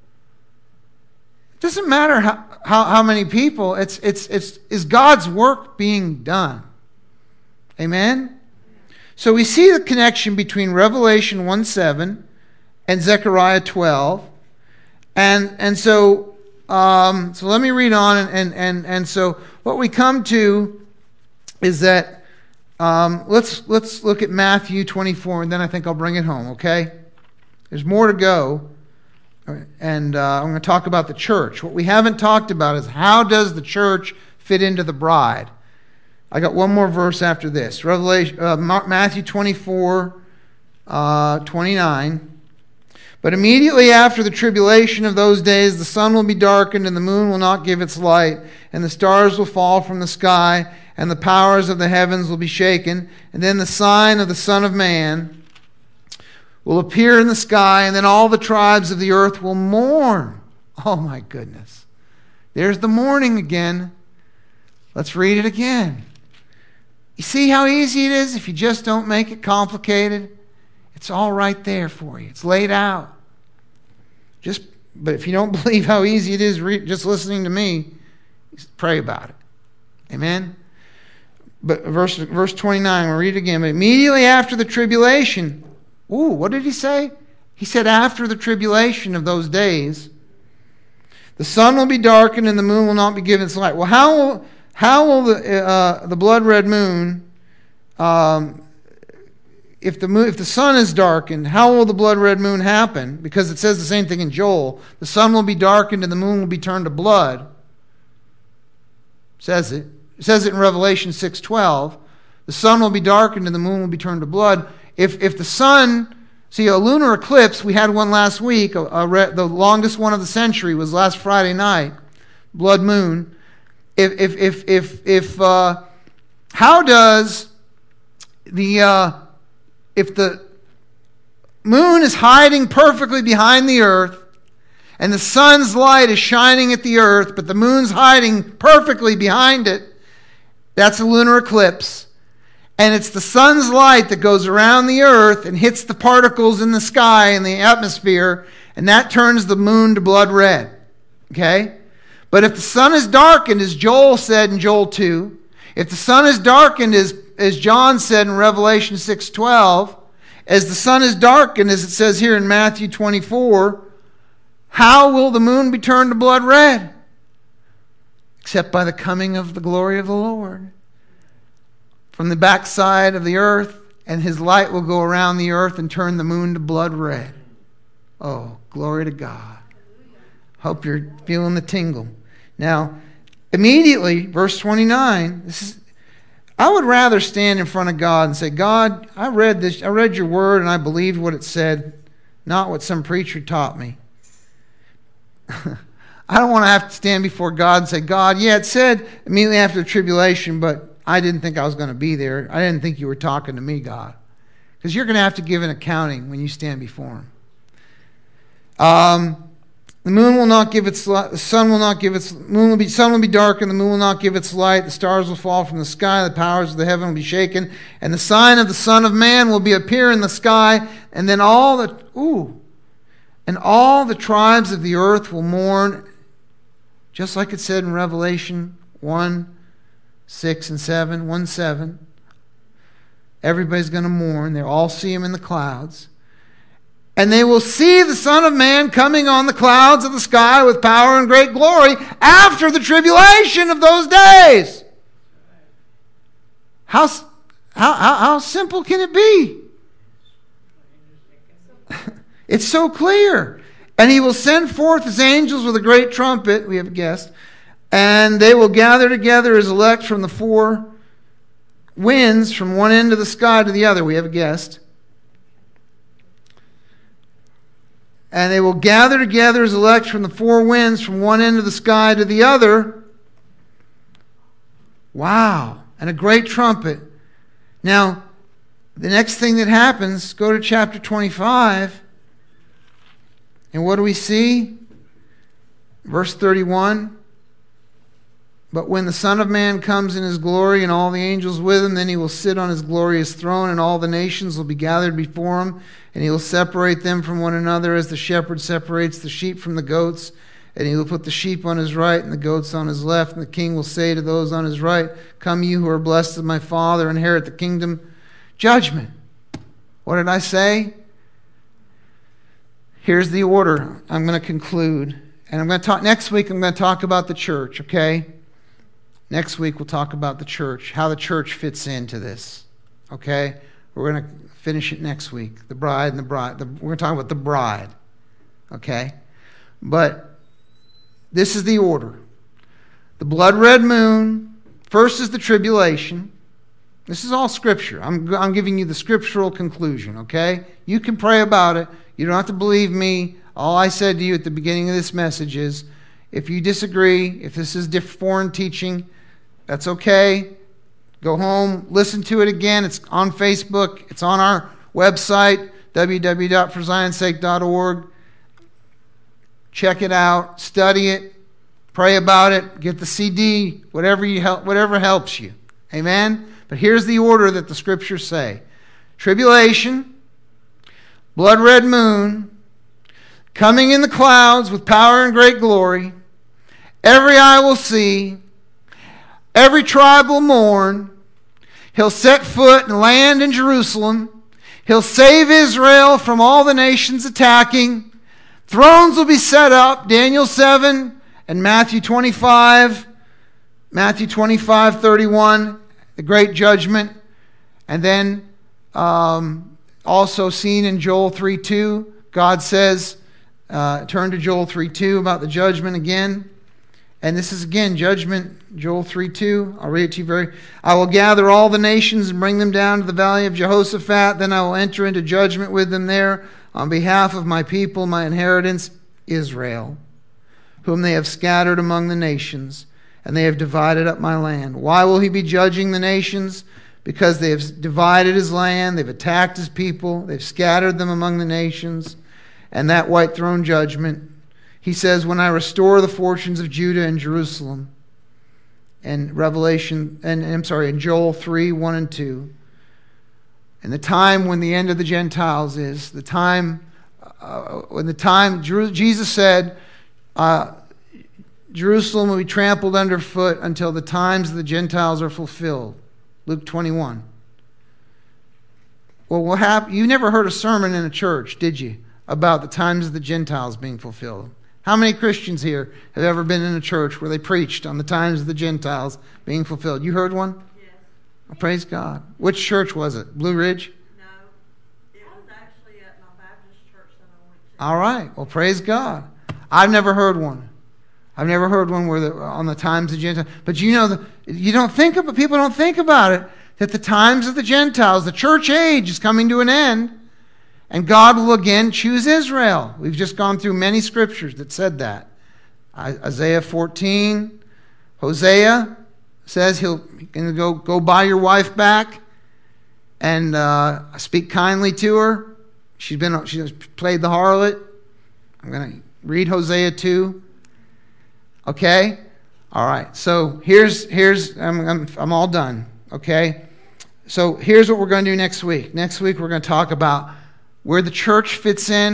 It doesn't matter how, how, how many people, it's, it's, it's, is God's work being done. Amen? So we see the connection between Revelation one seven and Zechariah twelve. And, and so... Um, so let me read on, and, and, and, and so what we come to is that um, let's let's look at Matthew twenty-four, and then I think I'll bring it home. Okay, there's more to go, and uh, I'm going to talk about the church. What we haven't talked about is how does the church fit into the bride. I got one more verse after this. Revelation, uh, Matthew twenty-four, uh, twenty-nine. But immediately after the tribulation of those days, the sun will be darkened, and the moon will not give its light, and the stars will fall from the sky, and the powers of the heavens will be shaken. And then the sign of the Son of Man will appear in the sky, and then all the tribes of the earth will mourn. Oh my goodness. There's the mourning again. Let's read it again. You see how easy it is if you just don't make it complicated? It's all right there for you. It's laid out. Just, but if you don't believe how easy it is re- just listening to me, pray about it. Amen? But verse, verse twenty-nine, we'll read it again. But immediately after the tribulation, ooh, what did he say? He said after the tribulation of those days, the sun will be darkened and the moon will not be given its light. Well, how will, how will the, uh, the blood-red moon... Um, If the moon, if the sun is darkened, how will the blood-red moon happen? Because it says the same thing in Joel. The sun will be darkened and the moon will be turned to blood. It says it. It says it in Revelation six twelve. The sun will be darkened and the moon will be turned to blood. If if the sun, see, a lunar eclipse, we had one last week. A, a, the longest one of the century was last Friday night. Blood moon. If if if if if uh, how does the uh, If the moon is hiding perfectly behind the earth, and the sun's light is shining at the earth, but the moon's hiding perfectly behind it, that's a lunar eclipse. And it's the sun's light that goes around the earth and hits the particles in the sky and the atmosphere, and that turns the moon to blood red. Okay? But if the sun is darkened, as Joel said in Joel two, if the sun is darkened, as As John said in Revelation six twelve, as the sun is darkened, as it says here in Matthew twenty-four, how will the moon be turned to blood red? Except by the coming of the glory of the Lord. From the backside of the earth, and his light will go around the earth and turn the moon to blood red. Oh, glory to God. Hope you're feeling the tingle. Now, immediately, verse twenty-nine, this is... I would rather stand in front of God and say, God, I read this, I read your word and I believed what it said, not what some preacher taught me. I don't want to have to stand before God and say, God, yeah, it said immediately after the tribulation, but I didn't think I was going to be there. I didn't think you were talking to me, God. Because you're going to have to give an accounting when you stand before him. Um... The moon will not give its light. The sun will not give its moon will be sun will be dark, and the moon will not give its light. The stars will fall from the sky. The powers of the heaven will be shaken, and the sign of the Son of Man will be appear in the sky. And then all the ooh, And all the tribes of the earth will mourn, just like it said in Revelation one, six and seven, one, seven. Everybody's going to mourn. They'll all see him in the clouds. And they will see the Son of Man coming on the clouds of the sky with power and great glory after the tribulation of those days. How, how, how, how simple can it be? It's so clear. And he will send forth his angels with a great trumpet, we have guessed, and they will gather together his elect from the four winds, from one end of the sky to the other, we have guessed. And they will gather together his elect from the four winds, from one end of the sky to the other. Wow. And a great trumpet. Now, the next thing that happens, go to chapter twenty-five. And what do we see? Verse thirty-one. But when the Son of Man comes in his glory and all the angels with him, then he will sit on his glorious throne, and all the nations will be gathered before him, and he will separate them from one another as the shepherd separates the sheep from the goats. And he will put the sheep on his right and the goats on his left. And the king will say to those on his right, "Come, you who are blessed of my Father, inherit the kingdom." Judgment. What did I say? Here's the order. I'm going to conclude. And I'm going to talk next week. I'm going to talk about the church, okay? Next week we'll talk about the church, how the church fits into this, okay? We're going to finish it next week. The bride and the bride. The, we're going to talk about the bride, okay? But this is the order. The blood-red moon. First is the tribulation. This is all scripture. I'm, I'm giving you the scriptural conclusion, okay? You can pray about it. You don't have to believe me. All I said to you at the beginning of this message is, if you disagree, if this is diff- foreign teaching, that's okay. Go home, listen to it again. It's on Facebook. It's on our website, w w w dot for zions sake dot org. Check it out. Study it. Pray about it. Get the C D. Whatever you help, whatever helps you. Amen? But here's the order that the scriptures say. Tribulation, blood-red moon, coming in the clouds with power and great glory. Every eye will see. Every tribe will mourn. He'll set foot and land in Jerusalem. He'll save Israel from all the nations attacking. Thrones will be set up, Daniel seven and Matthew twenty-five. Matthew twenty-five, thirty-one, the great judgment. And then um, also seen in Joel three two, God says, uh, turn to Joel three two about the judgment again. And this is again judgment, Joel three two. I'll read it to you very. I will gather all the nations and bring them down to the valley of Jehoshaphat. Then I will enter into judgment with them there on behalf of my people, my inheritance, Israel, whom they have scattered among the nations, and they have divided up my land. Why will he be judging the nations? Because they have divided his land, they've attacked his people, they've scattered them among the nations, and that white throne judgment. He says, when I restore the fortunes of Judah and Jerusalem, and Revelation, and I'm sorry, in Joel three, one and two, and the time when the end of the Gentiles is, the time, uh, when the time, Jesus said, uh, Jerusalem will be trampled underfoot until the times of the Gentiles are fulfilled. Luke twenty-one. Well, what happened? You never heard a sermon in a church, did you, about the times of the Gentiles being fulfilled? How many Christians here have ever been in a church where they preached on the times of the Gentiles being fulfilled? You heard one? Yes. Oh, praise God. Which church was it? Blue Ridge? No. It was actually at my Baptist church that I went to. All right. Well, praise God. I've never heard one. I've never heard one where the, on the times of the Gentiles. But you know, the, you don't think about, people don't think about it, that the times of the Gentiles, the church age is coming to an end. And God will again choose Israel. We've just gone through many scriptures that said that. Isaiah fourteen, Hosea says he'll gonna go, go buy your wife back and uh, speak kindly to her. She's been she's played the harlot. I'm going to read Hosea two. Okay? All right. So here's, here's I'm, I'm, I'm all done. Okay? So here's what we're going to do next week. Next week we're going to talk about where the church fits in. We're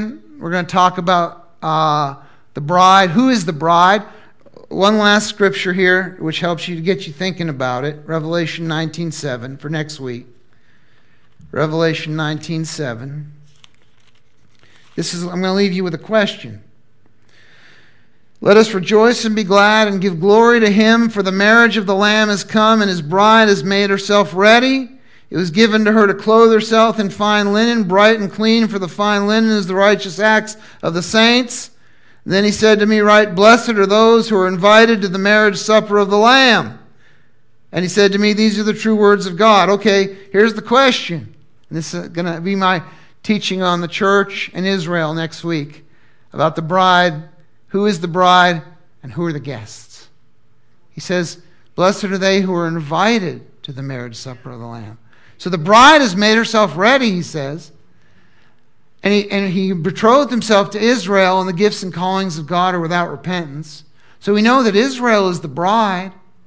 We're going to talk about uh, the bride. Who is the bride? One last scripture here, which helps you to get you thinking about it. Revelation nineteen seven for next week. Revelation nineteen seven. This is. I'm going to leave you with a question. Let us rejoice and be glad and give glory to him, for the marriage of the Lamb has come, and his bride has made herself ready. It was given to her to clothe herself in fine linen, bright and clean, for the fine linen is the righteous acts of the saints. And then he said to me, Right, blessed are those who are invited to the marriage supper of the Lamb. And he said to me, These are the true words of God. Okay, here's the question. And this is going to be my teaching on the church in Israel next week about the bride. Who is the bride and who are the guests? He says, Blessed are they who are invited to the marriage supper of the Lamb. So the bride has made herself ready, he says. And he, and he betrothed himself to Israel, and the gifts and callings of God are without repentance. So we know that Israel is the bride.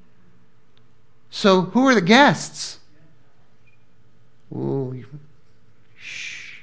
So who are the guests? Ooh, shh.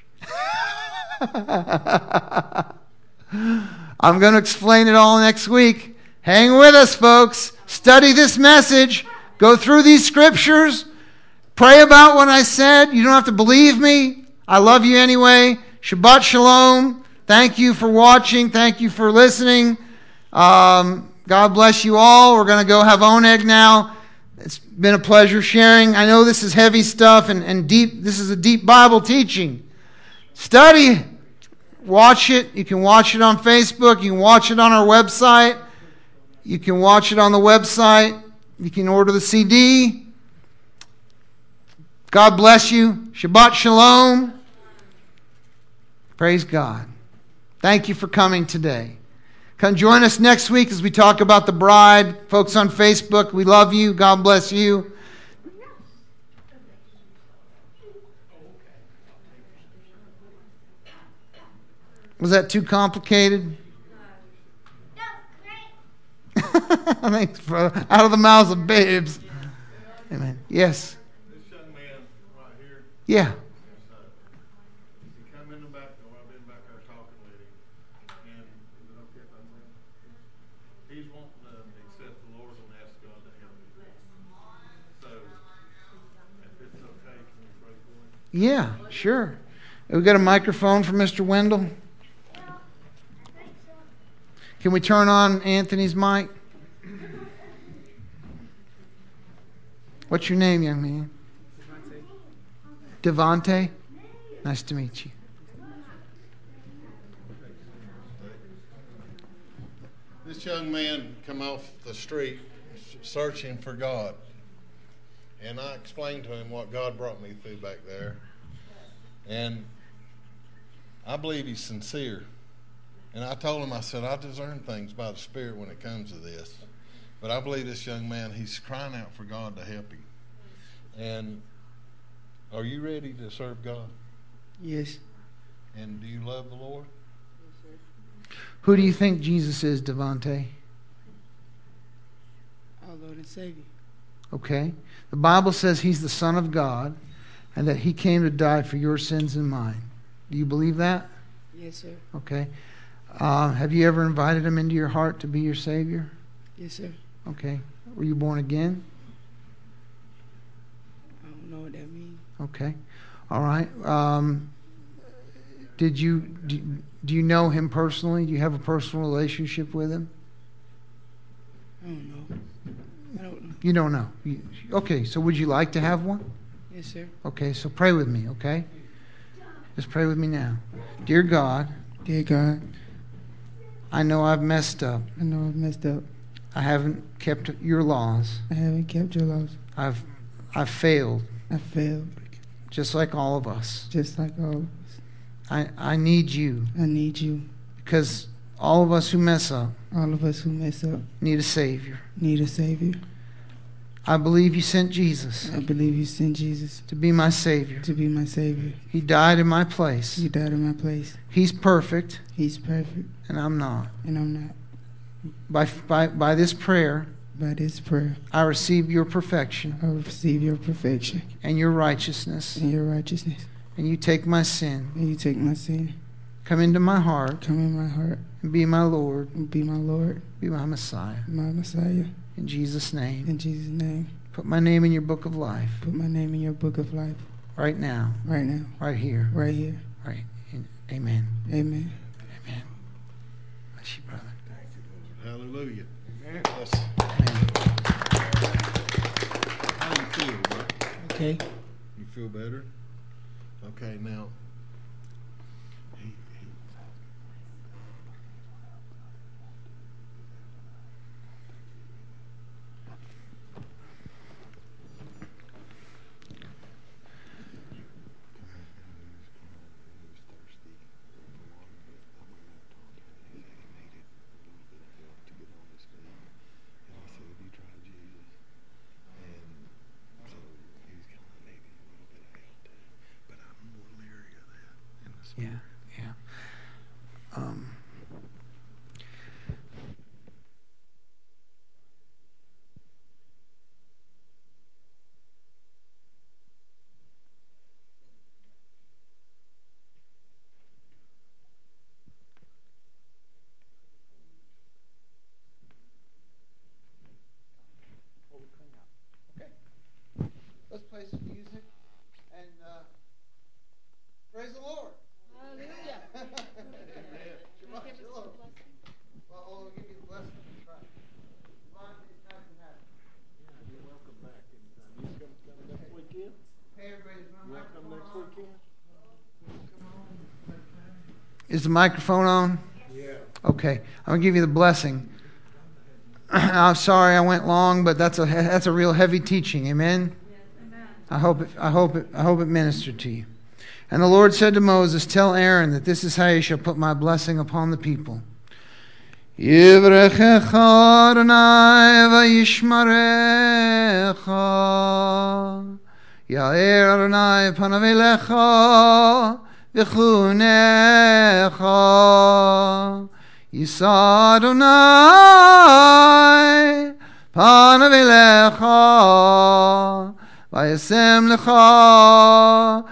I'm going to explain it all next week. Hang with us, folks. Study this message. Go through these scriptures. Pray about what I said. You don't have to believe me. I love you anyway. Shabbat Shalom. Thank you for watching. Thank you for listening. Um, God bless you all. We're going to go have oneg now. It's been a pleasure sharing. I know this is heavy stuff and, and deep. This is a deep Bible teaching. Study. Watch it. You can watch it on Facebook. You can watch it on our website. You can watch it on the website. You can order the C D. God bless you. Shabbat Shalom. Praise God. Thank you for coming today. Come join us next week as we talk about the bride. Folks on Facebook, we love you. God bless you. Was that too complicated? Thanks, brother. Out of the mouths of babes. Amen. Yes. This young man right here, Yeah. he come in the back door. I've been back there talking with him. And is it okay if I say? He's wanting to accept the Lord and ask God to help him. So, if it's okay, can we pray for him? Yeah, sure. We got a microphone for Mister Wendell. Can we turn on Anthony's mic? What's your name, young man? Devontae. Nice to meet you. This young man come off the street searching for God. And I explained to him what God brought me through back there. And I believe he's sincere. And I told him, I said, I discern things by the Spirit when it comes to this. But I believe this young man, he's crying out for God to help him. And are you ready to serve God? Yes. And do you love the Lord? Who do you think Jesus is, Devontae? Our Lord and Savior. Okay. The Bible says he's the Son of God and that he came to die for your sins and mine. Do you believe that? Yes, sir. Okay. Uh, have you ever invited him into your heart to be your Savior? Yes, sir. Okay. Were you born again? I don't know what that means. Okay. All right. Um, did you do, do you know him personally? Do you have a personal relationship with him? I don't know. I don't know. You don't know. You, okay. So would you like to have one? Yes, sir. Okay. So pray with me. Okay. Just pray with me now. Dear God. Dear God. I know I've messed up. I know I've messed up. I haven't kept your laws. I haven't kept your laws. I've I've failed. I failed. Just like all of us. Just like all of us. I, I need you. I need you. Because all of us who mess up. All of us who mess up. Need a Savior. Need a Savior. I believe you sent Jesus. I believe you sent Jesus. To be my Savior. To be my Savior. He died in my place. He died in my place. He's perfect. He's perfect. And I'm not. And I'm not. By, by, by this prayer. By this prayer. I receive your perfection. I receive your perfection. And your righteousness. And your righteousness. And you take my sin. And you take my sin. come into my heart, come in my heart, and be my Lord, and be my Lord, be my Messiah. my Messiah. In Jesus' name. In Jesus' name. Put my name in your book of life. Put my name in your book of life. Right now. Right now. Right here. Right here. Right. Amen. Amen. Amen. Bless you, brother. Hallelujah. Amen. Yes. Amen. How do you feel, bro? Okay. You feel better? Okay, now. Yeah, yeah. Um, okay. Let's play some music and uh, praise the Lord. Hallelujah. Shabbat shalom. Well, I'll give you the blessing. Try. Ron, it's nice to have you. Yeah, you're welcome back anytime. You come, come next weekend? Hey, everybody, is my Welcome microphone next on? weekend? Is the microphone on? Yeah. Okay, I'm gonna give you the blessing. I'm sorry I went long, but that's a that's a real heavy teaching. Amen. I hope it, I hope it, I hope it ministered to you. And the Lord said to Moses, "Tell Aaron that this is how you shall put my blessing upon the people." Yivrechecha Adonai v'yishmarecha, Ya'er Adonai panav elecha v'chunecha, Yisa Adonai panav elecha v'yasem lecha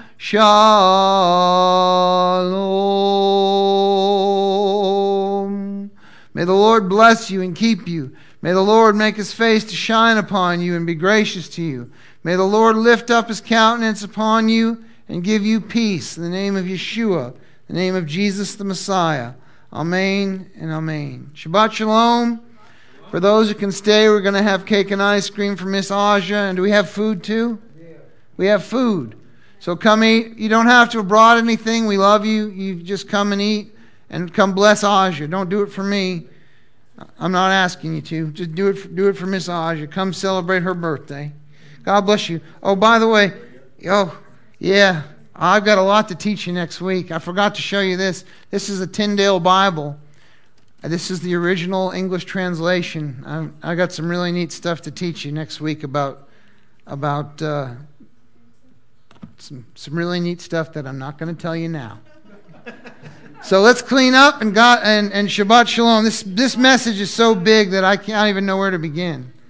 Shalom. May the Lord bless you and keep you. May the Lord make his face to shine upon you and be gracious to you. May the Lord lift up his countenance upon you and give you peace. In the name of Yeshua, in the name of Jesus the Messiah. Amen and amen. Shabbat shalom. For those who can stay, we're going to have cake and ice cream for Miss Aja. And do we have food too? Yeah. We have food. So come eat. You don't have to have brought anything. We love you. You just come and eat and come bless Aja. Don't do it for me. I'm not asking you to. Just do it for, do it for Miss Aja. Come celebrate her birthday. God bless you. Oh, by the way, oh, yeah, I've got a lot to teach you next week. I forgot to show you this. This is a Tyndale Bible. This is the original English translation. I'm, I got some really neat stuff to teach you next week about about uh, some some really neat stuff that I'm not going to tell you now. So let's clean up and God and, and Shabbat Shalom. This this message is so big that I can't even know where to begin.